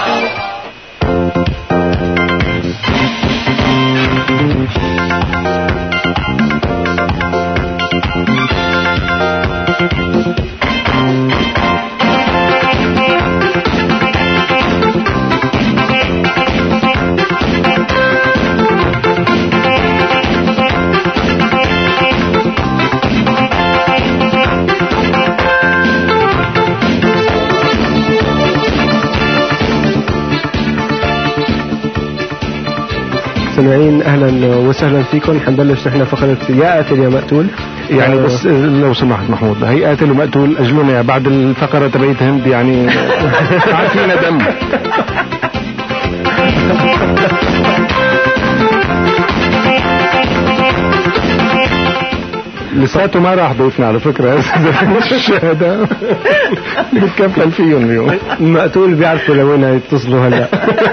مستمعين اهلا وسهلا فيكم. حنبلش نحن فقره يا قاتل يا مقتول. يعني بس لو سمحت محمود، هي قاتل ومقتول اجملنا بعد الفقره تبعت هند يعني عارفين دم. لساته ما راح ضيفنا على فكره. الشهداء نتكفل فيهم اليوم. المقتول بيعرفوا لوين يتصلوا هلا.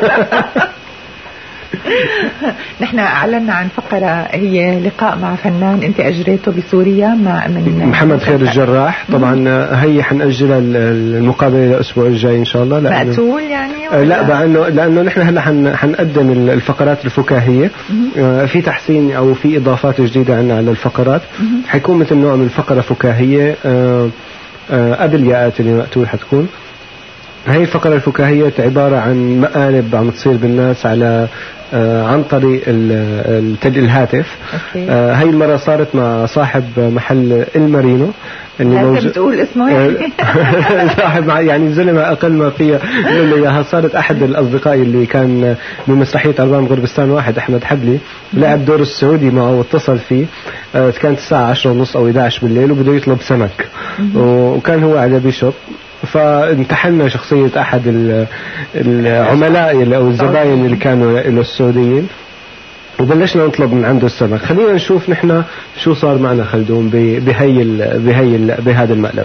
نحن أعلنا عن فقرة هي لقاء مع فنان أنت أجريته بسوريا مع من محمد خير الجراح. طبعا هي حنأجلها المقابلة الأسبوع الجاي إن شاء الله. مقتول يعني لا لأنه نحن هلا حنقدم الفقرات الفكاهية. في تحسين أو في إضافات جديدة عنا على الفقرات. حيكون مثل نوع من الفقرة فكاهية قبل يا قاتل يا مقتول. حتكون هي الفقرة الفكاهية عبارة عن مقالب عم تصير بالناس على عن طريق الهاتف. هاي المرة صارت مع صاحب محل المارينو اللي لازم تقول اسمه يعني. صاحب يعني زلمة أقل ما فيها إياها. صارت أحد الأصدقاء اللي كان بمسرحية ألبان غربستان واحد أحمد حبلي لعب دور السعودي معه واتصل فيه. كانت الساعة 10:30 أو 11 بالليل وبده يطلب سمك وكان هو على بيشوب. فامتحنا شخصية أحد العملاء أو الزباين اللي كانوا له السعوديين وبلشنا نطلب من عنده السمك. خلينا نشوف نحن شو صار معنا خلدون بهذا المقلب.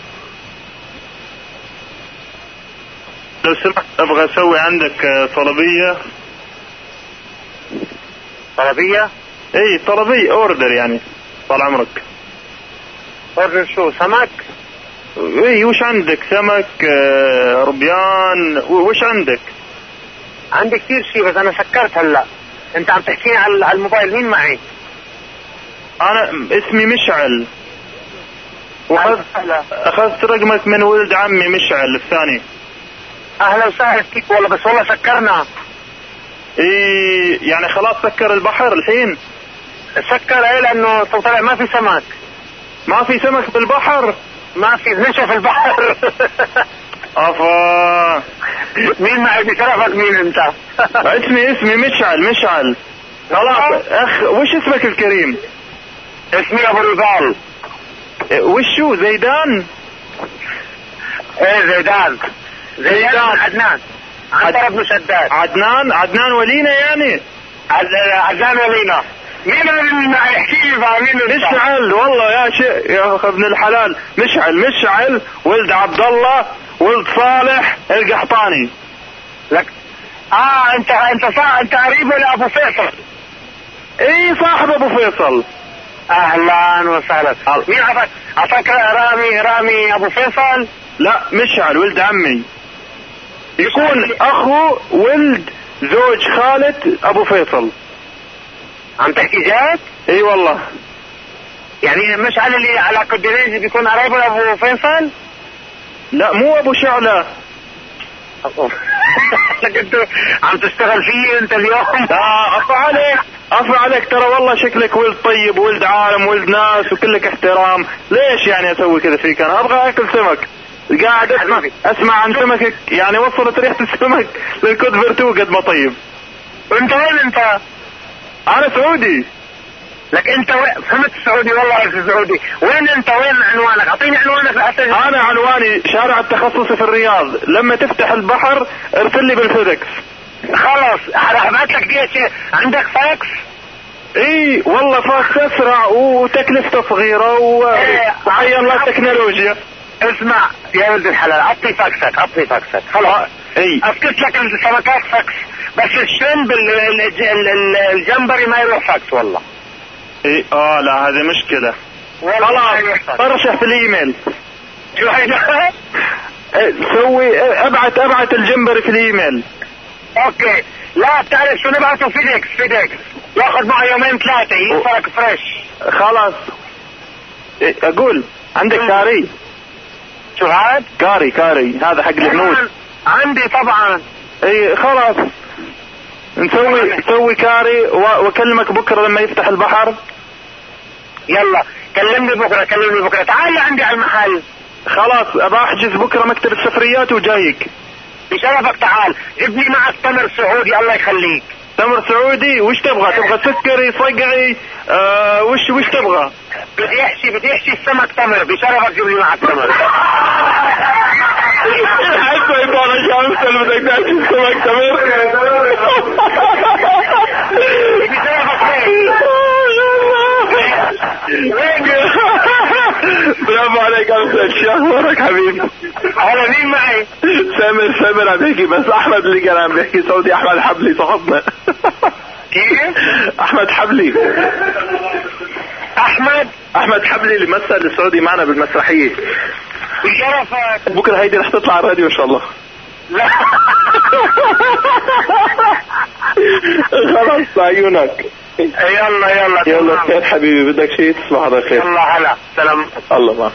لو سمحت أبغى أسوي عندك طلبية. إيه طلبية أوردر يعني. طال عمرك. أوردر شو سمك؟ ايه وش عندك؟ سمك ربيان وش عندك؟ عندي كثير شيء بس انا سكرت هلا. انت عم تحكيني على الموبايل. مين معي؟ انا اسمي مشعل اخذت رقمك من ولد عمي مشعل الثاني. اهلا وسهلا فيك والله بس والله سكرنا. ايه يعني خلاص سكر البحر الحين؟ سكر ايه لانه طلع ما في سمك. ما في سمك بالبحر؟ ما في نشف البحر. افا مين معي بشرفك؟ مين انت؟ اسمي مشعل. خلاص اخ وش اسمك الكريم؟ اسمي ابو رجال. وشو زيدان؟ ايه زيدان عدنان عنتر بن شداد. عدنان ولينا يعني. عدنان ولينا. مين اللي يحكي لي بقى مين مشعل والله يا شيء يا ابن الحلال. مشعل ولد عبد الله ولد صالح القحطاني. لك انت قريب لابو فيصل؟ اي صاحب ابو فيصل. اهلا وسهلا. مين عفاك رامي ابو فيصل؟ لا مشعل ولد عمي، يكون اخو ولد زوج خالة ابو فيصل. عم تحكي جد؟ اي والله. يعني مشعل اللي على قدريج بيكون قريب لابو فيصل؟ لا مو ابو شعلة. لك انت عم تشتغل فيه انت اليوم. لا عفوا عليك ترى والله شكلك ولد طيب ولد عالم ولد ناس وكلك احترام. ليش يعني اسوي كذا فيك؟ انا ابغى اكل سمك، قاعد اسمع عن سمكك، يعني وصلت ريحة السمك للكود فيرتو قد ما طيب. انت وين انت؟ انا سعودي. لك انت فهمت سعودي والله سعودي. وين انت؟ وين عنوانك؟ اعطيني عنوانك لحتى. انا عنواني شارع التخصصي في الرياض، لما تفتح البحر ارسل لي بالفيدكس. خلاص راح ابعث لك دي. عندك فاكس؟ اي والله فاكس اسرع وتكلفته صغيره وعين له التكنولوجيا. اسمع يا ولد الحلال، عطني فاكسك خلاص. اي افكت لك السمكات فاكس، بس الشنب الجمبري ما يروح فاكس والله. اي لا هذه مشكلة. خلاص ارشح في الايميل. شو هيدا؟ سوي ابعت الجمبري في الايميل. اوكي. لا بتعرف شو نبعته؟ فيدكس ياخذ معه يومين ثلاثة يوصلك فريش. خلاص. اقول عندك كاري؟ شو هاد؟ كاري هذا حق الهنود. عندي طبعا. اي خلاص نسوي كاري واكلمك بكره لما يفتح البحر. يلا كلمني بكره تعال عندي على المحل. خلاص ابى احجز بكره مكتب السفريات وجايك. بشرفك تعال جبني معك تمر سعودي الله يخليك. تمر سعودي؟ وش تبغى سكري صقعي؟ وش تبغى؟ بدي احشي السمك تمر. بشرفك جيب لي معك تمر. حتى يبغى شمس اللي بدك تحشي السمك تمر. برافو عليك أمثل. شو أخبارك حبيبي؟ هلا مين معي؟ سامر عم بيحكي، بس أحمد اللي كان عم بيحكي سعودي. أحمد حبلي صاحبنا. كيف؟ أحمد حبلي. أحمد حبلي اللي مثل السعودي معنا بالمسرحية. بشرفك. بكرة هيدي رح تطلع على الراديو إن شاء الله. لا خلاص عيونك. يلا خير حبيبي. بدك شيء تصبح على خير. يلا هلا سلام. الله معك.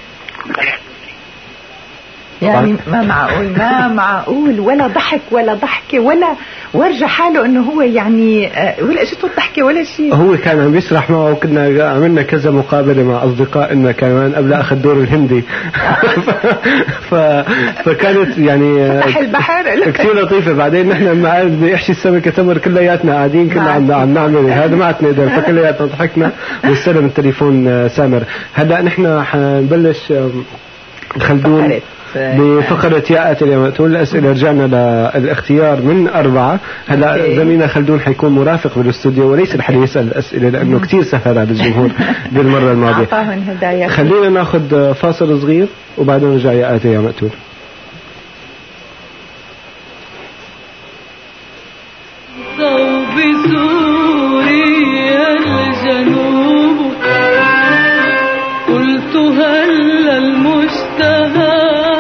يعني ما معقول ولا ضحك ولا ضحكة ولا ورجع حاله انه هو يعني ولا اجته الضحكة ولا شيء. هو كان عم يسرح معه، وكنا عملنا كذا مقابلة مع اصدقائنا كمان قبل اخذ دور الهندي. فكانت يعني البحر كثير لطيفة. بعدين نحن لما قاعد يحشي السمكة تمر كلياتنا قاعدين كنا عم نعمل هذا ما عتنا، فكلياتنا ضحكنا واستلم التليفون سامر. هلا نحن حنبلش خلدون بفقرة ياءت اليوم تقول الأسئلة. رجعنا للاختيار من 4. هلا زميلنا خلدون حيكون مرافق بالاستوديو وليس الحل يسأل الأسئلة لأنه كتير سهل على الجمهور بالمرة الماضية. خلينا ناخذ فاصل صغير وبعدين نرجع ياءت يا مقتول. صوب سوريا الجنوب قلت هل المشتهى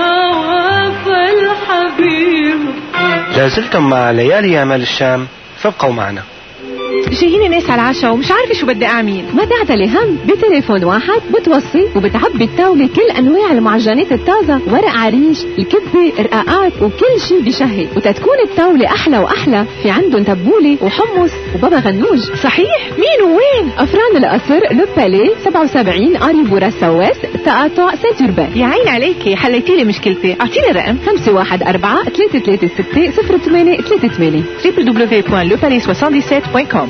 لازلتم مع ليالي أعمال الشام، فابقوا معنا. جايين ناس على العشاء ومش عارفة شو بدي أعمل. ما تعتلي هم، بتليفون واحد بتوصي وبتعبي الطاولة كل أنواع المعجنات الطازة، ورق عريش، الكبة، رقاقات وكل شيء بشهي. وتتكون الطاولة أحلى وأحلى في عندهم تبولة وحمص وبابا غنوج. صحيح؟ مين وين؟ أفران القصر، لو بالي 77 قريب سواس تقاطع سنتوربان. يا عين عليكي حليتي لي مشكلتي. أعطيني رقم 514 336 0838 www.lepalais77.com.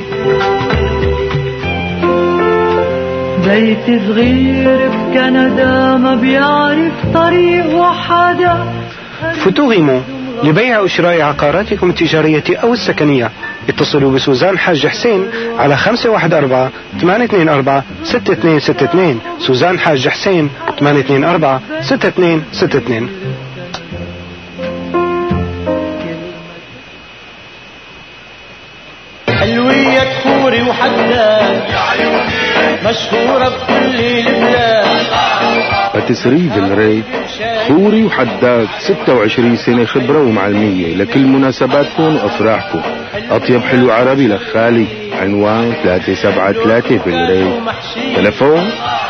بيت صغير بكندا ما بيعرف طريق وحدا. فتوغيمو لبيع أو شراء عقاراتكم التجارية أو السكنية اتصلوا بسوزان حاج حسين على 514-824-6262. سوزان حاج حسين 824-6262. حلوية خوري وحداد مشهورة بكل البلاد. تسريب الريد خوري وحداد 26 سنة خبرة ومعلمية لكل مناسباتكم وأفراحكم. أطيب حلو عربي لخالي. عنوان 373 بالريد. تلفون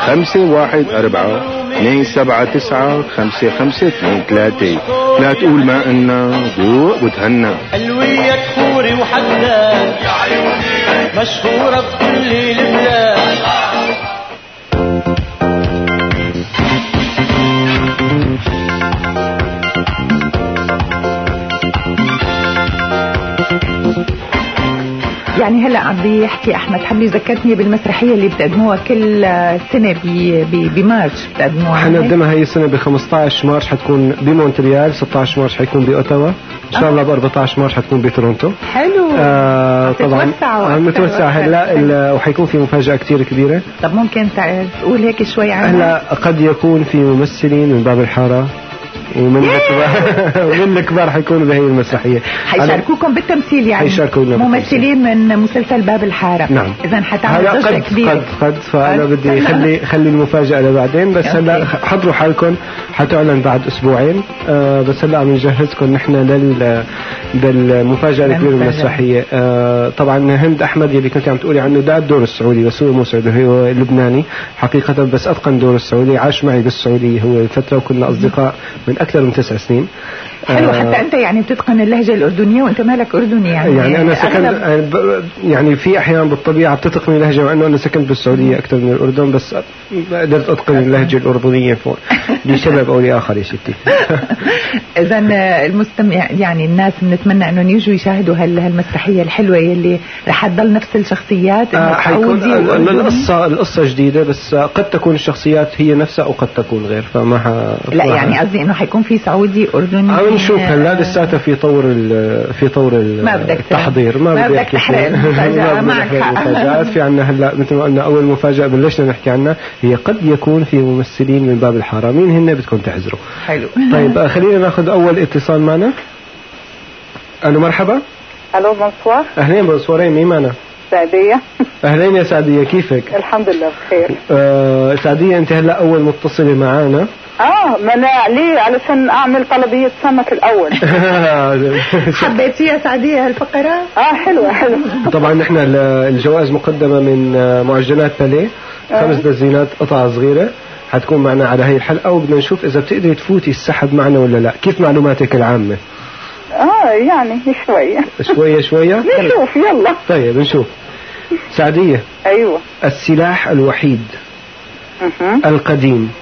514-279-5523. لا تقول ما إنا دوق وتهنى. حلوية خوري وحداد مشهورة بكل البلاد. يعني هلا عم بيحكي احمد حمدي ذكرتني بالمسرحيه اللي بتقدموها كل سنه بمارس بتقدموها. حنقدمها هي السنه ب 15 مارس حتكون بمونتريال، 16 مارس حيكون باوتاوا، ان شاء الله ب 14 مارس حتكون بتورونتو. حلو. طبعا متوسع هلا وحيكون في مفاجاه كثير كبيره. طب ممكن تقول هيك شوي عنها؟ هلا قد يكون في ممثلين من باب الحاره ومن الكبار حيكونوا بهي المسرحيه. حيشاركوكم بالتمثيل يعني ممثلين من مسلسل باب الحاره. نعم. اذا حتعمل ضجه كبيره. قد فانا بدي خلي المفاجاه لبعدين، بس هلا حضروا حالكم، حتعلن بعد اسبوعين. بس هلا عم نجهزكم نحن للمفاجاه الكبيره من المسرحيه. طبعا هند احمد اللي كنت عم تقولي عنه ده الدور السعودي، بس هو مو سعودي، هو لبناني حقيقه، بس اتقن دور السعودي. عاش معي بالسعوديه هو فتره وكنا اصدقاء من أكثر من 9 سنين. حلو. حتى أنت يعني بتتقن اللهجة الأردنية وأنت مالك أردني يعني أنا سكنت يعني في أحيان بالطبيعة بتتقن اللهجة، وأنه أنا سكنت بالسعودية أكثر من الأردن، بس قدرت أتقن اللهجة الأردنية لسبب أو لآخر يا ستي. إذا المستمع يعني الناس بنتمنى أنهم يجوا يشاهدوا هالمسرحية الحلوة اللي رح تضل نفس الشخصيات. حيكون القصة جديدة، بس قد تكون الشخصيات هي نفسها أو قد تكون غير، فما لا يعني قصدي إنه حيكون في سعودي أردني. نشوف هلا لساته في طور التحضير. ما بدك تحرق المفاجأة. معك حق. في عنا هلا مثل ما قلنا أول مفاجأة بلشنا نحكي عنها هي قد يكون في ممثلين من باب الحارة. مين هن بدكم تعذروا؟ حلو. طيب خلينا ناخذ أول اتصال معنا. ألو مرحبا. ألو منصور. أهلين منصورين، مين معنا؟ سعدية. أهلين يا سعدية، كيفك؟ الحمد لله بخير. سعدية أنت هلا أول متصلة معانا. ما أنا ليه علشان أعمل طلبية سمك الأول. حبيتي يا سعدية هالفقرة؟ حلوة. طبعا نحن الجوائز مقدمة من معجنات باليه، 5 دزينات قطعة صغيرة حتكون معنا على هاي الحلقة، وبدنا نشوف إذا بتقدري تفوتي السحب معنا ولا لا. كيف معلوماتك العامة؟ يعني شوية نشوف يلا. طيب نشوف. سعدية. أيوة. السلاح الوحيد القديم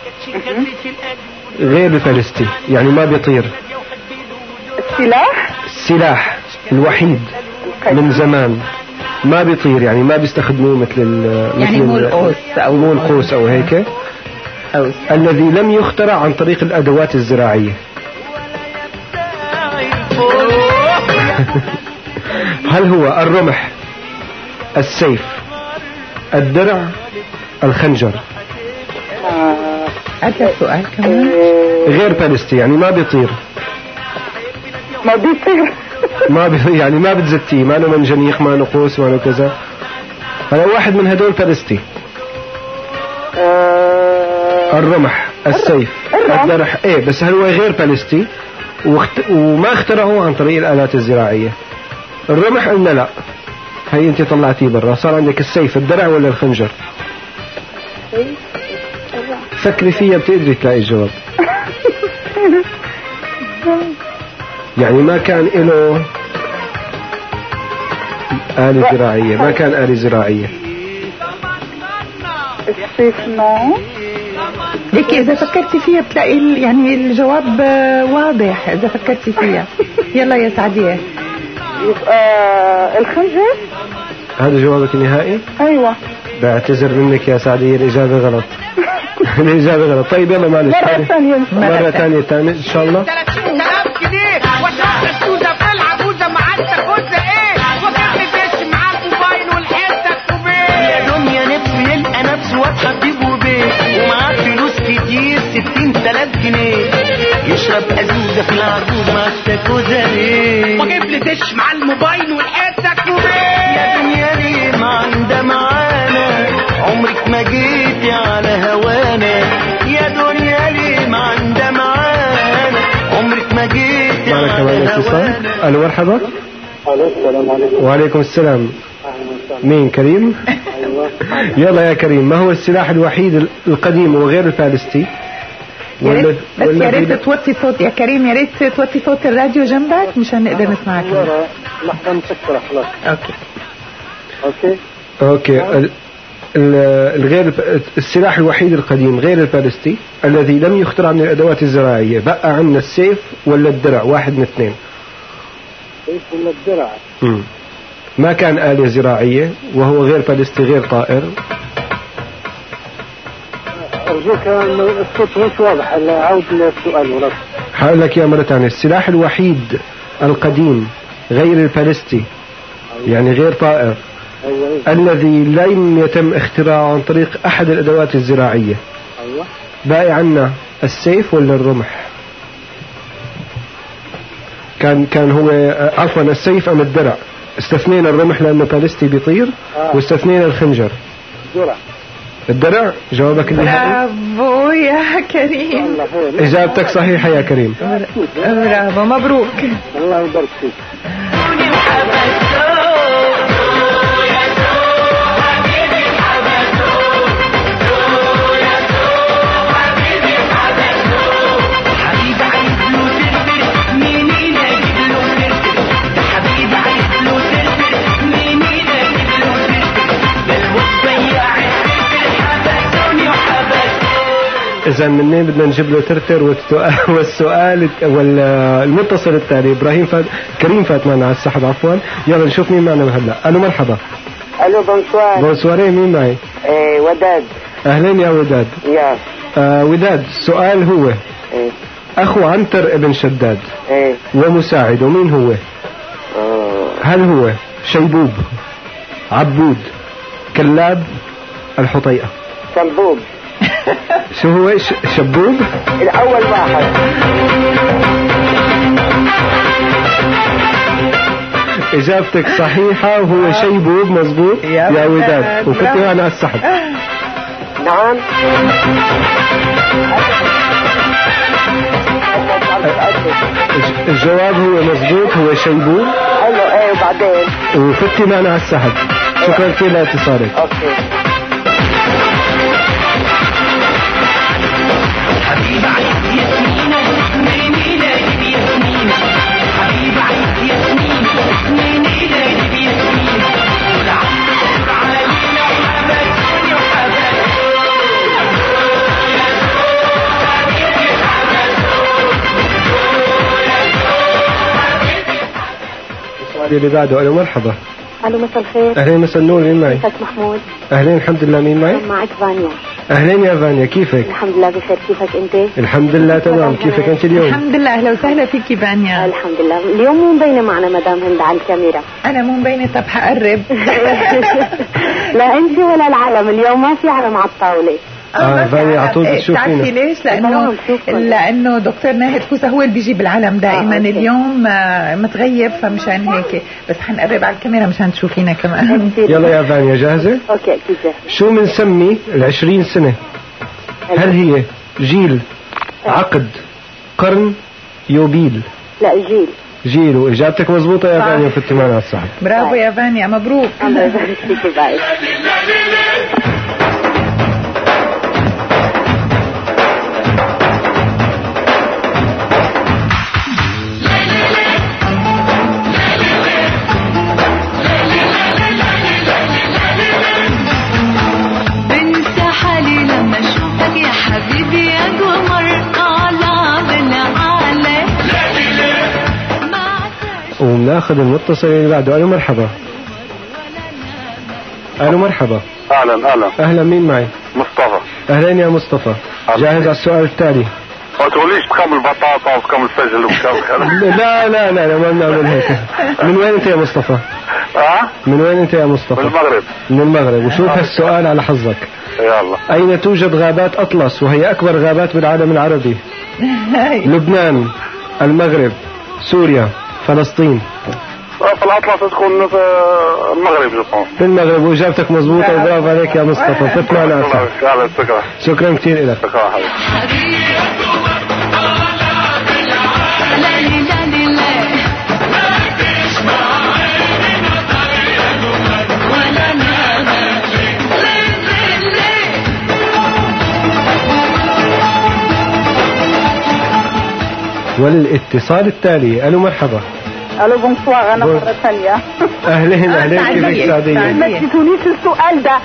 غير الفلسطي، يعني ما بيطير. السلاح الوحيد من زمان ما بيطير، يعني ما بيستخدموه مثل يعني مو القوس أو هيك. الذي لم يخترع عن طريق الأدوات الزراعية. هل هو الرمح، السيف، الدرع، الخنجر؟ هذا سؤال كمان. غير بالستي، يعني ما بيطير. يعني ما بتزتيه، ما له منجنيق، ما له قوس، ما له كذا. هذا واحد من هدول بالستي. الرمح، السيف، الدرع. بس هل هو غير بالستي وما اخترعوه عن طريق الآلات الزراعية؟ الرمح قلنا لا، هي انت طلعتيه برا. صار عندك السيف، الدرع ولا الخنجر؟ فكري فيها بتقدري تلاقي الجواب. يعني ما كان له آلة زراعية، ما كان آلة زراعية. السيف نو. ليك إذا فكرتي فيها بتلاقي يعني الجواب واضح إذا فكرتي فيها. يلا يا سعدية. يبقى الخنجر. هذا جوابك النهائي؟ أيوة. بعتذر منك يا سعدية، الإجابة غلط. الإجابة غلط. طيب يلا معلش. مرة ثانية إن شاء الله. 3000 جنيه يشرب أزوزة في العرض مع التاكوزاري وجيب لي دش مع الموبايل والحتة كوبيه يا دنيا ليه ما عندها معانا عمرك ما جيتي على هوانا يا دنيا ليه ما عندها معانا عمرك ما جيتي على هوانا. الو مرحبا. السلام عليكم. وعليكم السلام. مين كريم؟ يلا يا كريم، ما هو السلاح الوحيد القديم وغير الفارسي؟ بس يا ريت توطي صوت يا كريم، يا ريت توطي صوت الراديو جنبك مشان نقدر نسمعك. لحظة مسكرة خلاص. اوكي. الغير السلاح الوحيد القديم غير الفارسي الذي لم يخترع من الادوات الزراعية، بقى عندنا السيف ولا الدرع، واحد من اثنين. السيف ولا الدرع؟ ما كان آلة زراعية وهو غير فارسي غير طائر. أرجوك الصوت مش واضح، عاود للسؤال ولا هقول لك يا مرة ثانية. السلاح الوحيد القديم غير الفارسي يعني غير طائر الذي لم يتم اختراعه عن طريق أحد الأدوات الزراعية. باقي عنا السيف ولا الرمح؟ كان هو عفوا السيف أم الدرع. استثنينا الرمح لأنه فارسي بيطير واستثنينا الخنجر. الدرع جوابك النهائي. برافو يا كريم. إجابتك صحيحة يا كريم. برافو مبروك. الله يبارك فيك. إذا منين بدنا نجيب له ترتر والسؤال والمتصل التالي كريم فات معنا على السحب عفوا. يلا نشوف مين معنا هلا. الو مرحبا. الو بونسوار. بونسوار. مين معي؟ وداد. اهلين يا وداد. يا وداد، السؤال هو اخو عنتر ابن شداد ومساعده مين هو؟ هل هو شيبوب، عبود، كلاب، الحطيئة؟ شنبوب. شو هو شبوب؟ الأول واحد. إجابتك صحيحة وهو شيبوب مزبوط يا وداد، وكنت معنا على السحب. نعم. الجواب هو مزبوط، هو شيبوب. حلو. وبعدين وكنت معنا على السحب. شكرا كثير لاتصالك. اوكي. اللي بعده. الو مرحبا. الو مساء الخير. اهلين مساء النور. مين معي؟ كيفك محمود؟ اهلين الحمد لله. مين معي؟ معك فانيا. اهلين يا فانيا، كيفك؟ الحمد لله بخير. كيفك انت؟ الحمد لله تمام. كيفك انت اليوم؟ الحمد لله. اهلا وسهلا فيكي فانيا. الحمد لله. اليوم مو مبينه معنا مدام هند على الكاميرا. انا مو مبينه. طب حقرب. لا انت ولا العلم، اليوم ما في علم على الطاوله. فاني على طول بتشوفينا. بتعرفي ليش؟ لانه دكتور ناهد كوسا هو اللي بيجيب العلم دائما. اليوم متغير فمشان هيك بس حنقرب على الكاميرا مشان تشوفينا كمان. يلا يا فانيا جاهزة؟ اوكي اكيد جاهزة. شو بنسمي ال20 سنة؟ هل هي جيل، عقد، قرن، يوبيل؟ لا جيل. واجابتك مضبوطة يا فانيا، كنت معنا على الصحة. برافو يا فانيا مبروك. الله يبارك فيكي. باي. وناخذ المتصل اللي بعده. الو مرحبا. الو مرحبا. اهلا. مين معي؟ مصطفى. اهلين يا مصطفى. جاهز على السؤال التالي؟ ما تقوليش بكم البطاطا وبكم الفجل وبكم لا ما بنعمل هيك. من وين انت يا مصطفى؟ من وين انت يا مصطفى؟ من المغرب. من المغرب. وشوف هالسؤال على حظك. يلا. أين توجد غابات أطلس وهي أكبر غابات بالعالم العربي؟ لبنان، المغرب، سوريا، فلسطين. في الأطلس تكون في المغرب جبون. في المغرب، وإجابتك مضبوطة وبرافو عليك يا مصطفى. تطلع ناسا. شكرا كثير لك. شكرا حبيبي. والاتصال التالي. ألو مرحبا. الو بونسوار، انا مرة ثانية. اهلين كيفك سعدية؟ ما اديتونيش السؤال ده.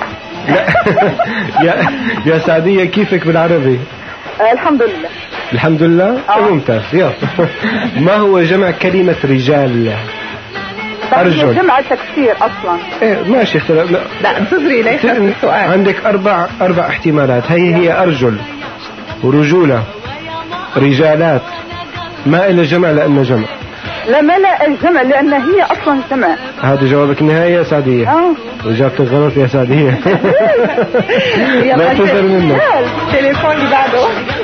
يا سعدية كيفك بالعربي؟ الحمد لله. الحمد لله؟ ممتاز. يلا. ما هو جمع كلمة رجال؟ أرجل. جمع تكسير أصلا. إيه ماشي اختلاف. لا انتظري ليش السؤال. عندك أربع احتمالات. هي أرجل ورجولة رجالات. ما إلا جمع لأنه جمع. لا ما لا الجمع لأن هي أصلا جمع. هذا جوابك النهائي يا سعدية؟ وإجابتك غلط يا سعدية. لا تزر منك. التليفون اللي بعده.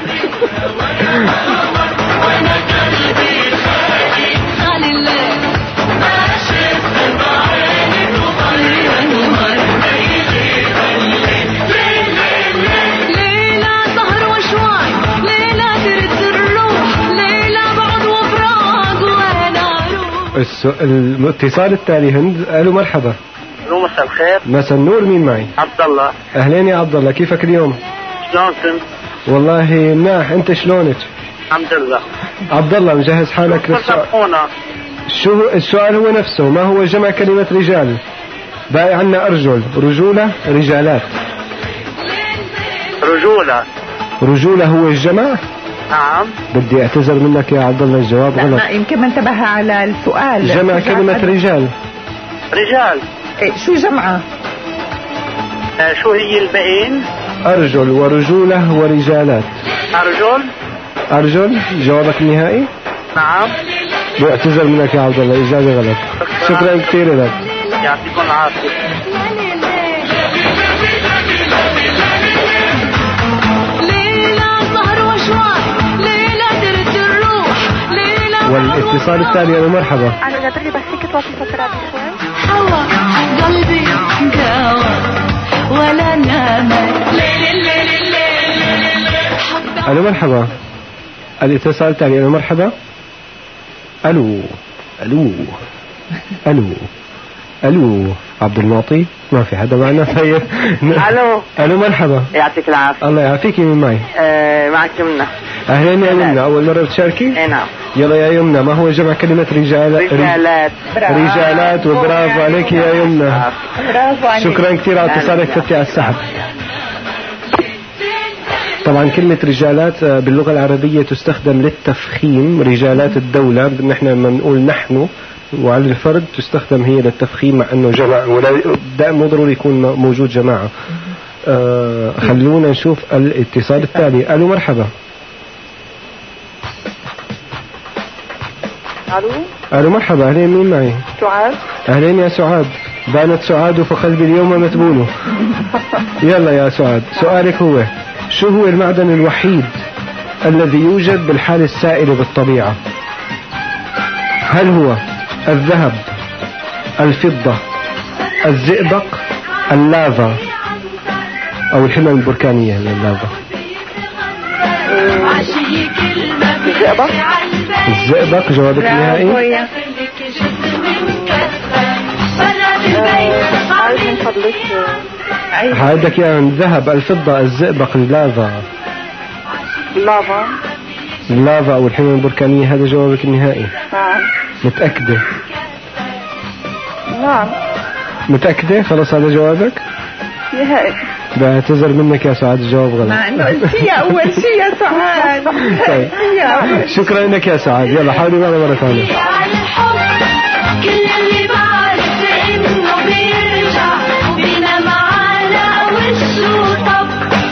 الاتصال التالي هند. الو مرحبا. الو مساء الخير. مساء النور، مين معي؟ عبد الله. اهلين يا عبد الله، كيفك اليوم؟ شلون كنت؟ والله مناح، انت شلونك؟ الحمد لله. عبد الله مجهز حالك للسؤال؟ شو السؤال هو نفسه، ما هو جمع كلمة رجال؟ باقي عنا أرجل، رجولة، رجالات. رجولة هو الجمع؟ نعم. بدي اعتذر منك يا عبد الله، الجواب غلط. يمكن ما انتبه على السؤال. جمع كلمة رجال. إيه شو جمعة؟ شو هي الباقين؟ أرجل ورجولة ورجالات. أرجل جوابك النهائي؟ نعم. بعتذر منك يا عبد الله، إجابة غلط. شكرا كثير لك. يعطيكم العافية. والاتصال التالي. يا مرحبا. أنا جاتلي بحكي توصي فترة شوي. هوا قلبي داوى ولا نامت. ألو مرحبا. الاتصال التالي. ألو مرحبا. ألو عبد المعطي، ما في حدا معنا. طيب. ألو مرحبا. يعطيك العافية. الله يعافيك. من معي؟ معك يمنى. أهلين يا يمنى، أول مرة بتشاركي؟ اي نعم. يلا يا يمنى، ما هو جمع كلمة رجالات. وبرافو عليك يا يمنى. برافو عليك. شكرا كثير على اتصالك، فتي على السحب. طبعا كلمة رجالات باللغة العربية تستخدم للتفخيم. رجالات الدولة نحن لما نقول نحن وعلى الفرد تستخدم هي للتفخيم، مع انه جمع ولا دائما مو ضروري يكون موجود جماعة. خلونا نشوف الاتصال التالي. الو مرحبا. الو مرحبا. اهلين، مين معي؟ سعاد. اهلين يا سعاد. بانت سعاد فقلبي اليوم متبول. يلا يا سعاد، سؤالك هو: شو هو المعدن الوحيد الذي يوجد بالحالة السائلة بالطبيعة؟ هل هو الذهب، الفضة، الزئبق، اللافا أو الحمم البركانية من اللافا؟ الزئبق جوابك النهائي؟ عندك يا الذهب، الفضة، الزئبق، اللافا. اللافا أو الحمم البركانية، هذا جوابك النهائي؟ نعم. متأكدة؟ نعم. متأكدة؟ خلاص هذا جوابك؟ نهائي. بعتذر منك يا سعاد، الجواب غلط. مع انه قلتيها اول شيء يا سعاد. طيب. شكرا لك يا سعاد. يلا حاولي معنا مرة ثانية. كل اللي بعرف انه بيرجع بينا معانا وشه طب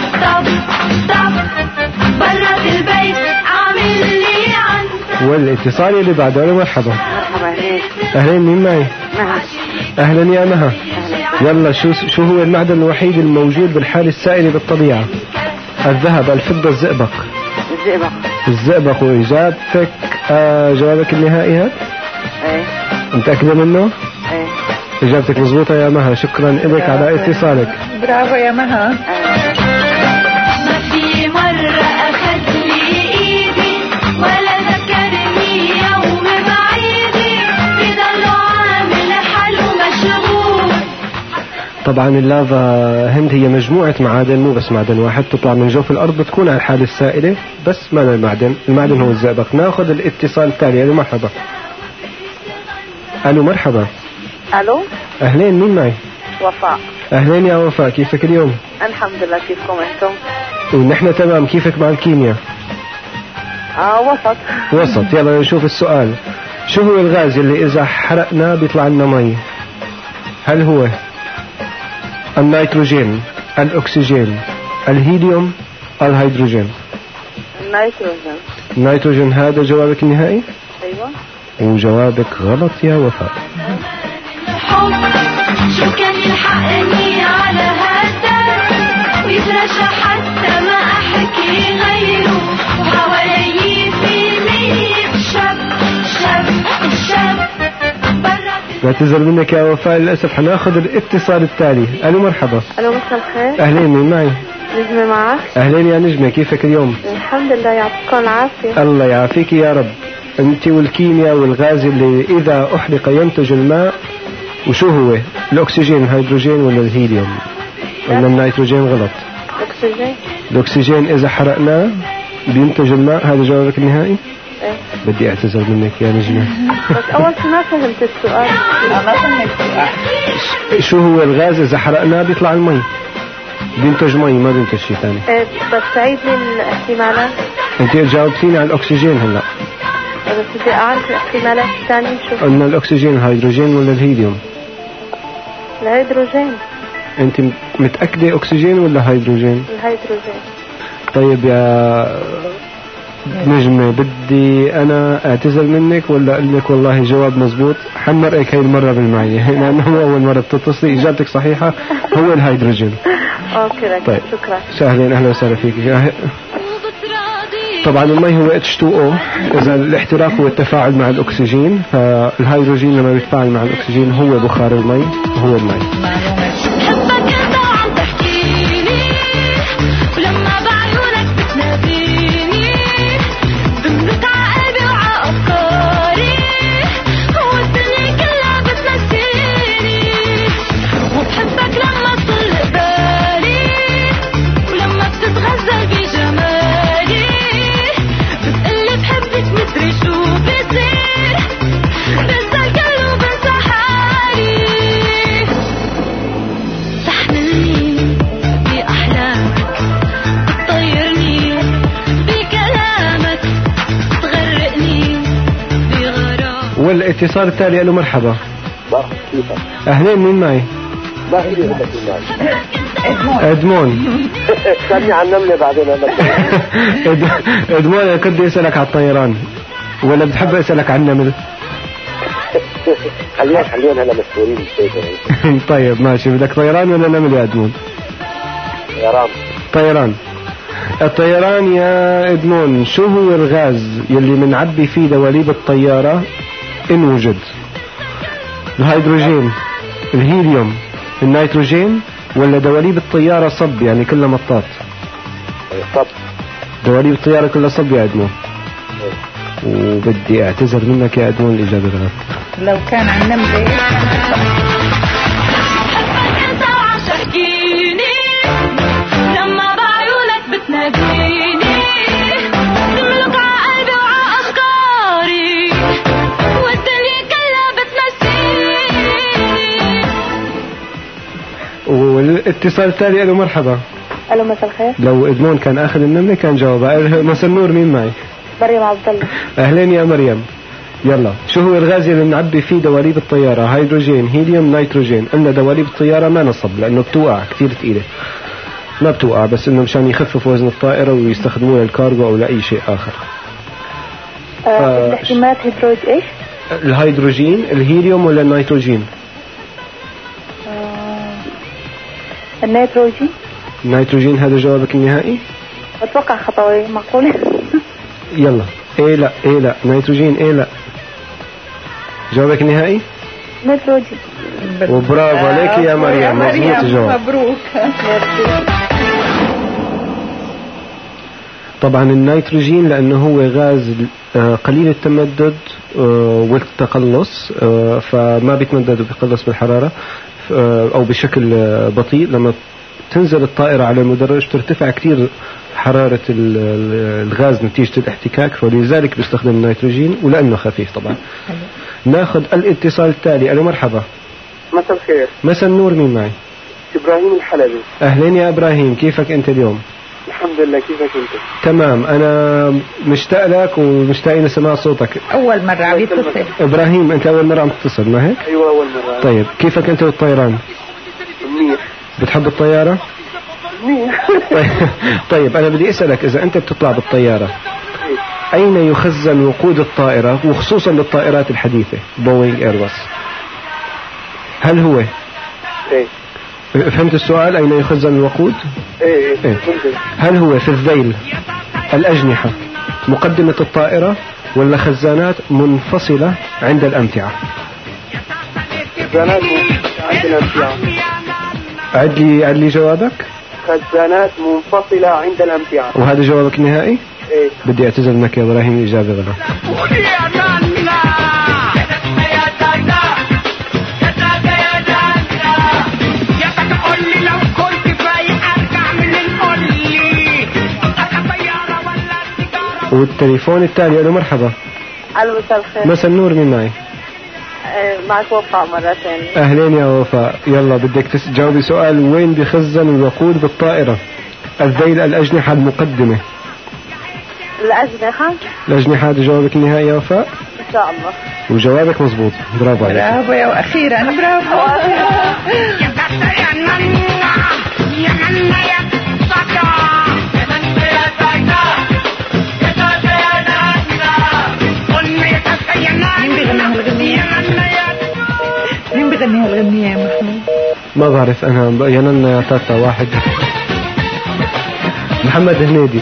برا البيت عامل لي عنده. والاتصال اللي بعده. مرحبا. مرحبا. اهلين، مين معي؟ نهى. اهلا يا نهى. يلا شو هو المعدن الوحيد الموجود بالحالة السائلة بالطبيعة؟ الذهب، الفضة، الزئبق. الزئبق. وإجابتك جوابك النهائي هذا؟ ايه. متأكدة منه؟ ايه. إجابتك مضبوطة يا مها، شكرا لك على اتصالك. برافو يا مها. ما في مرة أخذ لي إيدي ولا ذكرني يوم بعيدي، بضل عامل حاله مشغول. طبعا اللافا هند هي مجموعة معادن، مو بس معدن واحد، تطلع من جوف الأرض بتكون على الحالة السائلة، بس ما المعدن هو الزئبق. ناخذ الاتصال التالي. ألو مرحبا. ألو مرحبا. الو. أهلين، مين معي؟ وفاء. أهلين يا وفاء، كيفك اليوم؟ الحمد لله، كيفكم انتم؟ ونحن تمام. كيفك مع الكيمياء؟ وسط. وسط. يلا نشوف السؤال. شو هو الغاز اللي إذا حرقنا بيطلع لنا مي؟ هل هو النيتروجين، الأكسجين، الهيليوم، الهيدروجين؟ النيتروجين. النيتروجين هذا جوابك النهائي؟ ايوه. وجوابك غلط يا وفاء. شو كان يلحقني على هالدرب ويترشى حتى ما أحكي غيره، وحوالي في 100 شاب بعتذر منك يا وفاء، للأسف حناخذ الاتصال التالي. ألو مرحبا. الو مساء الخير. أهلين، مين معي؟ نجمة معك. أهلين يا نجمة، كيفك اليوم؟ الحمد لله، يعطيكم العافية. الله يعافيك يا رب. أنت والكيمياء والغاز اللي إذا أحرق ينتج الماء، وشو هو؟ الأكسجين، الهيدروجين، ولا الهيليوم؟ ولا النيتروجين؟ غلط. الأكسجين. الأكسجين إذا حرقناه بينتج الماء، هذا جوابك النهائي؟ ايه. بدي أعتذر منك يا نجمة. بس أول شيء ما فهمت السؤال. ما فهمت السؤال. شو هو الغاز إذا حرقناه بيطلع المي؟ بينتج مي، ما بينتج شيء ثاني. ايه، بس تعيد لي الاحتمالات. أنت جاوبتيني على الأكسجين هلا. بس بدي أعرف الاحتمالات الثانية. شو قلنا الأكسجين، الهيدروجين، ولا الهيليوم؟ الهيدروجين. أنت متأكدة أكسجين ولا هيدروجين؟ الهيدروجين. طيب يا نجمة، بدي أنا أعتذر منك ولا أقول لك والله جواب مزبوط؟ حنمرقك هاي المرة بالمعية، لأنه أول مرة بتتصلي. إجابتك صحيحة، هو الهيدروجين. أوكي لك. طيب. شكرا. سهلين، أهلا وسهلا فيك. طبعا المي هو H2O، إذا الاحتراق هو التفاعل مع الأكسجين، فالهيدروجين لما بيتفاعل مع الأكسجين هو بخار المي، هو المي. والاتصال التالي. ألو مرحبا. أهلين، مين معي؟ إدمون. سألني عن النملة بعدين. إدمون، أنا كنت أسألك على الطيران ولا بتحب أسألك عن النمل؟ خلينا هلا مشهورين. طيب ماشي، بدك طيران ولا نمل يا إدمون؟ طيران. الطيران يا إدمون، شو هو الغاز يلي منعبي فيه دواليب الطيارة إن وجد؟ الهيدروجين، الهيليوم، النيتروجين، ولا دواليب الطيارة صب يعني كلها مطاط؟ صب. دواليب الطيارة كلها صب يا إدمون. وبدي أعتذر منك يا إدمون، الإجابة غلط. لو كان عن نملة والاتصال التالي. ألو مرحبا. الو مساء الخير. لو إدمون كان أخذ النملة كان جاوبها. مساء النور، مين معي؟ مريم عبد الله. أهلين يا مريم. يلا، شو هو الغاز اللي بنعبي فيه دواليب الطيارة؟ هيدروجين، هيليوم، نيتروجين. قلنا دواليب الطيارة ما نصب لأنه بتوقع كثير ثقيلة، ما بتوقع، بس إنه مشان يخففوا وزن الطائرة ويستخدموها للكارغو أو لأي شيء آخر. الاحتمالات هيدروج إيش؟ الهيدروجين، الهيليوم، ولا النيتروجين؟ النيتروجين. النيتروجين هذا جوابك النهائي؟ أتوقع خطوي معقولة. يلا ايه لا ايه لا نيتروجين ايه لا. جوابك النهائي؟ نيتروجين. وبرافو عليك يا مريم، مظبوط الجواب. مبروك. طبعا النيتروجين لأنه هو غاز قليل التمدد والتقلص، فما بيتمدد وبيقلص بالحرارة أو بشكل بطيء. لما تنزل الطائرة على المدرج ترتفع كثير حرارة الغاز نتيجة الاحتكاك، ولذلك بيستخدم النيتروجين ولأنه خفيف طبعا. ناخذ الاتصال التالي. ألو مرحبا. مساء الخير. مساء النور، مين معي؟ إبراهيم الحلبي. أهلين يا إبراهيم، كيفك أنت اليوم؟ الحمد لله، كيفك أنت؟ تمام، أنا مشتاق لك ومشتاقين لسماع صوتك. أول مرة عم يتصل. إبراهيم أنت أول مرة عم تتصل ما هيك؟ أيوة أول مرة. طيب كيفك أنت بالطيران؟ منيح. بتحب الطيارة؟ منيح. طيب أنا بدي أسألك، إذا أنت بتطلع بالطيارة أين يخزن وقود الطائرة، وخصوصا للطائرات الحديثة بوينغ إيرباص؟ هل هو إيه؟ فهمت السؤال؟ أين يخزن الوقود؟ إيه. هل هو في الذيل، الأجنحة، مقدمة الطائرة، ولا خزانات منفصلة عند الأمتعة؟ خزانات عند الأمتعة. عد لي جوابك. خزانات منفصلة عند الأمتعة. وهذا جوابك النهائي؟ إيه. بدي أعتذر منك يا إبراهيم، الإجابة غلط. والتليفون التالي. ألو مرحبا. ألو مساء الخير. مساء النور، مين معي؟ معك وفاء مرة ثانية. أهلين يا وفاء، يلا بدك تجاوبي سؤال وين بيخزن الوقود بالطائرة؟ الذيل، الأجنحة، المقدمة. الأجنحة. الأجنحة هذا جوابك النهائي يا وفاء؟ إن شاء الله. وجوابك مزبوط، برافو عليك. برافو يا أخيرا برافو. مين بيغني هالغنية يا محمود؟ ما بعرف أنا، يا نانا يا تاتا واحد. محمد هنيدي.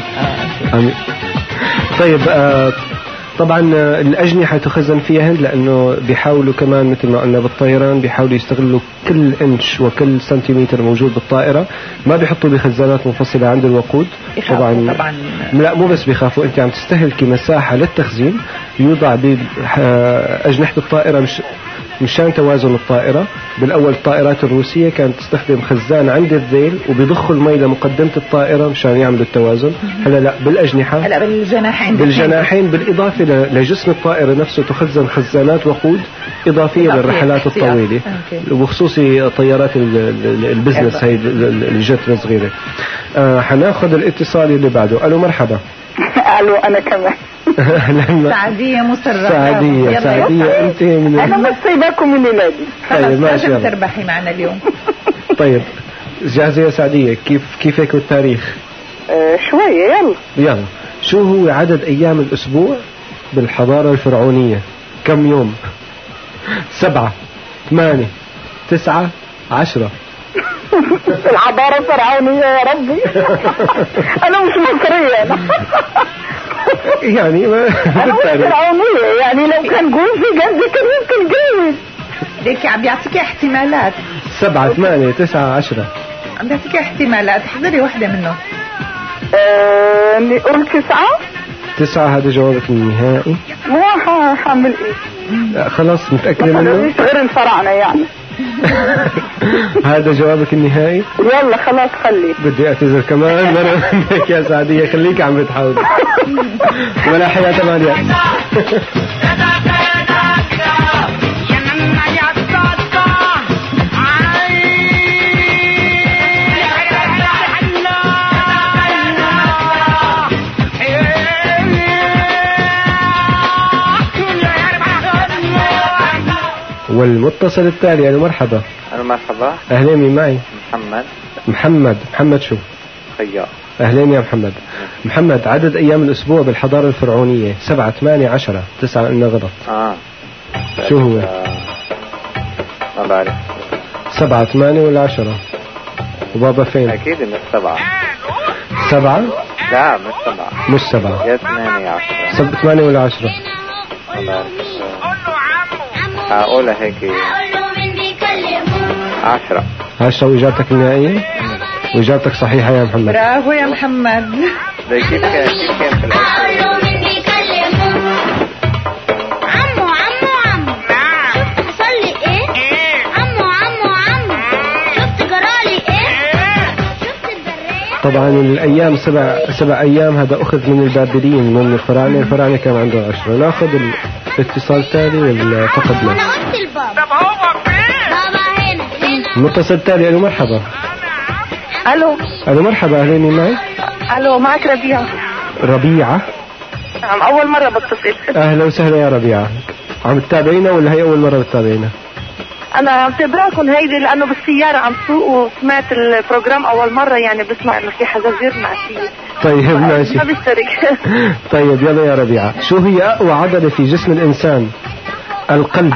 طيب طبعا الأجنحة تخزن فيها لأنه بيحاولوا كمان مثل ما قلنا بالطيران بيحاولوا يستغلوا كل إنش وكل سنتيمتر موجود بالطائرة، ما بيحطوا بخزانات منفصلة عند الوقود. طبعا لا مو بس بيخافوا، أنت عم تستهلكي مساحة للتخزين، يوضع بأجنحة الطائرة مشان توازن الطائرة. بالأول الطائرات الروسية كانت تستخدم خزان عند الذيل وبيضخوا المي لمقدمة الطائرة مشان يعملوا التوازن. هلا لا، بالأجنحة، هلا بالجناحين بالإضافة لجسم الطائرة نفسه تخزن خزانات وقود إضافية للرحلات الطويلة، وبخصوصي طيارات البزنس هاي الجت الصغيرة. حناخذ الاتصال اللي بعده. ألو مرحبا. ألو أنا كمان. سعدية مسرة. سعدية أنت من أنا مصيبكم من ولادي. طيب ما شاء الله. تربحي معنا اليوم. طيب جاهزة يا سعدية؟ كيفك والتاريخ؟ شوية يلا. شو هو عدد أيام الأسبوع بالحضارة الفرعونية؟ كم يوم؟ 7 8 9 10. الحضارة الفرعونية يا ربي. أنا مش مصرية أنا. يعني أنا مش فرعونية، يعني لو كان جول في جنبي كان ممكن جاوز. ليكي عم بيعطيكي احتمالات. 7 8 9 10. عم بيعطيكي احتمالات، احذري واحدة منهم. نقول 9. 9 هذا جوابك النهائي؟ مو حامل إيه؟ خلاص متأكدة منه؟ مش غير الفراعنة يعني. هذا جوابك النهائي؟ يلا خلاص خلي. بدي اعتذر كمان مرة منك يا سعدية، خليك عم بتحاول. ولا حياة ثمانية. والمتصل التالي. يعني مرحبا. أنا مرحبا. أهلين، مين معي؟ محمد شو؟ خيار. أهلين يا محمد. محمد، عدد أيام الأسبوع بالحضارة الفرعونية 7 8 10. 9 إنه غلط. شو هو؟ ما بعرف. 7 8 ولا 10؟ وبابا فين؟ أكيد مش 7. 7؟ لا مش 7. مش 7. يا 8 10. 8 ولا 10؟ هقولها هيك 10. 10 وإجابتك النهائية؟ وإجابتك صحيحة يا محمد. برافو يا محمد. كيف كان في الأول؟ طبعا الأيام 7 أيام هذا أخذ من البابليين من الفراعنة. الفراعنة كان عندهم 10. ناخذ الاتصال التالي ولا فقدنا؟ المتصل التالي. ألو مرحبا. ألو مرحبا. أهلين مين معي؟ الو معك ربيعة. ربيعة؟ نعم اول مرة بتصل. اهلا وسهلا يا ربيعة. عم تتابعينا ولا هي اول مرة بتتابعينا؟ انا متابعكم هيدي لانه بالسيارة عم سوق وسمعت البروجرام اول مرة، يعني بسمع انه في حزازير معسية. طيب ماشي. ما بيشترك. طيب يلا يا ربيعة، شو هي اقوى عضلة في جسم الانسان؟ القلب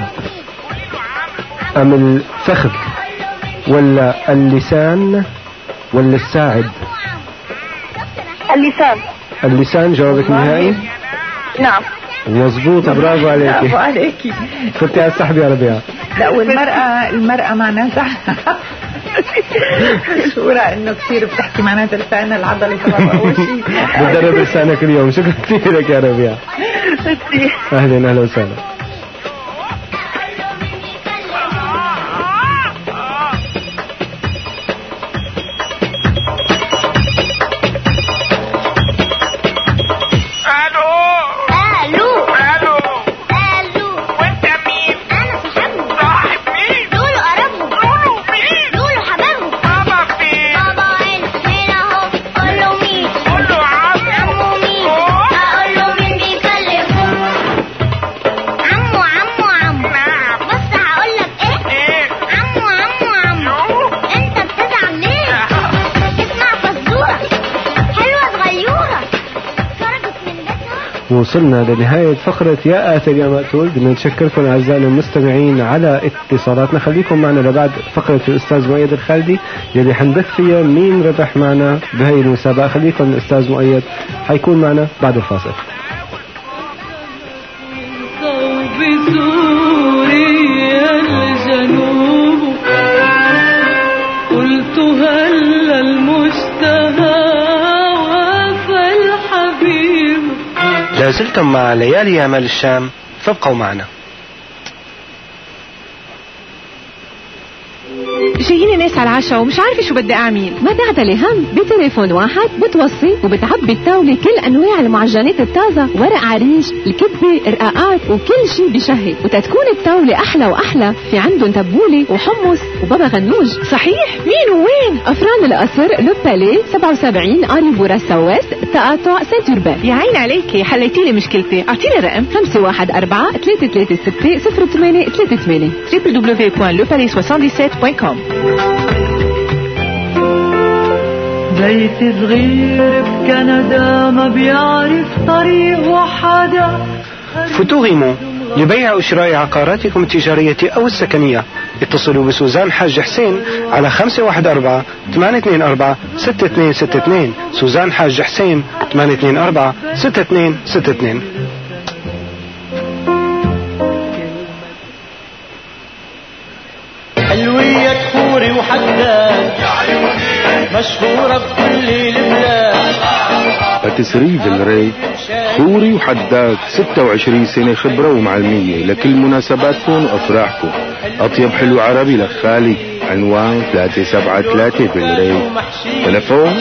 ام الفخذ ولا اللسان ولا الساعد؟ اللسان. اللسان جوابك النهائي؟ نعم مظبوط. برافو عليكي. برافو عليكي. كنت على السحب يا ربيعة. لا والمرأة معناتها مشهورة انه كثير بتحكي معناتها لسان العضلة طبعا اول شيء. بتدرب لسانك اليوم. شكرا كثير لك يا ربيعة. اهلا وسهلا. وصلنا لنهاية فقرة يا آتر يا مقتول. بدنا نشكركم أعزائنا المستمعين على اتصالاتنا. خليكم معنا لبعد فقرة الأستاذ مؤيد الخالدي يلي حندث فيها مين ربح معنا بهاي المسابقة. خليكم الأستاذ مؤيد حيكون معنا بعد الفاصل. قلت هل المشتهى والحبيب. لازلتم مع ليالي يامال الشام، فابقوا معنا. جايين ناس على العشاء ومش عارفة شو بدي أعمل. ما تعتلي هم، بتليفون واحد بتوصي وبتعبي الطاولة كل أنواع المعجنات الطازة، ورق عريش، الكبة، رقاقات وكل شيء بشهي. وتتكون الطاولة أحلى وأحلى في عندهم تبولة وحمص وبابا غنوج. صحيح؟ مين وين؟ أفران القصر، لو بالي 77 قاري بورا السواس، تقاطع سنتوربان. يا عين عليكي، حليتي لي مشكلتي. أعطيني رقم 514-336-0838 www.lepalais77.com. بيت صغير بكندا ما بيعرف طريق وحدا. فتوغموا لبيع وشراء عقاراتكم التجارية أو السكنية. اتصلوا بسوزان حاج حسين على 514-824-6262. سوزان حاج حسين 824-6262. حلوية خوري وحداد مشهورة بكل البلاد. تسريب الري خوري وحداد 26 سنة خبرة ومعلمية لكل مناسباتكم وأفراحكم. أطيب حلو عربي لخالي. عنوان 373 بالري. تلفون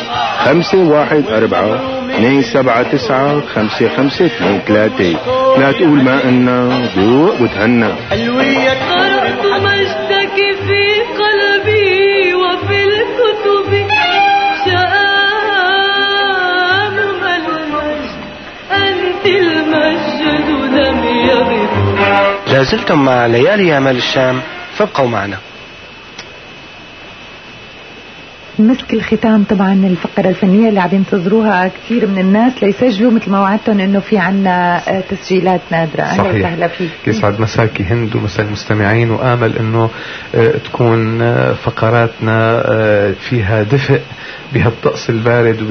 514-279-5523. لا تقول ما إنا ذوق وتهنى. حلوية طرت مجدك في قلبي وفي الكتب شامها المجد أنت المجد لم يغب. لازلتم مع ليالي يامال الشام، فابقوا معنا. مسك الختام طبعا الفقرة الفنية اللي عم ينتظروها كثير من الناس ليسجلوا مثل ما وعدتهم انه في عنا تسجيلات نادرة. اهلا وسهلا فيك. يسعد مساكي هند ومساء المستمعين، وآمل انه تكون فقراتنا فيها دفء بهالطقس البارد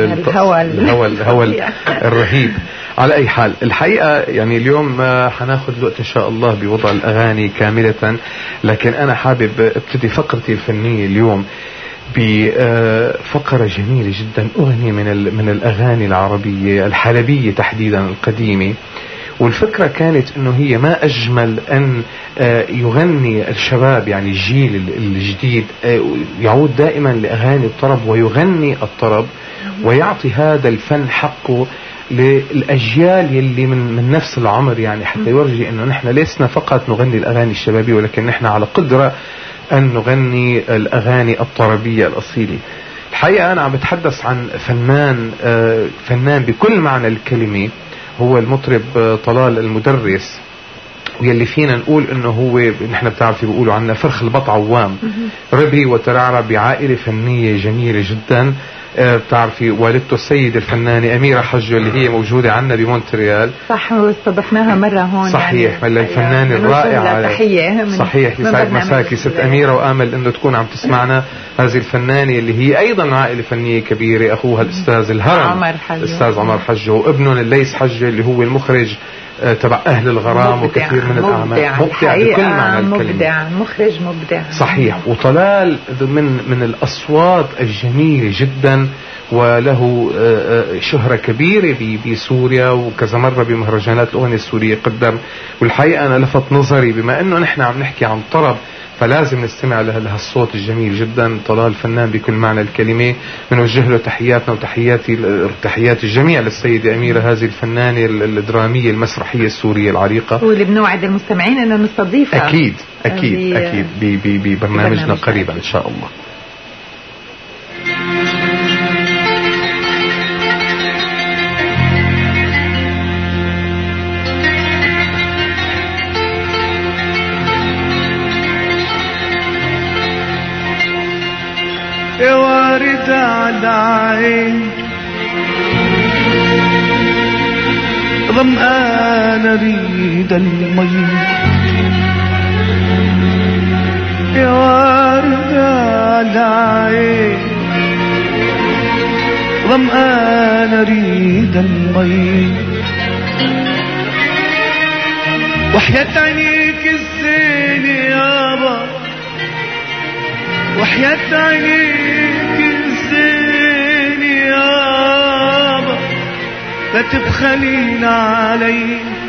وبهالهواء الرهيب. على اي حال الحقيقة يعني اليوم حناخذ الوقت ان شاء الله بوضع الاغاني كاملة، لكن انا حابب ابتدي فقرتي الفنية اليوم بفقرة جميلة جدا، أغنية من الأغاني العربية الحلبية تحديدا القديمة. والفكرة كانت أنه هي ما أجمل أن يغني الشباب، يعني الجيل الجديد يعود دائما لأغاني الطرب ويغني الطرب ويعطي هذا الفن حقه للأجيال يلي من نفس العمر، يعني حتى يورجي أنه نحن لسنا فقط نغني الأغاني الشبابية، ولكن نحن على قدرة أن نغني الأغاني الطربية الأصيلة. الحقيقة أنا عم بتحدث عن فنان بكل معنى الكلمة، هو المطرب طلال المدرس، ويلي فينا نقول انه هو نحن بتعرفي بيقولوا عنا فرخ البط عوام. ربي وترعرع بعائلة فنية جميلة جدا. بتعرفي والدته السيدة الفنانة أميرة حجو اللي هي موجودة عنا بمونتريال. صح، واستضفناها مرة هون. صحيح، من الفنانة الرائعة. تحية. صحيح، يسعد مساكي ست أميرة، وآمل انه تكون عم تسمعنا هذه الفنانة اللي هي أيضا عائلة فنية كبيرة. أخوها الأستاذ الهرم الأستاذ عمر حجو، وابنهم الليث حجو اللي هو المخرج تبع أهل الغرام وكثير من الأعمال. مبدع بكل معنى الكلمة. مخرج مبدع. صحيح. وطلال من الأصوات الجميلة جدا، وله شهرة كبيرة بسوريا، وكذا مرة بمهرجانات الأغنية السورية قدم. والحقيقة أنا لفت نظري بما أنه نحن عم نحكي عن طرب فلازم نستمع لهالصوت الجميل جدا. طلال فنان بكل معنى الكلمة، بنوجه له تحياتنا وتحيات الجميع للسيدة أميرة، هذه الفنانة الدرامية المسرحية السورية العريقة، واللي بنوعد المستمعين أنه نستضيفها أكيد ببرنامجنا قريبا إن شاء الله. يا واردة على عين ظمآن أريد المي، يا واردة على عين ظمآن أريد المي، وحياة عينيك الزين يابا، وحياة عينيك الزين يابا، لا تبخلين علي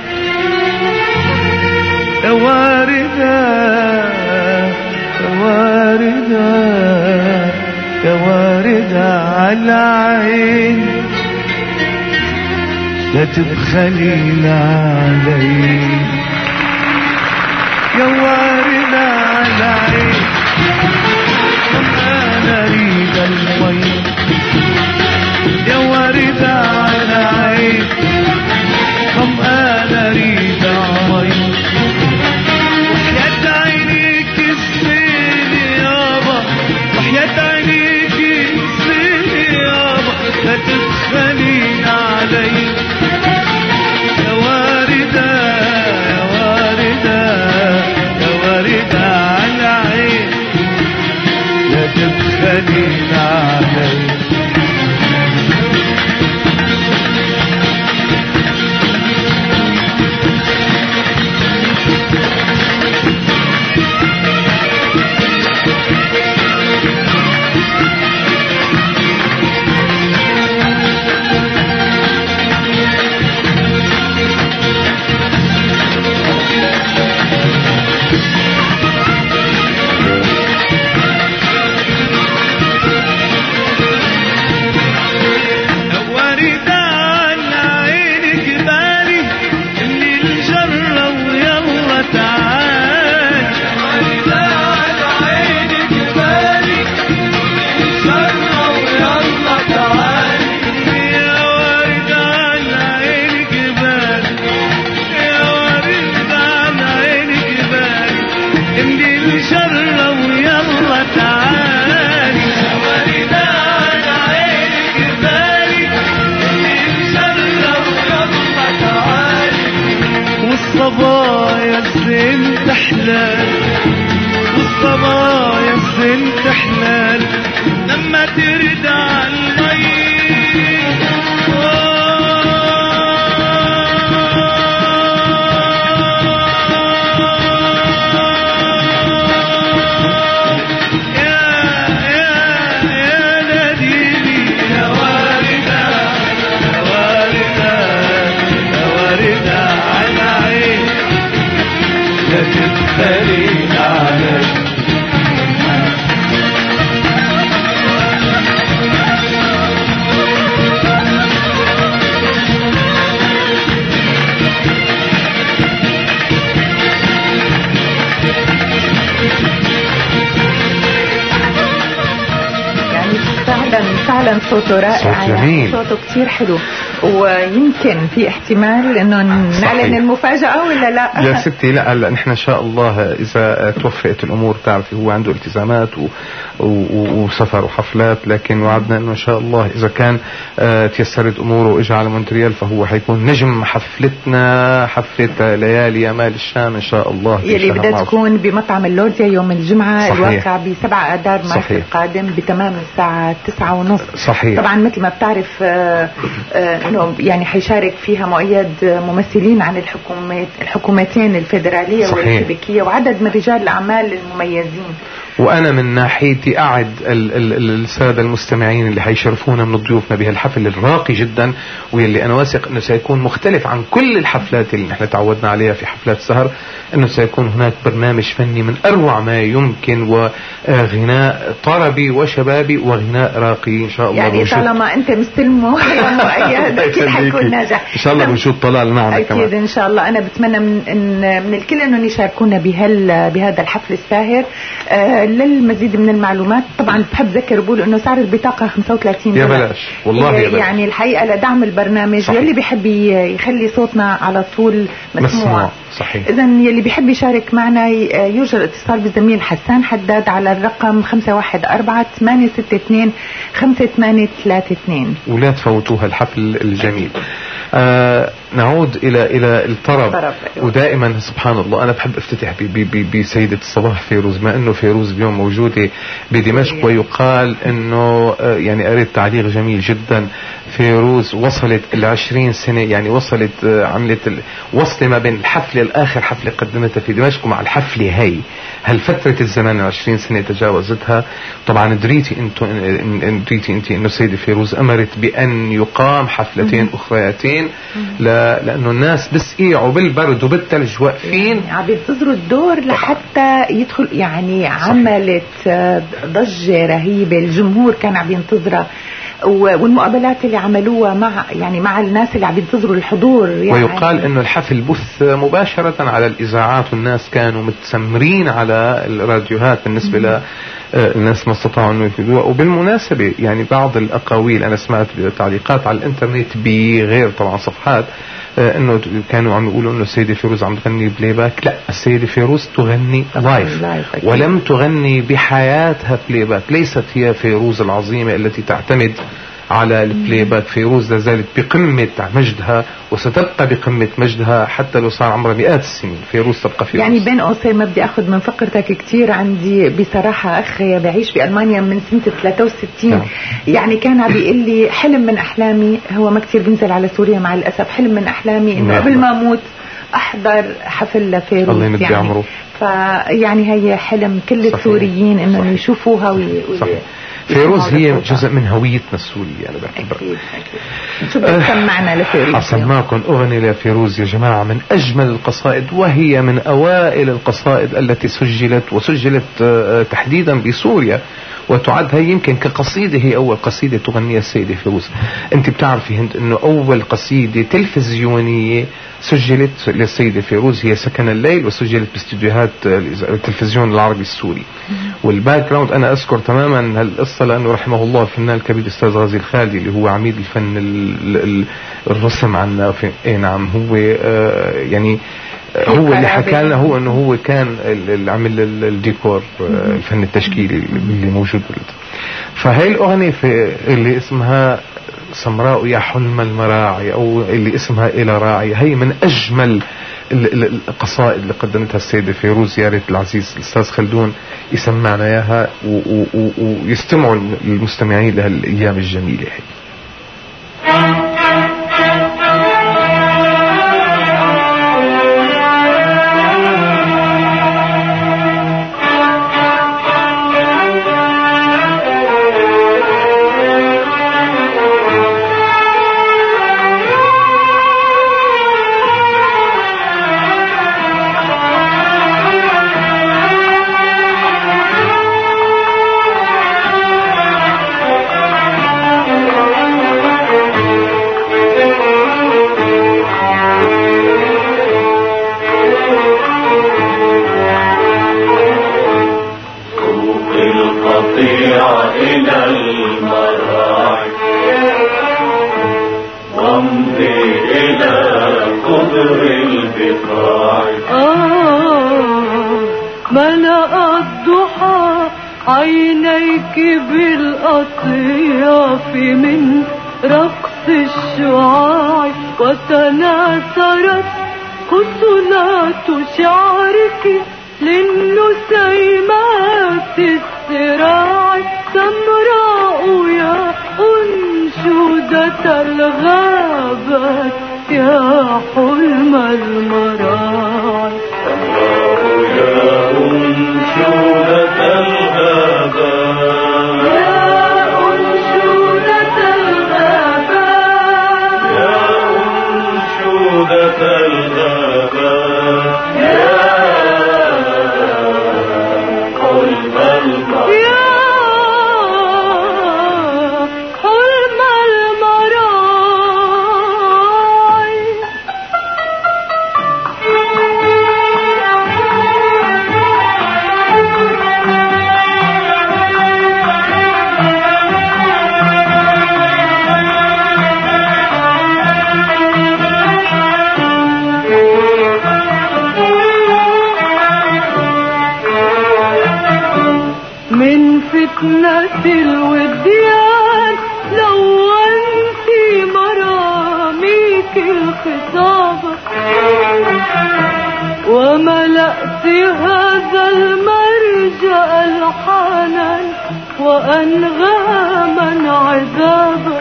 يا واردة، يا واردة، يا واردة على عين، لا تبخلين علي يا واردة على عين، أنا أريد المي، يا واردة على عين، أنا أريد المي، وحياة عينيك الزين يابا، وحياة عينيك الزين يابا، لا تبخلين علي يا واردة، يا واردة، يا واردة على عين، لا تبخلين علي. حلال والصبايا بنت حلال لما ترد على المي فعلا صوته رائع، صوت جميل، صوته كتير حلو. ويمكن في احتمال انه نعلن المفاجأة ولا لا؟ يا ستي لا، نحن ان شاء الله اذا توفقت الامور، تعرفي هو عنده التزامات وسفر وحفلات، لكن وعدنا انه ان شاء الله اذا كان تيسرت اموره واجى على مونتريال فهو حيكون نجم حفلتنا، حفلة ليالي امال الشام ان شاء الله، يلي بدها تكون بمطعم اللوزيا يوم الجمعة. صحيح. الواقع ب7 آذار مارس القادم بتمام الساعة 9:30. صحيح. طبعا مثل ما بتعرف انه يعني حيشارك فيها مؤيد ممثلين عن الحكومتين الفيدرالية والكيبيكية وعدد من رجال الاعمال المميزين. وانا من ناحيتي اعد الساده المستمعين اللي حيشرفونا من ضيوفنا بهالحفل الراقي جدا، واللي انا واثق انه سيكون مختلف عن كل الحفلات اللي نحن تعودنا عليها في حفلات سهر، انه سيكون هناك برنامج فني من اروع ما يمكن، وغناء طربي وشبابي وغناء راقي ان شاء الله. يعني طالما انت مستلمه يا مؤيد اكيد حيكون ناجح ان شاء الله. بنشوف طلال معنا أكيد كمان اكيد ان شاء الله. انا بتمنى من الكل انه يشاركونا بهذا الحفل الساهر. للمزيد من المعلومات طبعا بحب ذكر بقول انه سعر البطاقة 35 يا بلاش والله يا بلاش. يعني الحقيقة لدعم البرنامج يلي بيحب يخلي صوتنا على طول مسموع. صحيح. إذا يلي بيحب يشارك معنا يوجد اتصال بالزميل حسان حداد على الرقم 514-862-5832. ولا تفوتوها الحفل الجميل. نعود إلى الطرب. ودائما سبحان الله أنا بحب افتتح بسيدة الصباح فيروز، ما أنه فيروز اليوم موجودة بدمشق، ويقال أنه يعني قريت تعليق جميل جدا. فيروز وصلت 20 سنة، يعني وصلت عملت وصل ما بين الحفلة الآخر حفلة قدمتها في دمشق مع الحفلة هاي، هالفترة الزمن 20 سنة تجاوزتها. طبعا دريتي انت انه سيدة فيروز أمرت بأن يقام حفلتين أخريتين لأنه الناس بس يقعوا بالبرد وبالثلج واقفين عم ينتظروا الدور لحتى يدخل. يعني عملت ضجة رهيبة، الجمهور كان عم ينتظرها، والمقابلات اللي عملوها مع الناس اللي عم ينتظروا الحضور. يعني ويقال انه الحفل بث مباشرة على الإذاعات، والناس كانوا متسمرين على الراديوهات بالنسبة للناس ما استطاعوا انه يفيدوها. وبالمناسبة يعني بعض الأقاويل أنا سمعت تعليقات على الإنترنت بغير طبعا صفحات انه كانوا عم يقولوا انه السيدة فيروز عم تغني بلاي باك. لا، السيدة فيروز تغني لايف ولم تغني بحياتها بلاي باك. ليست هي فيروز العظيمة التي تعتمد على البلاي باك. فيروز لازالت بقمة مجدها وستبقى بقمة مجدها حتى لو صار عمرها مئات السنين. فيروز تبقى فيروز. يعني بين قوسين ما بدي اخذ من فقرتك كتير، عندي بصراحة اخ بعيش بألمانيا من سنة 63 يعني كان عم بيقول لي حلم من احلامي، هو ما كتير بينزل على سوريا مع الاسف، حلم من احلامي انه قبل ما اموت احضر حفل لفيروز. الله يمد عمره. فيعني هي حلم كل السوريين انه يشوفوها فيروز هي جزء من هويتنا السورية. أنا بعتبر أكيد. شو بتسمعنا لفيروز؟ أسمعكم أغنية لفيروز يا جماعة من أجمل القصائد، وهي من أوائل القصائد التي سجلت تحديدا بسوريا، وتعد هي يمكن كقصيدة هي أول قصيدة تغنيها السيدة فيروز. أنت بتعرفي هند أنه أول قصيدة تلفزيونية سجلت للسيدة فيروز هي سكن الليل، وسجلت باستديوهات التلفزيون العربي السوري. والباك جراوند أنا أذكر تماما هالقصة لأنه رحمه الله الفنان الكبير الأستاذ غازي الخالدي اللي هو عميد الفن الرسم عنا في نعم، هو يعني هو اللي حكى لنا هو انه هو كان اللي عمل الديكور الفن التشكيلي اللي موجود. فهي الاغنيه اللي اسمها سمراء يا حلم المراعي، او اللي اسمها الى راعي، هي من اجمل القصائد اللي قدمتها السيدة فيروز يا ريت العزيز الأستاذ خلدون يسمعنا إياها ويستمعوا المستمعين لها الأيام الجميلة هي. عينيك بالأطياف من رقص الشعاع وتناثرت خصلات شعرك للنسيمات السراع سمراء يا أنشودة الغابات يا حلم المراعي سمراء يا أنشودة الغابات يا أنشودة الغابات يا أنشودة الغابات يا حلم المراعي فتنة الوديان لونت مراميك الخطابة وملأت هذا المرجع ألحانا وأنغاما عذابا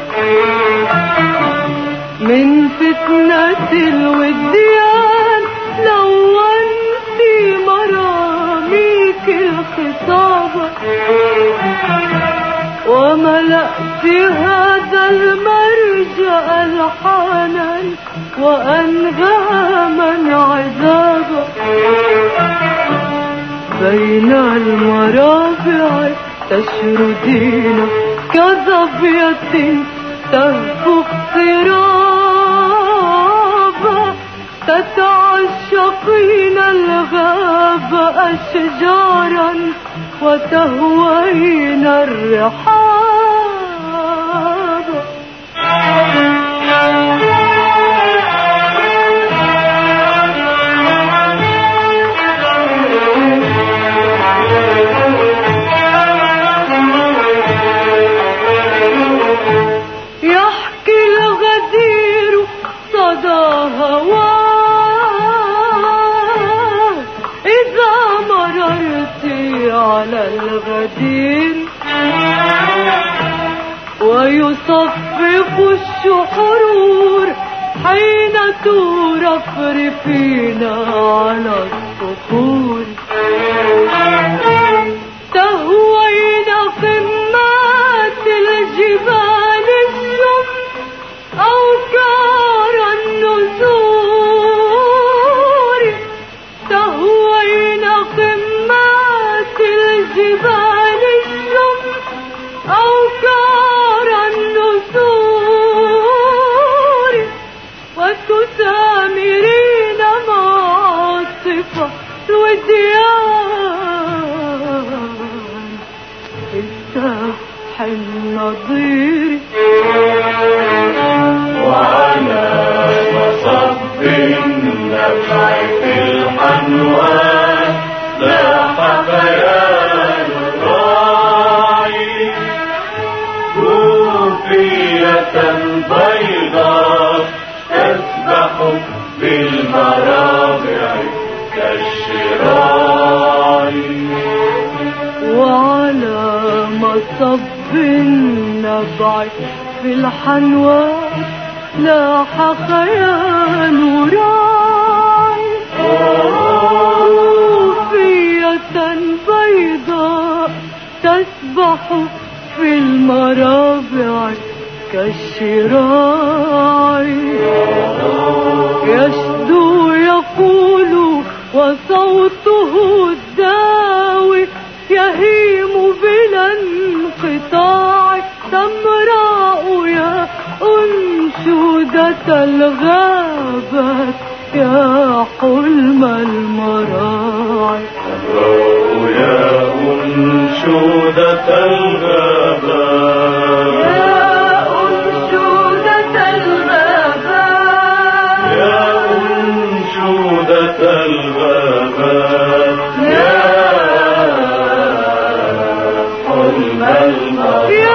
من فتنة الوديان لونت مراميك الخطابة وملأت هذا المرجع ألحانا وأنغاما عذابا بين المرابع تشردين كظبية تهفو اقترابا تتعشقين الغاب أشجارا وتهوين الرحاب يحكي الغدير صدى هواه إذا مررت على الغدير ويصفق الشحرور حين ترفرفين على الصخور تهوين قمات الجبال الشم أوكار النزور تهوين قمات الجبال الشم أوكار النزور وتسامرين معاصف الوديان السفح النظير وعلى مصب النفع في الحنوان لاح بيان الراعي كوفية بيضاء تسبح بالمرابع الحنوات لاح خيال وراي صوفية بيضاء تسبح في المرابع كالشراع يشدو يقول وصوته الداوي يهيم بلا انقطاع سمراء يا أنشودة الغابات يا حلم المراعي يا أنشودة الغابات يا أنشودة الغابات يا أنشودة الغابات يا حلم المراعي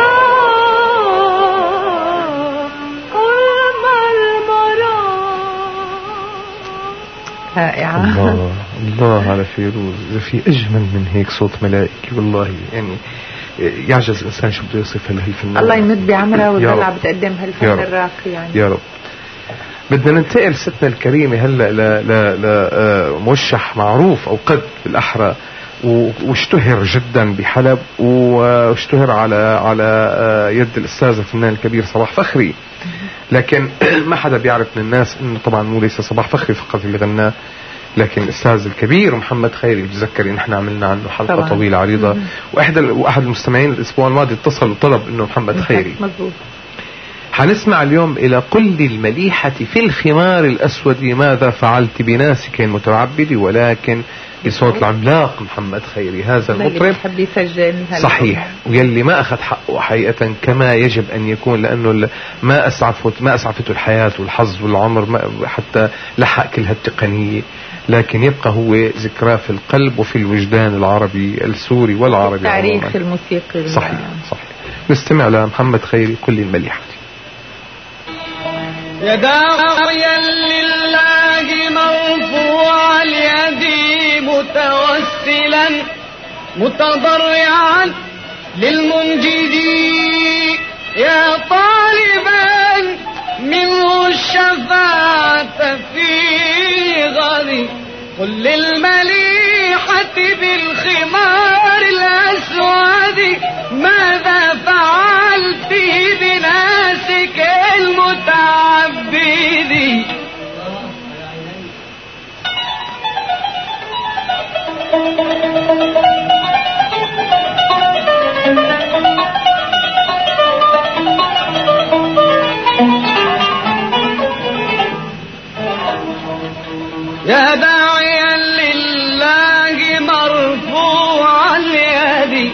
رائعة. الله على فيروز، إذا في أجمل من هيك صوت ملائكي والله، يعني يعجز الإنسان شو بده يصف هالفنان. الله يمد بعمرها وتطلع بتقدم هالفن الراقي يعني. يا رب. بدنا ننتقل ستنا الكريمة هلا لموشح معروف أو قد بالأحرى واشتهر جدا بحلب واشتهر على يد الأستاذ الفنان الكبير صباح فخري، لكن ما حدا بيعرف من الناس انه طبعا مو ليس صباح فخري فقط اللي غناه، لكن الاستاذ الكبير محمد خيري. بتذكري نحن عملنا عنه حلقه طبعا طويله عريضه، واحد المستمعين الاسبوع الماضي اتصل وطلب انه محمد خيري. مظبوط. حنسمع اليوم الى قل المليحه في الخمار الاسود ماذا فعلت بناسك المتعبد، ولكن بصوت العملاق محمد خيري، هذا المطرب صحيح ويلي ما أخذ حقه حقيقة كما يجب أن يكون، لأنه ما أسعفته الحياة والحظ والعمر حتى لحق كل هالتقنية، لكن يبقى هو ذكراه في القلب وفي الوجدان العربي السوري والعربي تاريخ الموسيقى. صحيح. نستمع لمحمد خيري كل المليحة. يا داعيا لله مرفوع اليد متوسلا متضرعا للمنجد، يا طالبا منه الشفاعة في غد، قل للمليحة بالخمار الأسود ماذا فعلت بناسك المتعبد. يا داعيا لله مرفوع اليد،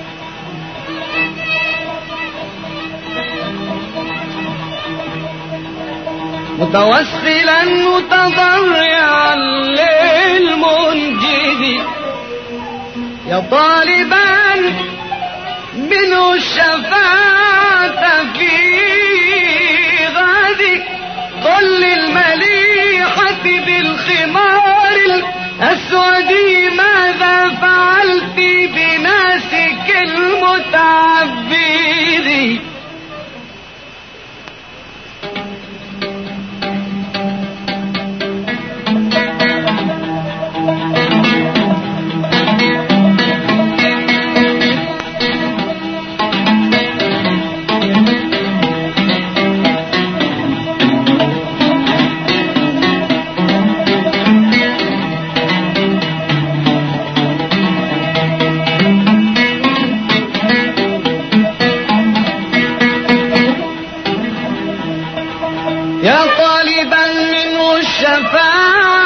متوسلا متضرعا للمنجد، يا طالبا منه الشفاعة في غد، قل للمليحة بالخمار الأسود ماذا فعلت بناسك المتعبد. يا طالبا منه الشفاعة،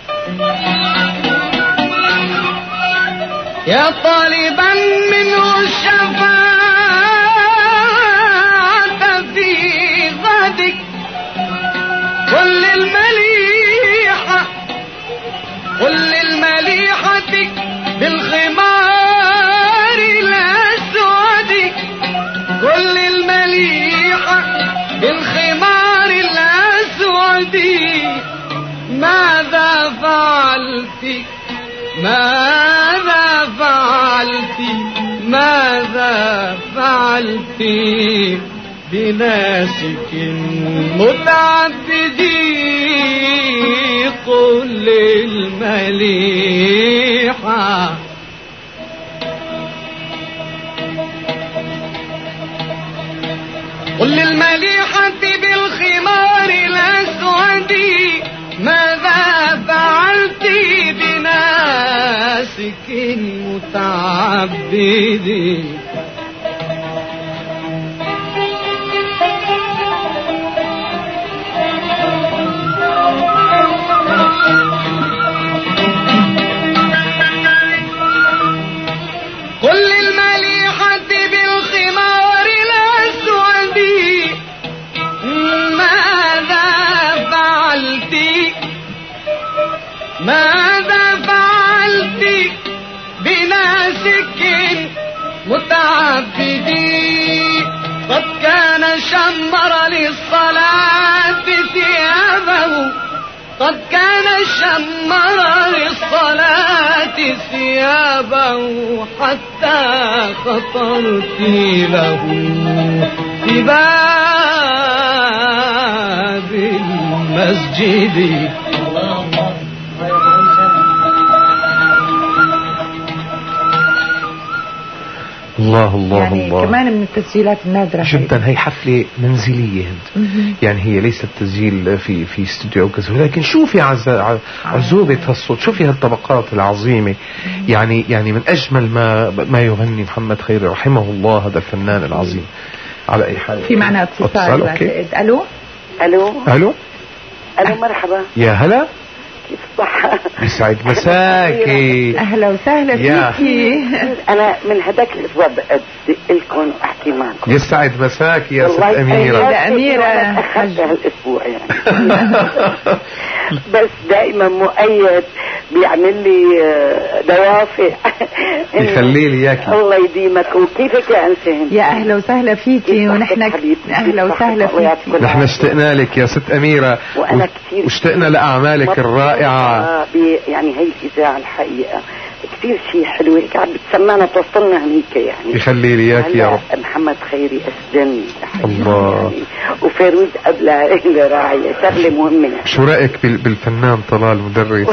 يا طالبا منه الشفاعة في غدك، قل للمليحة بالخمار الأسود، قل للمليحة بالخمار الأسود ماذا فعلت ماذا فعلت ماذا فعلت بناسك متعبدين قل المليحة قل للمليحة بالخمار الأسود ماذا فعلت بناسك متعبدين قل للمليحة بالخمار الأسود ماذا فعلت بناسك متعبدين قد كان شمر للصلاة ثيابه قد كان شمر للصلاة ثيابه حتى خطرت له في باب المسجد الله الله يعني الله. كمان من التسجيلات النادرة جدا. هي حفلة منزلية هند. يعني هي ليست تسجيل في استوديو أو كذا، لكن شوفي عزوبة هالصوت، شوفي هالطبقات العظيمة. يعني من أجمل ما يغني محمد خيري رحمه الله، هذا الفنان العظيم. على أي حال في معنا اتصال. أوكي. الو مرحبا. يا هلا، كيف الصحة؟ يسعد مساكي. أهلا وسهلا فيكي. أنا من هداك الأسبوع بدي لكم أحكي معكم. يسعد مساكي يا ست أميرة. أميرة أخذت هالأسبوع يعني. بس دائما مؤيد بيعمل لي دوافع. يخلي لي إياكي. الله يديمك. وكيفك يا أنسة؟ يا أهلا وسهلا فيكي. ونحن أهلا وسهلا فيكي. نحن اشتقنا لك يا ست أميرة، وأنا كثير واشتقنا لأعمالك الرائعة. يعني هي الإذاعة الحقيقة كثير شيء حلو هيك عم بتسمعنا توصلنا هنيك يعني. يخلي لي إياكي يا رب. محمد خيري أسجن الله يعني. وفيروز قبلها راعية شغلة مهمة يعني. شو رأيك بالفنان طلال مدرس؟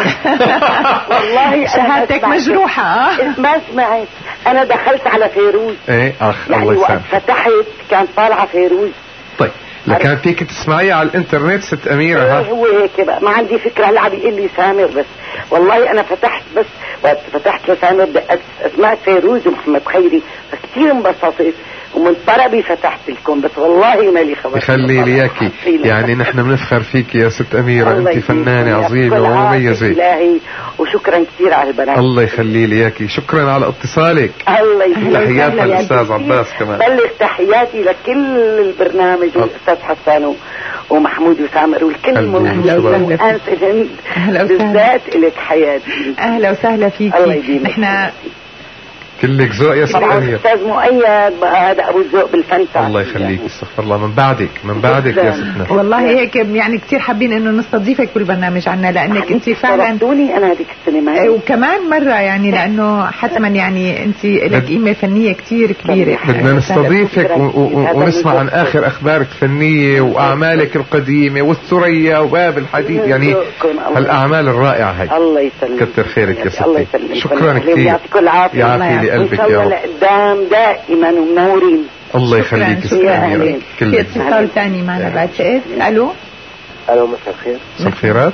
والله شهادتك مجروحة. ما سمعت. أنا دخلت على فيروز. ايه أخ يعني الله وقت يسامحك. فتحت كان طالعة فيروز. طيب لكان فيك تسمعيها على الانترنت ست أميرة. ها هو هيك بقى ما عندي فكرة. هلا بيقول لي سامر بس والله أنا فتحت بس وقت فتحت لسامر سمعت فيروز ومحمد خيري كثير انبسطت ومن طربي فتحت لكم بس والله ما لي خبر. يخلي لي إياكي. يعني نحن بنفخر فيك يا ست أميرة، أنت فنانة عظيمة ومميزة. إلهي وشكرا كثير على البرنامج. الله يخلي لي إياكي. شكرا على اتصالك. الله يخليك. تحياتنا للأستاذ عباس كمان. بلغ تحياتي لكل البرنامج والأستاذ حسان ومحمود وسامر والكل الموجود. أنت الهند بالذات إلك حياتي. أهلا وسهلا فيكي. الله يديمك. نحن كلك ذوق يا ست أميرة. أستاذ مؤيد هذا أبو الذوق بالفن. الله يخليك. استغفر الله. من بعدك يا ستنا. والله هيك يعني كثير حابين انه نستضيفك بالبرنامج عنا لانك انت فعلا انا هذيك السنه معي. وكمان مره يعني لانه حتما يعني انت لك قيمه فنيه كثير كبيره. بدنا نستضيفك ونسمع عن اخر اخبارك الفنيه واعمالك القديمه والثريا وباب الحديد، يعني هالاعمال الرائعه هاي. الله يسلمك. كتر خيرك يا ستي. الله يسلمك. شكرا كثير. يعطيك العافيه. يعافي لي قلبك يا رب. لقدام دائما ومنورين. الله يخليك يا أميرة. في اتصال ثاني معنا بعتقد. الو مساء الخير. مساء الخيرات.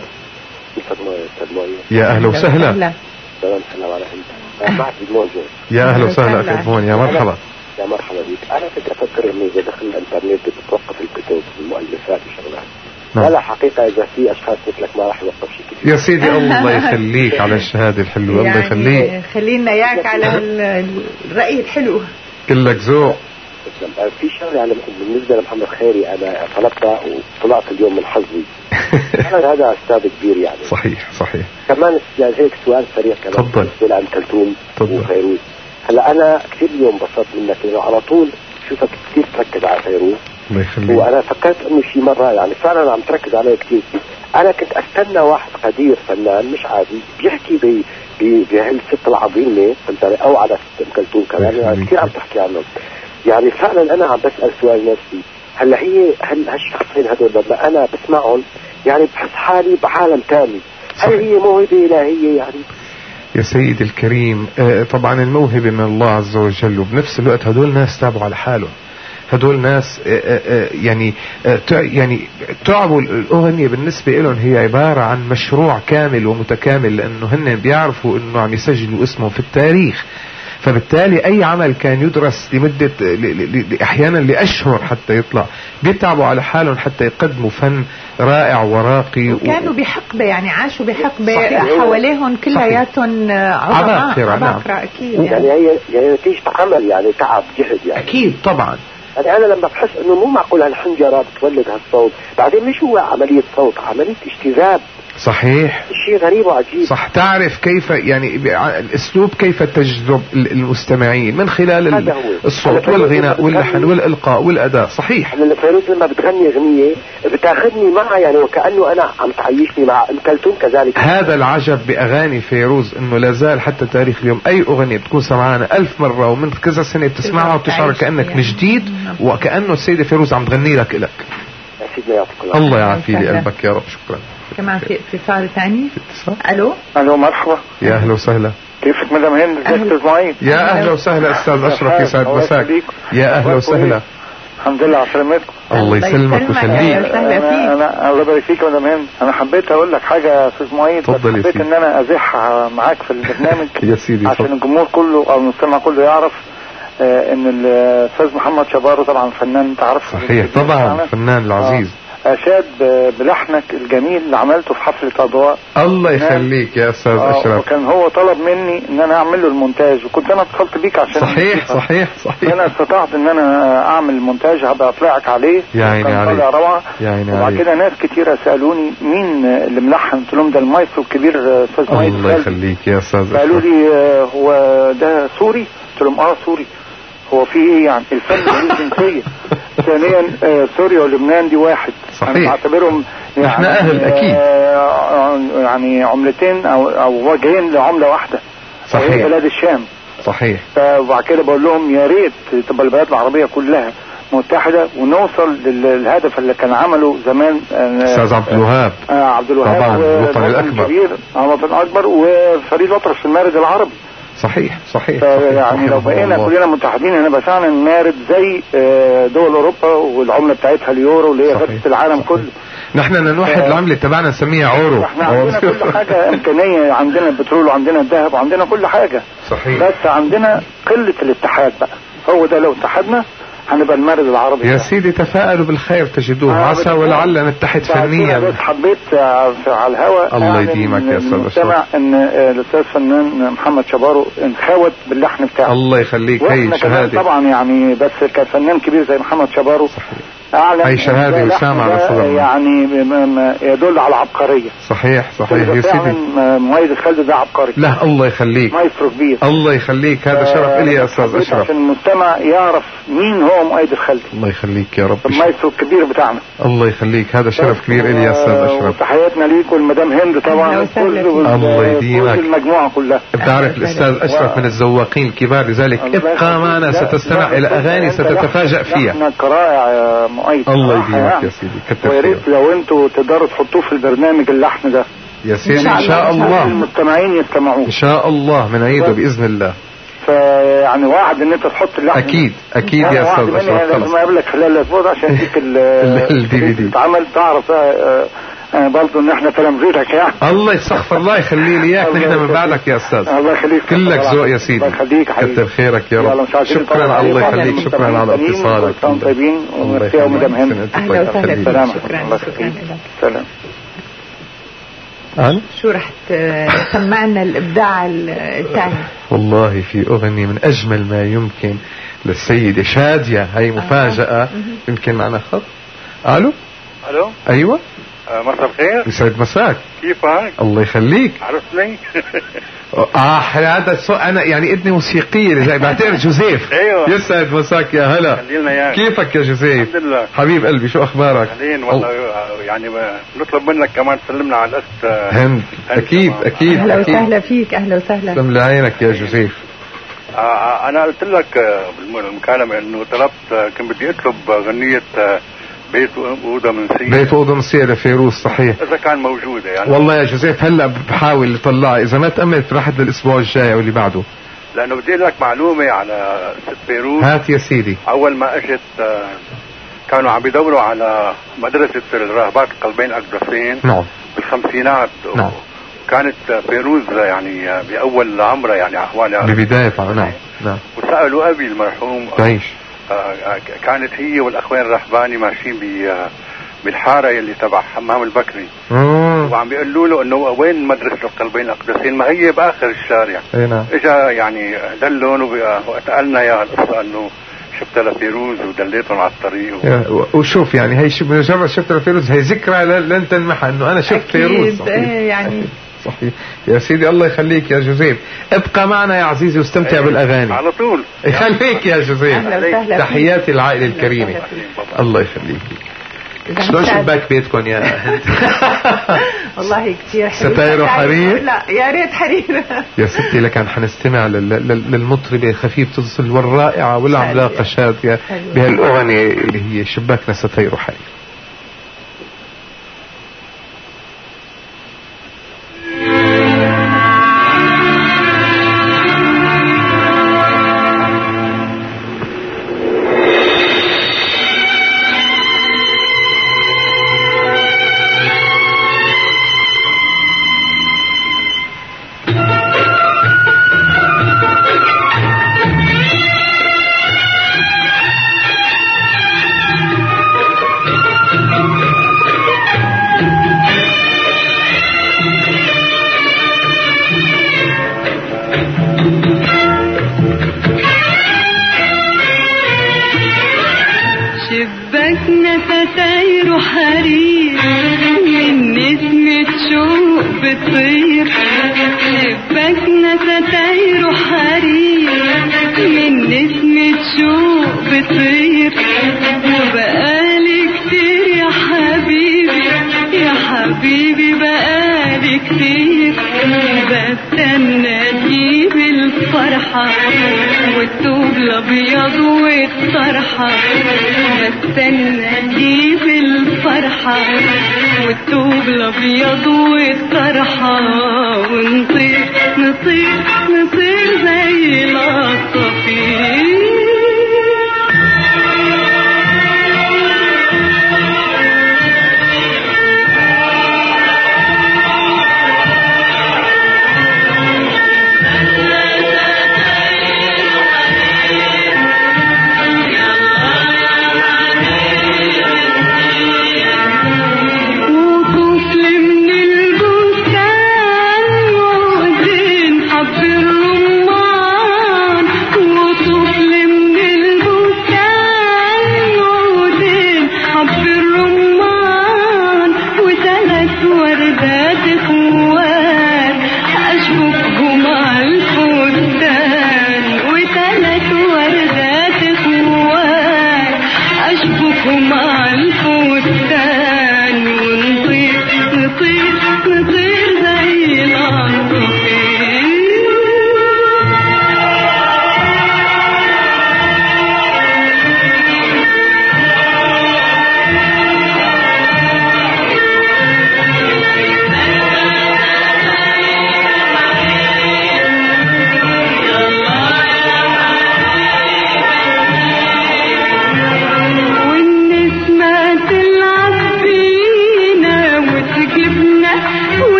يا اهلا وسهلا. سلام على هند. معك إدمون جورج. يا اهلا وسهلا اخي إدمون. يا مرحبا. يا مرحبا بك. انا كنت افكر انه اذا دخل الانترنت بتتوقف الكتب والمؤلفات وشغلات. لا حقيقة إذا في أشخاص مثلك ما راح يوقف شيء كثير. يا سيدي الله يخليك على الشهادة الحلوة. الله يخليك. خلينا إياك على الرأي الحلو. كلك ذوق. في شغله يعني بالنسبه لمحمد خيري انا طلبتها وطلعت اليوم من حظي. هذا استاذ كبير يعني. صحيح كمان يعني هيك سؤال سريع كمان. تفضل. بالنسبه لعم كلثوم وفيروز. هلا انا كثير اليوم انبسطت منك لانه على طول شوفك كثير تركز على فيروز. الله يخليك. وانا فكرت انه شي مره يعني فعلا عم تركز عليه كثير. انا كنت استنى واحد قدير فنان مش عادي بيحكي بهالست العظيمه او على ست ام كلثوم كمان يعني كثير عم تحكي عنه. يعني فعلا انا عم بسال سؤال نفسي هلا هي هالشخصين هدول لما انا بسمعهم يعني بحس حالي بعالم ثاني. هل هي موهبة إلهية يعني؟ يا سيدي الكريم طبعا الموهبة من الله عز وجل، وبنفس الوقت هدول ناس تابوا على حالهم، هدول ناس يعني تعبوا. الأغنية بالنسبة لهم هي عبارة عن مشروع كامل ومتكامل، لأنه هن بيعرفوا أنه عم يسجلوا اسمه في التاريخ، فبالتالي أي عمل كان يدرس لمدة أحيانا لأشهر حتى يطلع، بيتعبوا على حالهم حتى يقدموا فن رائع وراقي. وكانوا بحقبة يعني عاشوا بحقبة حواليهم كلياتهم عباقرة. نعم. أكيد يعني هي نتيجة عمل يعني تعب جهد يعني. أكيد طبعا. يعني أنا لما بحس إنه مو معقول هالحنجرة بتولد هالصوت، بعدين مش هو عملية صوت، عملية اجتذاب. صحيح. شيء غريب وعجيب. صح. تعرف كيف يعني الأسلوب كيف تجذب المستمعين من خلال الصوت والغناء واللحن والإلقاء والأداء. صحيح. فيروز لما بتغني أغنية بتاخذني معها يعني وكأنه أنا عم تعيشني مع أم كلثوم كذلك. هذا العجب بأغاني فيروز إنه لازال حتى تاريخ اليوم أي أغنية بتكون سمعانة 1000 مرة ومن كذا سنة بتسمعها وتشعر كأنك من جديد وكأنه السيدة فيروز عم تغني لك إلك. يا سيدنا يعطيك الله يعافي لي قلبك يا رب. شكرا. كمان في اتصال ثاني. الو مرحبا. يا اهلا وسهلا. كيفك مدام هند؟ ازيك اسماعيل؟ يا اهلا وسهلا استاذ اشرف، يسعد مساك. يا اهلا وسهلا. الحمد لله على سلامتكم. الله يسلمك ويخليك. انا الله يبارك فيك يا مدام هند. انا حبيت اقول لك حاجه يا استاذ اسماعيل، حبيت ان انا ازحها معاك في البرنامج يا سيدي عشان الجمهور كله او المستمع كله يعرف ان الاستاذ محمد شبارو طبعا فنان انت عارف. صحيح طبعا فنان العزيز. أشاد بلحنك الجميل اللي عملته في حفلة أضواء. الله يخليك يا أستاذ أشرف. وكان هو طلب مني إن أنا أعمل له المونتاج، وكنت أنا اتصلت بيك عشان صحيح. أنا استطعت إن أنا أعمل المونتاج، هبقى أطلعك عليه. يا عيني عليك. روعة. وبعد كده ناس كتيرة سألوني مين اللي ملحن، قلت لهم ده المايسترو الكبير أستاذ مايسترو. الله يخليك يا أستاذ أشرف. قالوا لي هو ده سوري؟ قلت لهم سوري. هو في ايه يعني؟ الفن له جنسية. ثانيا سوريا ولبنان دي واحد. صحيح. انا بعتبرهم يعني احنا اهل اكيد. يعني عملتين او وجهين لعملة واحدة. صحيح. بلاد الشام. صحيح. وبعد كده بقول لهم يا ريت تبقى البلاد العربية كلها متحدة ونوصل للهدف اللي كان عمله زمان استاذ عبد الوهاب. عبد الوهاب طبعا الوطن الاكبر. الوطن الاكبر وفريد الأطرش في المارد العربي. صحيح. يعني لو بقينا كلنا متحدين هنبقى فعلا نمارد زي دول اوروبا والعمله بتاعتها اليورو اللي هي غزت العالم كله. نحن نوحد العمله تبعنا نسميها عورو. احنا عندنا كل حاجه امكانيه، عندنا البترول وعندنا الذهب وعندنا كل حاجه. صحيح. بس عندنا قله الاتحاد بقى، هو ده لو اتحدنا هنبقى المارد العربي. يا سيدي تفاءلوا بالخير تجدوه، عسى ولعل نتحد فنيا. بس حبيت على الهواء الله يديمك يا استاذ اشرف ان الاستاذ فنان محمد شبارو انخوت باللحن بتاعه. الله يخليك. هي شهاده طبعا يعني، بس كفنان كبير زي محمد شبارو اعلن هي شهاده وسام على صدر يعني يدل على عبقريه. صحيح يا سيدي. مؤيد الخالدي ده عبقري. لا الله يخليك. مايسترو كبير. الله يخليك. هذا شرف لي يا استاذ اشرف عشان المستمع يعرف مين هو مؤيد الخالدي. الله يخليك يا رب. المايسترو الكبير بتاعنا. الله يخليك. هذا شرف كبير لي يا استاذ اشرف. تحياتنا ليك والمدام هند طبعا. الله يديمك. المجموعه كلها. بتعرف الاستاذ اشرف من الذواقين الكبار، لذلك ابقى معنا ستستمع الى اغاني ستتفاجأ فيها. لحنك رائع يا مؤيد. الله يديمك يا سيدي. كتر ويا ريت لو انتوا تقدروا تحطوه في البرنامج اللحن ده يا سيدي ان شاء الله. المستمعين يستمعوه ان شاء الله من عيده باذن الله. فيعني وعد ان انت تحط اللحن. اكيد يا استاذ اشرف. لازم اقابلك خلال الاسبوع عشان اديك الدي في اتعمل تعرف برضه ان احنا تلامذتك يعني. الله يستغفر الله يخلي لي اياك. نحن من بعدك يا استاذ. الله يخليك. كلك ذوق يا سيدي. الله يخليك حبيبي. كتر خيرك يا رب. شكرا. الله يخليك. شكرا على اتصالك. طيبين ومسيا ومدام هند. اهلا وسهلا. شكرا. شو رح تسمعنا الابداع الثاني؟ والله في اغنيه من اجمل ما يمكن للسيده شاديه. هي مفاجاه. يمكن معنا خط. الو ايوه. مساء الخير. يسعد مساك. كيفك؟ الله يخليك. عرفتني؟ هذا انا يعني اذني موسيقيه زي بعتبر جوزيف. ايوه. يسعد مساك يا هلا. خلينا اياك. كيفك يا جوزيف؟ الحمد لله. حبيب قلبي شو اخبارك؟ خلينا والله يعني نطلب منك كمان تسلمنا على الاست هند. اكيد اهلا وسهلا فيك. اهلا وسهلا. سلم لعينك يا جوزيف. انا قلت لك بالمكالمه انه طلبت، كنت بدي اطلب غنيه بيت اوضه منسيه. بيت اوضه منسيه لفيروز، صحيح، اذا كان موجوده يعني. والله يا جوزيف هلا بحاول اطلعها، اذا ما تاملت راحت للاسبوع الجاي او اللي بعده. لانه بدي لك معلومه على ست فيروز. هات يا سيدي. اول ما اجت كانوا عم يدوروا على مدرسه الراهبات القلبين الاقدسين. نعم. بالخمسينات. نعم. كانت فيروز يعني باول عمرها يعني احوالها ببدايه. نعم. نعم. وسالوا ابي المرحوم. تعيش. كانت هي والاخوين الرهباني ماشيين بالحاره اللي تبع حمام البكري. وعم بيقولوا له انه وين مدرسه القلبين الاقدسين، ما هي باخر الشارع. نعم. اجا يعني دلهم وسالنا يا القصه انه شفت لفيروز ودليتهم على الطريق وشوف يعني هي مجرد شفت لفيروز، هي ذكرى لن تنمحى انه انا شفت فيروز. صحيح. يعني صحيح يا سيدي، الله يخليك يا جوزيف، ابقى معنا يا عزيزي واستمتع بالاغاني على طول. يخليك يا جوزيف، تحياتي العائله الكريمه، الله يخليك. شلون شباك بيتكم يا هند؟ والله كثير حلو. ستاير وحرير؟ لا يا ريت حرير. يا ستي لكن حنستمع للمطربة خفيفة الظل والرائعة والعملاقة شادية بهالأغنية اللي هي شباكنا ستاير وحرير.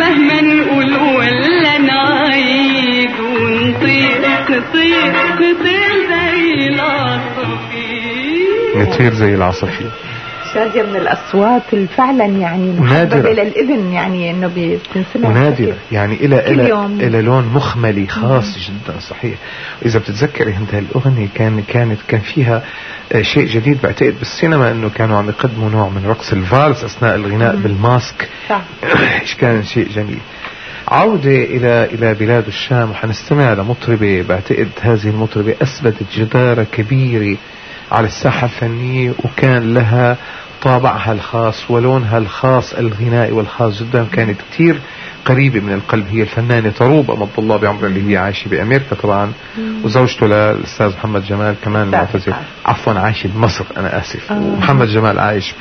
مهما نقول ولا نعيد ونطير نطير نطير زي العصافير. نطير زي العصافير. شادية من الأصوات فعلا يعني محببة إلى الإذن، يعني إنه بتنسمع ونادرة، يعني إلى لون مخملي خاص جدا. صحيح. إذا بتتذكري أنت الأغنية كان فيها شيء جديد بعتقد بالسينما، إنه كانوا عم يقدموا نوع من رقص الفالس أثناء الغناء بالماسك. إيش كان شيء جميل. عودة إلى بلاد الشام، وحنستمع لمطربة بعتقد هذه المطربة أثبتت جدارة كبيرة على الساحة الفنية، وكان لها طابعها الخاص ولونها الخاص الغنائي والخاص جدا، كانت كتير قريبة من القلب. هي الفنانة طروب أمد الله بعمرها، اللي هي عايشة بأمريكا طبعا، وزوجته للأستاذ محمد جمال كمان المعتزل، عفوا عايشة بمصر أنا آسف. ومحمد جمال عايش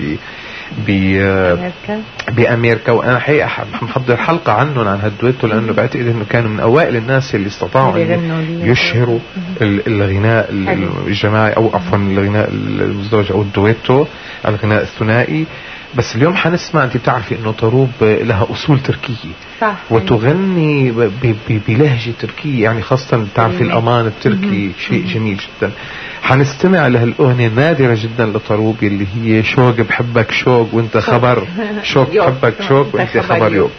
بأمريكا. وأنا حقيقة محضر حلقة عنهم عن هالدويتو، لأنه بعتقد إنه كانوا من أوائل الناس اللي استطاعوا أن يشهروا الغناء الجماعي، أو عفوا الغناء المزدوج أو الدويتو، الغناء الثنائي. بس اليوم حنسمع، انت بتعرفي انه طروب لها اصول تركية، صح، وتغني بلهجة تركية، يعني خاصة بتعرفي الامان التركي شيء جميل جدا. حنستمع لهالاغنية نادرة جدا لطروب اللي هي شوق بحبك شوق وانت خبر، شوق بحبك شوق وانت خبر يوق.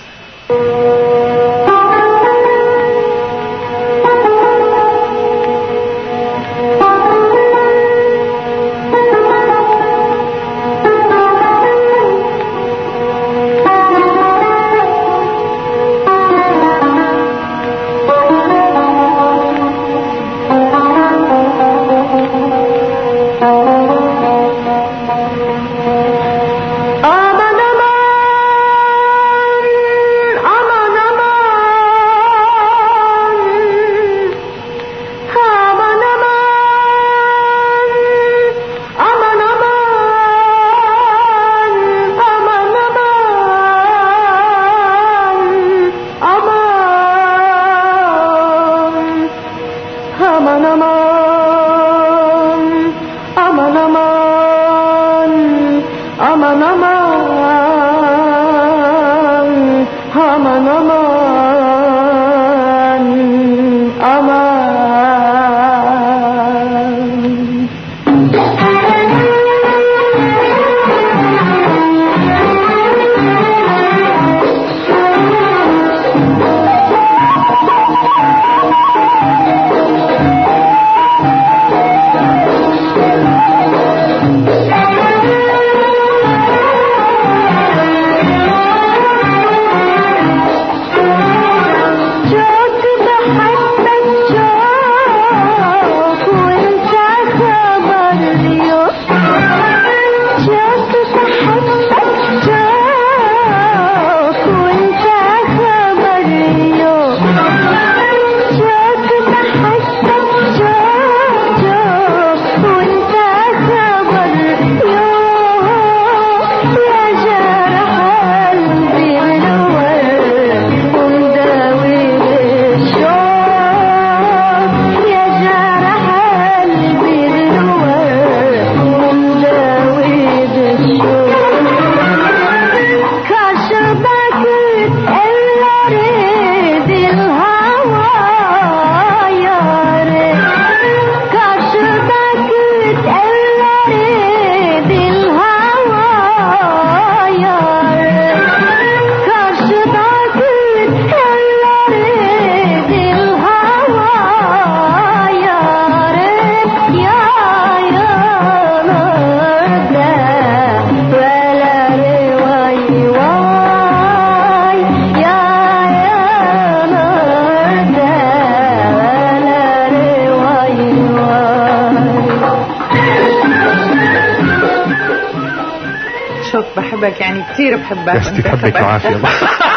بحبك يعني كثير بحبك. بس بحبك وعافية الله.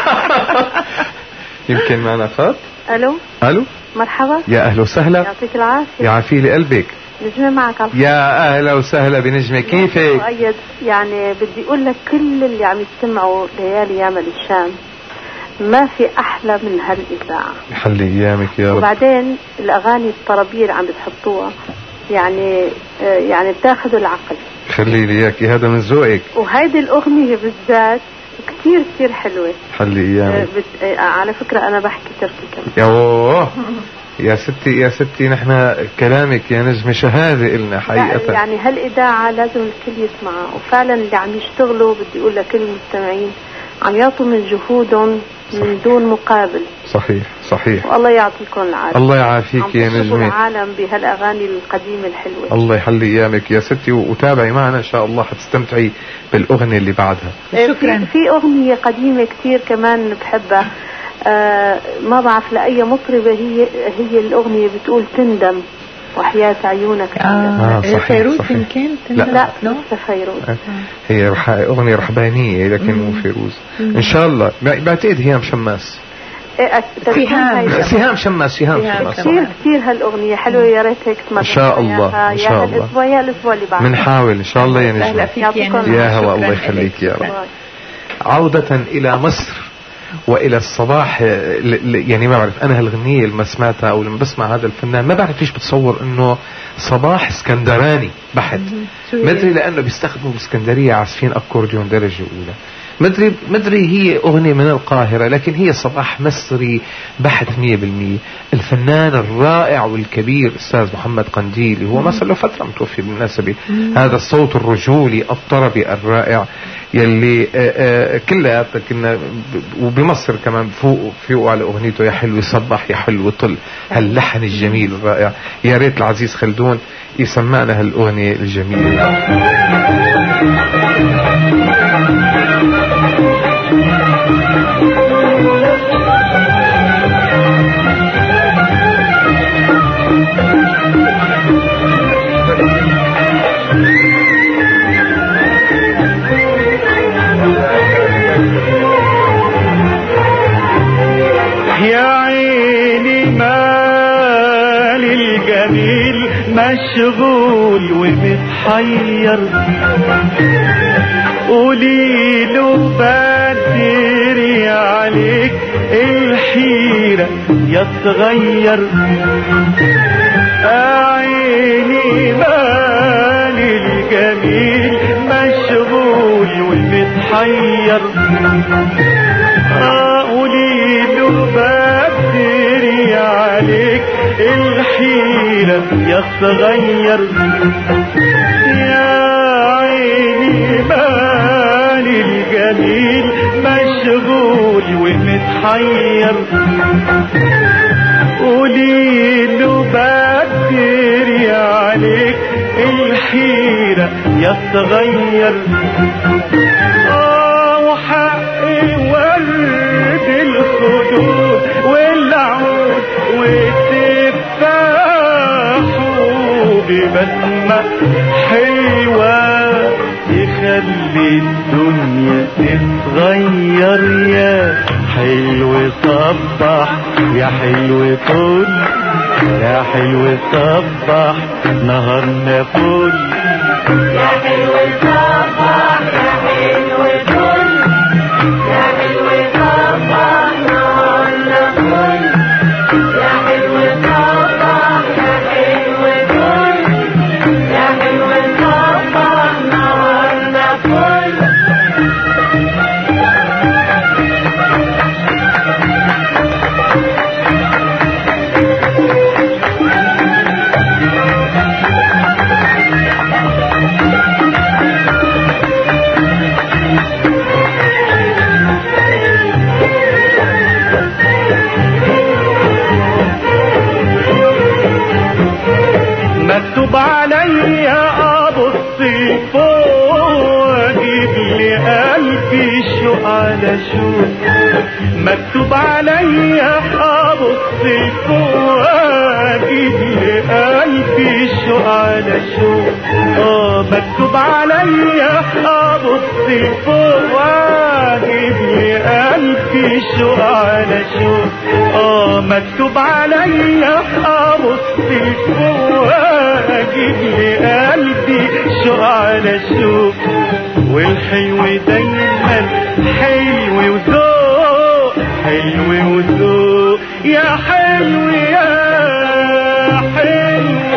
يمكن معنا خط. الو مرحبا. يا اهلا وسهلا. يعطيك العافية. يعافي لي قلبك. نجمة معك. يا اهلا وسهلا بنجمة، كيفك؟ مؤيد. يعني بدي اقول لك كل اللي عم يستمعوا ليالي يامل الشام ما في احلى من هالاذاعة. يحلي ايامك يا رب. وبعدين الاغاني الطربية اللي عم بتحطوها يعني بتاخذوا العقل. خلي لي اياكي، هذا من ذوقك. وهيدي الاغنية بالذات كتير كتير حلوة. حلي ايامك. على فكرة انا بحكي تركي كمان. يوه يا ستي يا ستي، نحن كلامك يا نجمة شهادة إلنا حقيقة. يعني هالإذاعة لازم الكل يسمعها، وفعلا اللي عم يشتغلوا بدي أقول لكل المستمعين عم يعطوا من جهودهم من دون مقابل. صحيح صحيح. والله يعطيكم العافية. الله يعافيك يا نجمة. العالم بهالأغاني القديمة الحلوة. الله يحلي أيامك يا ستي، وتابعي معنا إن شاء الله حتستمتعي بالأغنية اللي بعدها. شكرا. في أغنية قديمة كتير كمان بحبها، ما بعرف لأي مطربة هي الأغنية بتقول تندم وحياة عيونك. صحيح فيروز صحيح. يمكن لا لسه فيروز. هي أغنية رحبانية لكن مو فيروز. إن شاء الله بعتقد هيام شماس. سهام شماس. كثير كثير هالأغنية حلوة، يا ريت هيك تسمعها. إن شاء الله إن شاء الله. الأسبوع يا الأسبوع اللي بعده. بنحاول إن شاء الله يا نجمة. يا هوا الله يخليك يا رب. عودة إلى مصر والى الصباح، يعني ما بعرف انا هالغنية لما سمعتها او لما بسمع هذا الفنان ما بعرف ليش بتصور انه صباح اسكندراني بحت. مدري لانه بيستخدموا باسكندرية عازفين اكورديون درجة اولى، مدري هي اغنية من القاهرة، لكن هي صباح مصري بحت 100%. الفنان الرائع والكبير استاذ محمد قنديل، هو ما صار له فترة متوفي بالمناسبة. هذا الصوت الرجولي الطربي الرائع يلي كلياتنا كنا وبمصر كمان فوقوا على اغنيته يا حلو صبح يا حلو طل، هاللحن الجميل الرائع. يا ريت العزيز خلدون يسمعنا هالاغنية الجميلة. مشغول ومتحير، قولي له بدري عليك الحيرة يتغير. عيني مالي الجميل مشغول ومتحير، قولي له بدري عليك الحيرة يتغير. يا عيني مالي الجميل مشغول ومتحير، قولي له بدري عليك الحيرة يتغير. وحق ورد الخدود والعود والتفاح ببسمة حلوة يخلي الدنيا تتغير. يا حلو صبح يا حلو طول، يا حلو صبح نهارنا فل. يا حلو صبح يا حلو طول، يا حلو صبح نهارنا فل. يا حلو صبح يا حلو طول، يا حلو صبح نهارنا فل. مكتوب عليا ابص فوق اجيب لي قلبي شوق على شوق. مكتوب عليا ابص فوق اجيب لي قلبي شوق على شوق. مكتوب عليا ابص فوق اجيب لي قلبي شوق على شوق. مكتوب عليا ابص فوق اجيب لي قلبي شوق على شوق. والحلو دايما حلو وذوق، حلو وذوق يا حلو يا حلو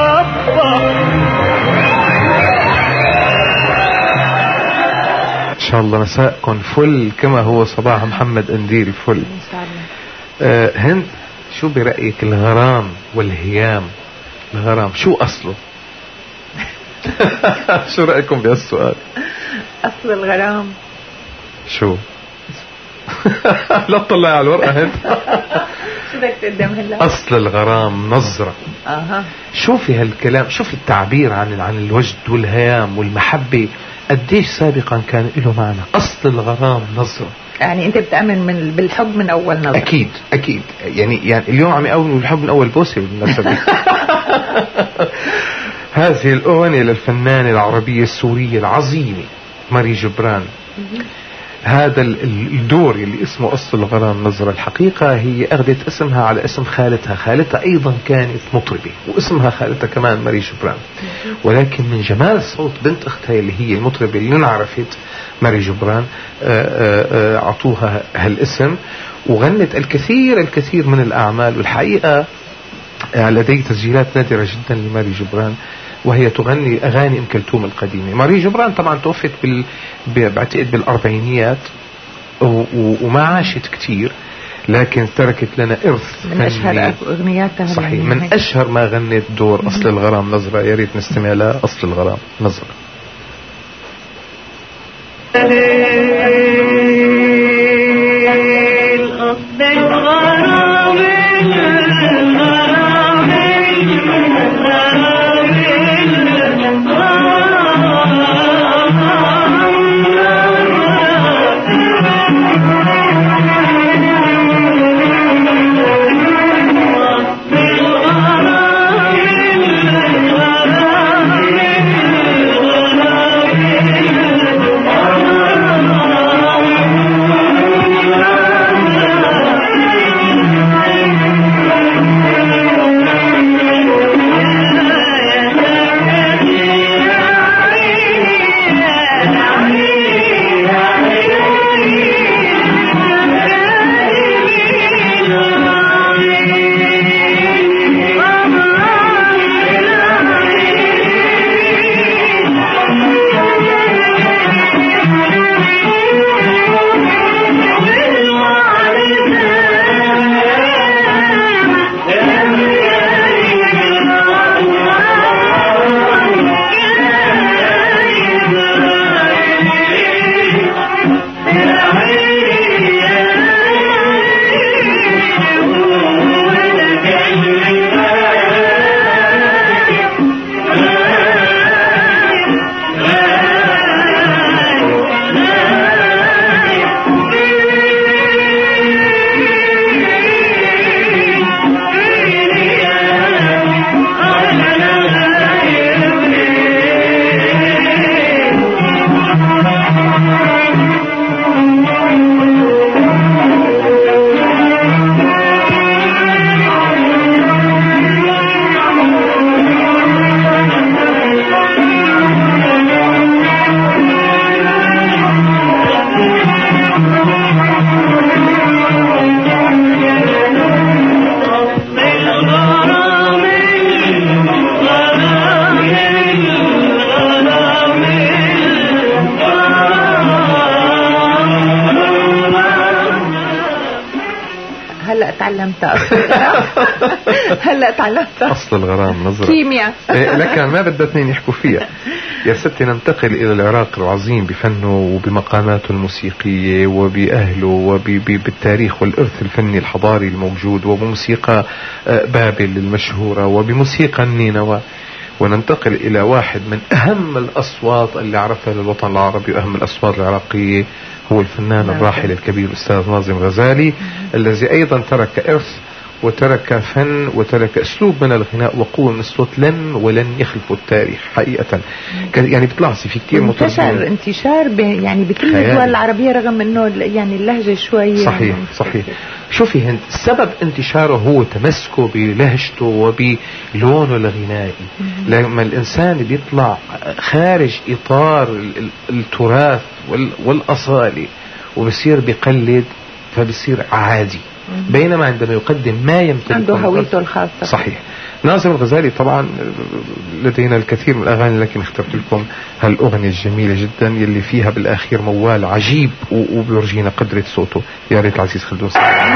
صبح. شاء الله مساءكم فل كما هو صباح محمد قنديل فل إن شاء الله. هند، شو برأيك الغرام والهيام؟ الغرام شو أصله؟ شو رأيكم بهالسؤال؟ أصل الغرام شو؟ لا تطلع على الورقة هند. شو بدك تقدم هلا؟ أصل الغرام نظرة. شوفي هالكلام، شوفي التعبير عن الوجد والهيام والمحبة قديش سابقا كان له معنى. أصل الغرام نظرة. يعني أنت بتأمن بالحب من أول نظرة؟ أكيد أكيد. يعني اليوم عم يقولوا الحب من أول بوسة بالمناسبة. هذه الأغنية للفنانة العربية السورية العظيمة ماري جبران. هذا الدور اللي اسمه أصل الغرام نظرة، الحقيقة هي أخذت اسمها على اسم خالتها أيضا كانت مطربة واسمها خالتها كمان ماري جبران، ولكن من جمال صوت بنت أختها اللي هي المطربة اللي انعرفت ماري جبران عطوها هالاسم، وغنت الكثير من الأعمال. والحقيقة لدي تسجيلات نادرة جدا لماري جبران وهي تغني أغاني أم كلثوم القديمة. ماري جبران طبعا توفت بعتقد بالأربعينيات وما عاشت كتير، لكن تركت لنا إرث من أشهر أغنياتها. صحيح، من أشهر ما غنت دور أصل الغرام نظرة. يا ريت نستمع لها. أصل الغرام نظرة. هلا تعلمت أصل الغرام نظرة كيمياء. لكن ما بدها اثنين يحكوا فيها. يا ستي ننتقل إلى العراق العظيم بفنه وبمقاماته الموسيقية وبأهله وبالتاريخ والإرث الفني الحضاري الموجود وبموسيقى بابل المشهورة وبموسيقى النينوى، وننتقل إلى واحد من أهم الأصوات اللي عرفها للوطن العربي وأهم الأصوات العراقية، هو الفنان الراحل الكبير الأستاذ ناظم غزالي، الذي أيضا ترك إرث وترك فن وترك أسلوب من الغناء وقوة من الصوت ولن يخلفوا التاريخ حقيقة. يعني بتلاحظي في كتير انتشار يعني بكل الدول العربية رغم انه يعني اللهجة شوي. صحيح صحيح. شوفي هند، سبب انتشاره هو تمسكه بلهجته وبلونه الغنائي. لما الإنسان بيطلع خارج إطار التراث والأصالة وبصير بيقلد فبصير عادي، بينما عندما يقدم ما يمتلكه عنده هويته الخاصة. صحيح. ناظم الغزالي طبعا لدينا الكثير من الأغاني، لكن اخترت لكم هالأغنية الجميلة جدا يلي فيها بالأخير موال عجيب وبيرجينا قدرة صوته. يا ريت العزيز خلدون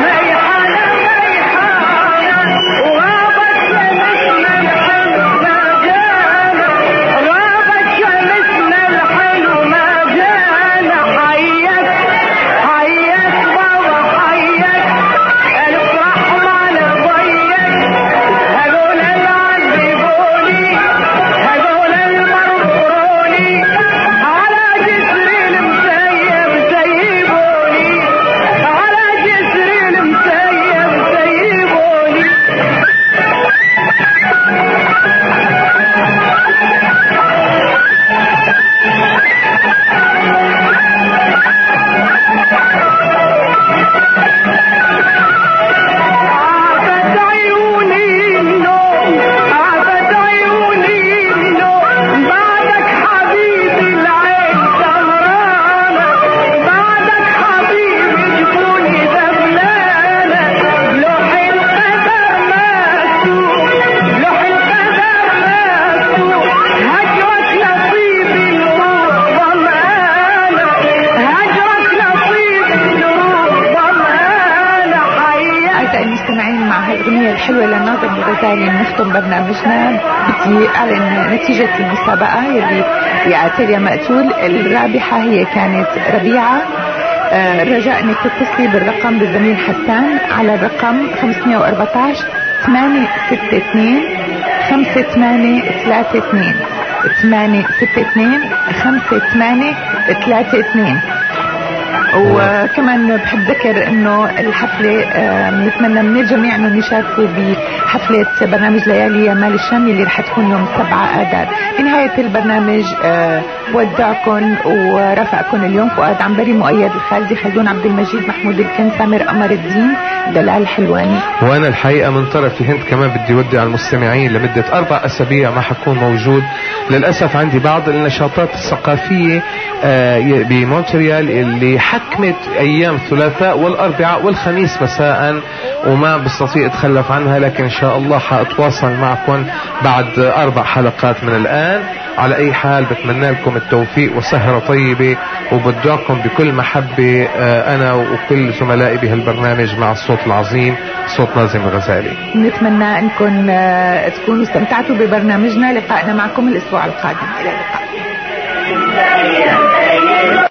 الحلوة لناظم الغزالي. نختم برنامجنا بدي أعلن نتيجة المسابقة يلي يا تاليا مقتول. الرابحة هي كانت ربيعة. رجاء انك تتصلي بالرقم بالزميل حسان على الرقم 514 862 5832 862 5832. وكمان بحب ذكر انه الحفلة نتمنى من الجميع انه يشاركوا بحفلة برنامج ليالي يا مال الشام اللي رح تكون يوم 7 آذار. في نهاية البرنامج بودعكم ورافقكم اليوم فؤاد عنبري، مؤيد الخالدي، خلدون عبد المجيد، محمود الكن، سامر قمر الدين، دلال الحلواني. وانا الحقيقة من طرفي هند كمان بدي ودع المستمعين لمدة 4 أسابيع ما حكون موجود. للأسف عندي بعض النشاطات الثقافية بمونتريال اللي حكمت أيام الثلاثاء والأربعاء والخميس مساء وما بستطيع أتخلف عنها، لكن إن شاء الله حأتواصل معكم بعد 4 حلقات من الآن. على أي حال بتمنى لكم التوفيق وسهرة طيبة وبدعكم بكل محبة أنا وكل زملائي بهالبرنامج مع الصوت العظيم صوت ناظم الغزالي. نتمنى أنكم تكونوا استمتعتوا ببرنامجنا. لقائنا معكم الأسبوع القادم. إلى اللقاء.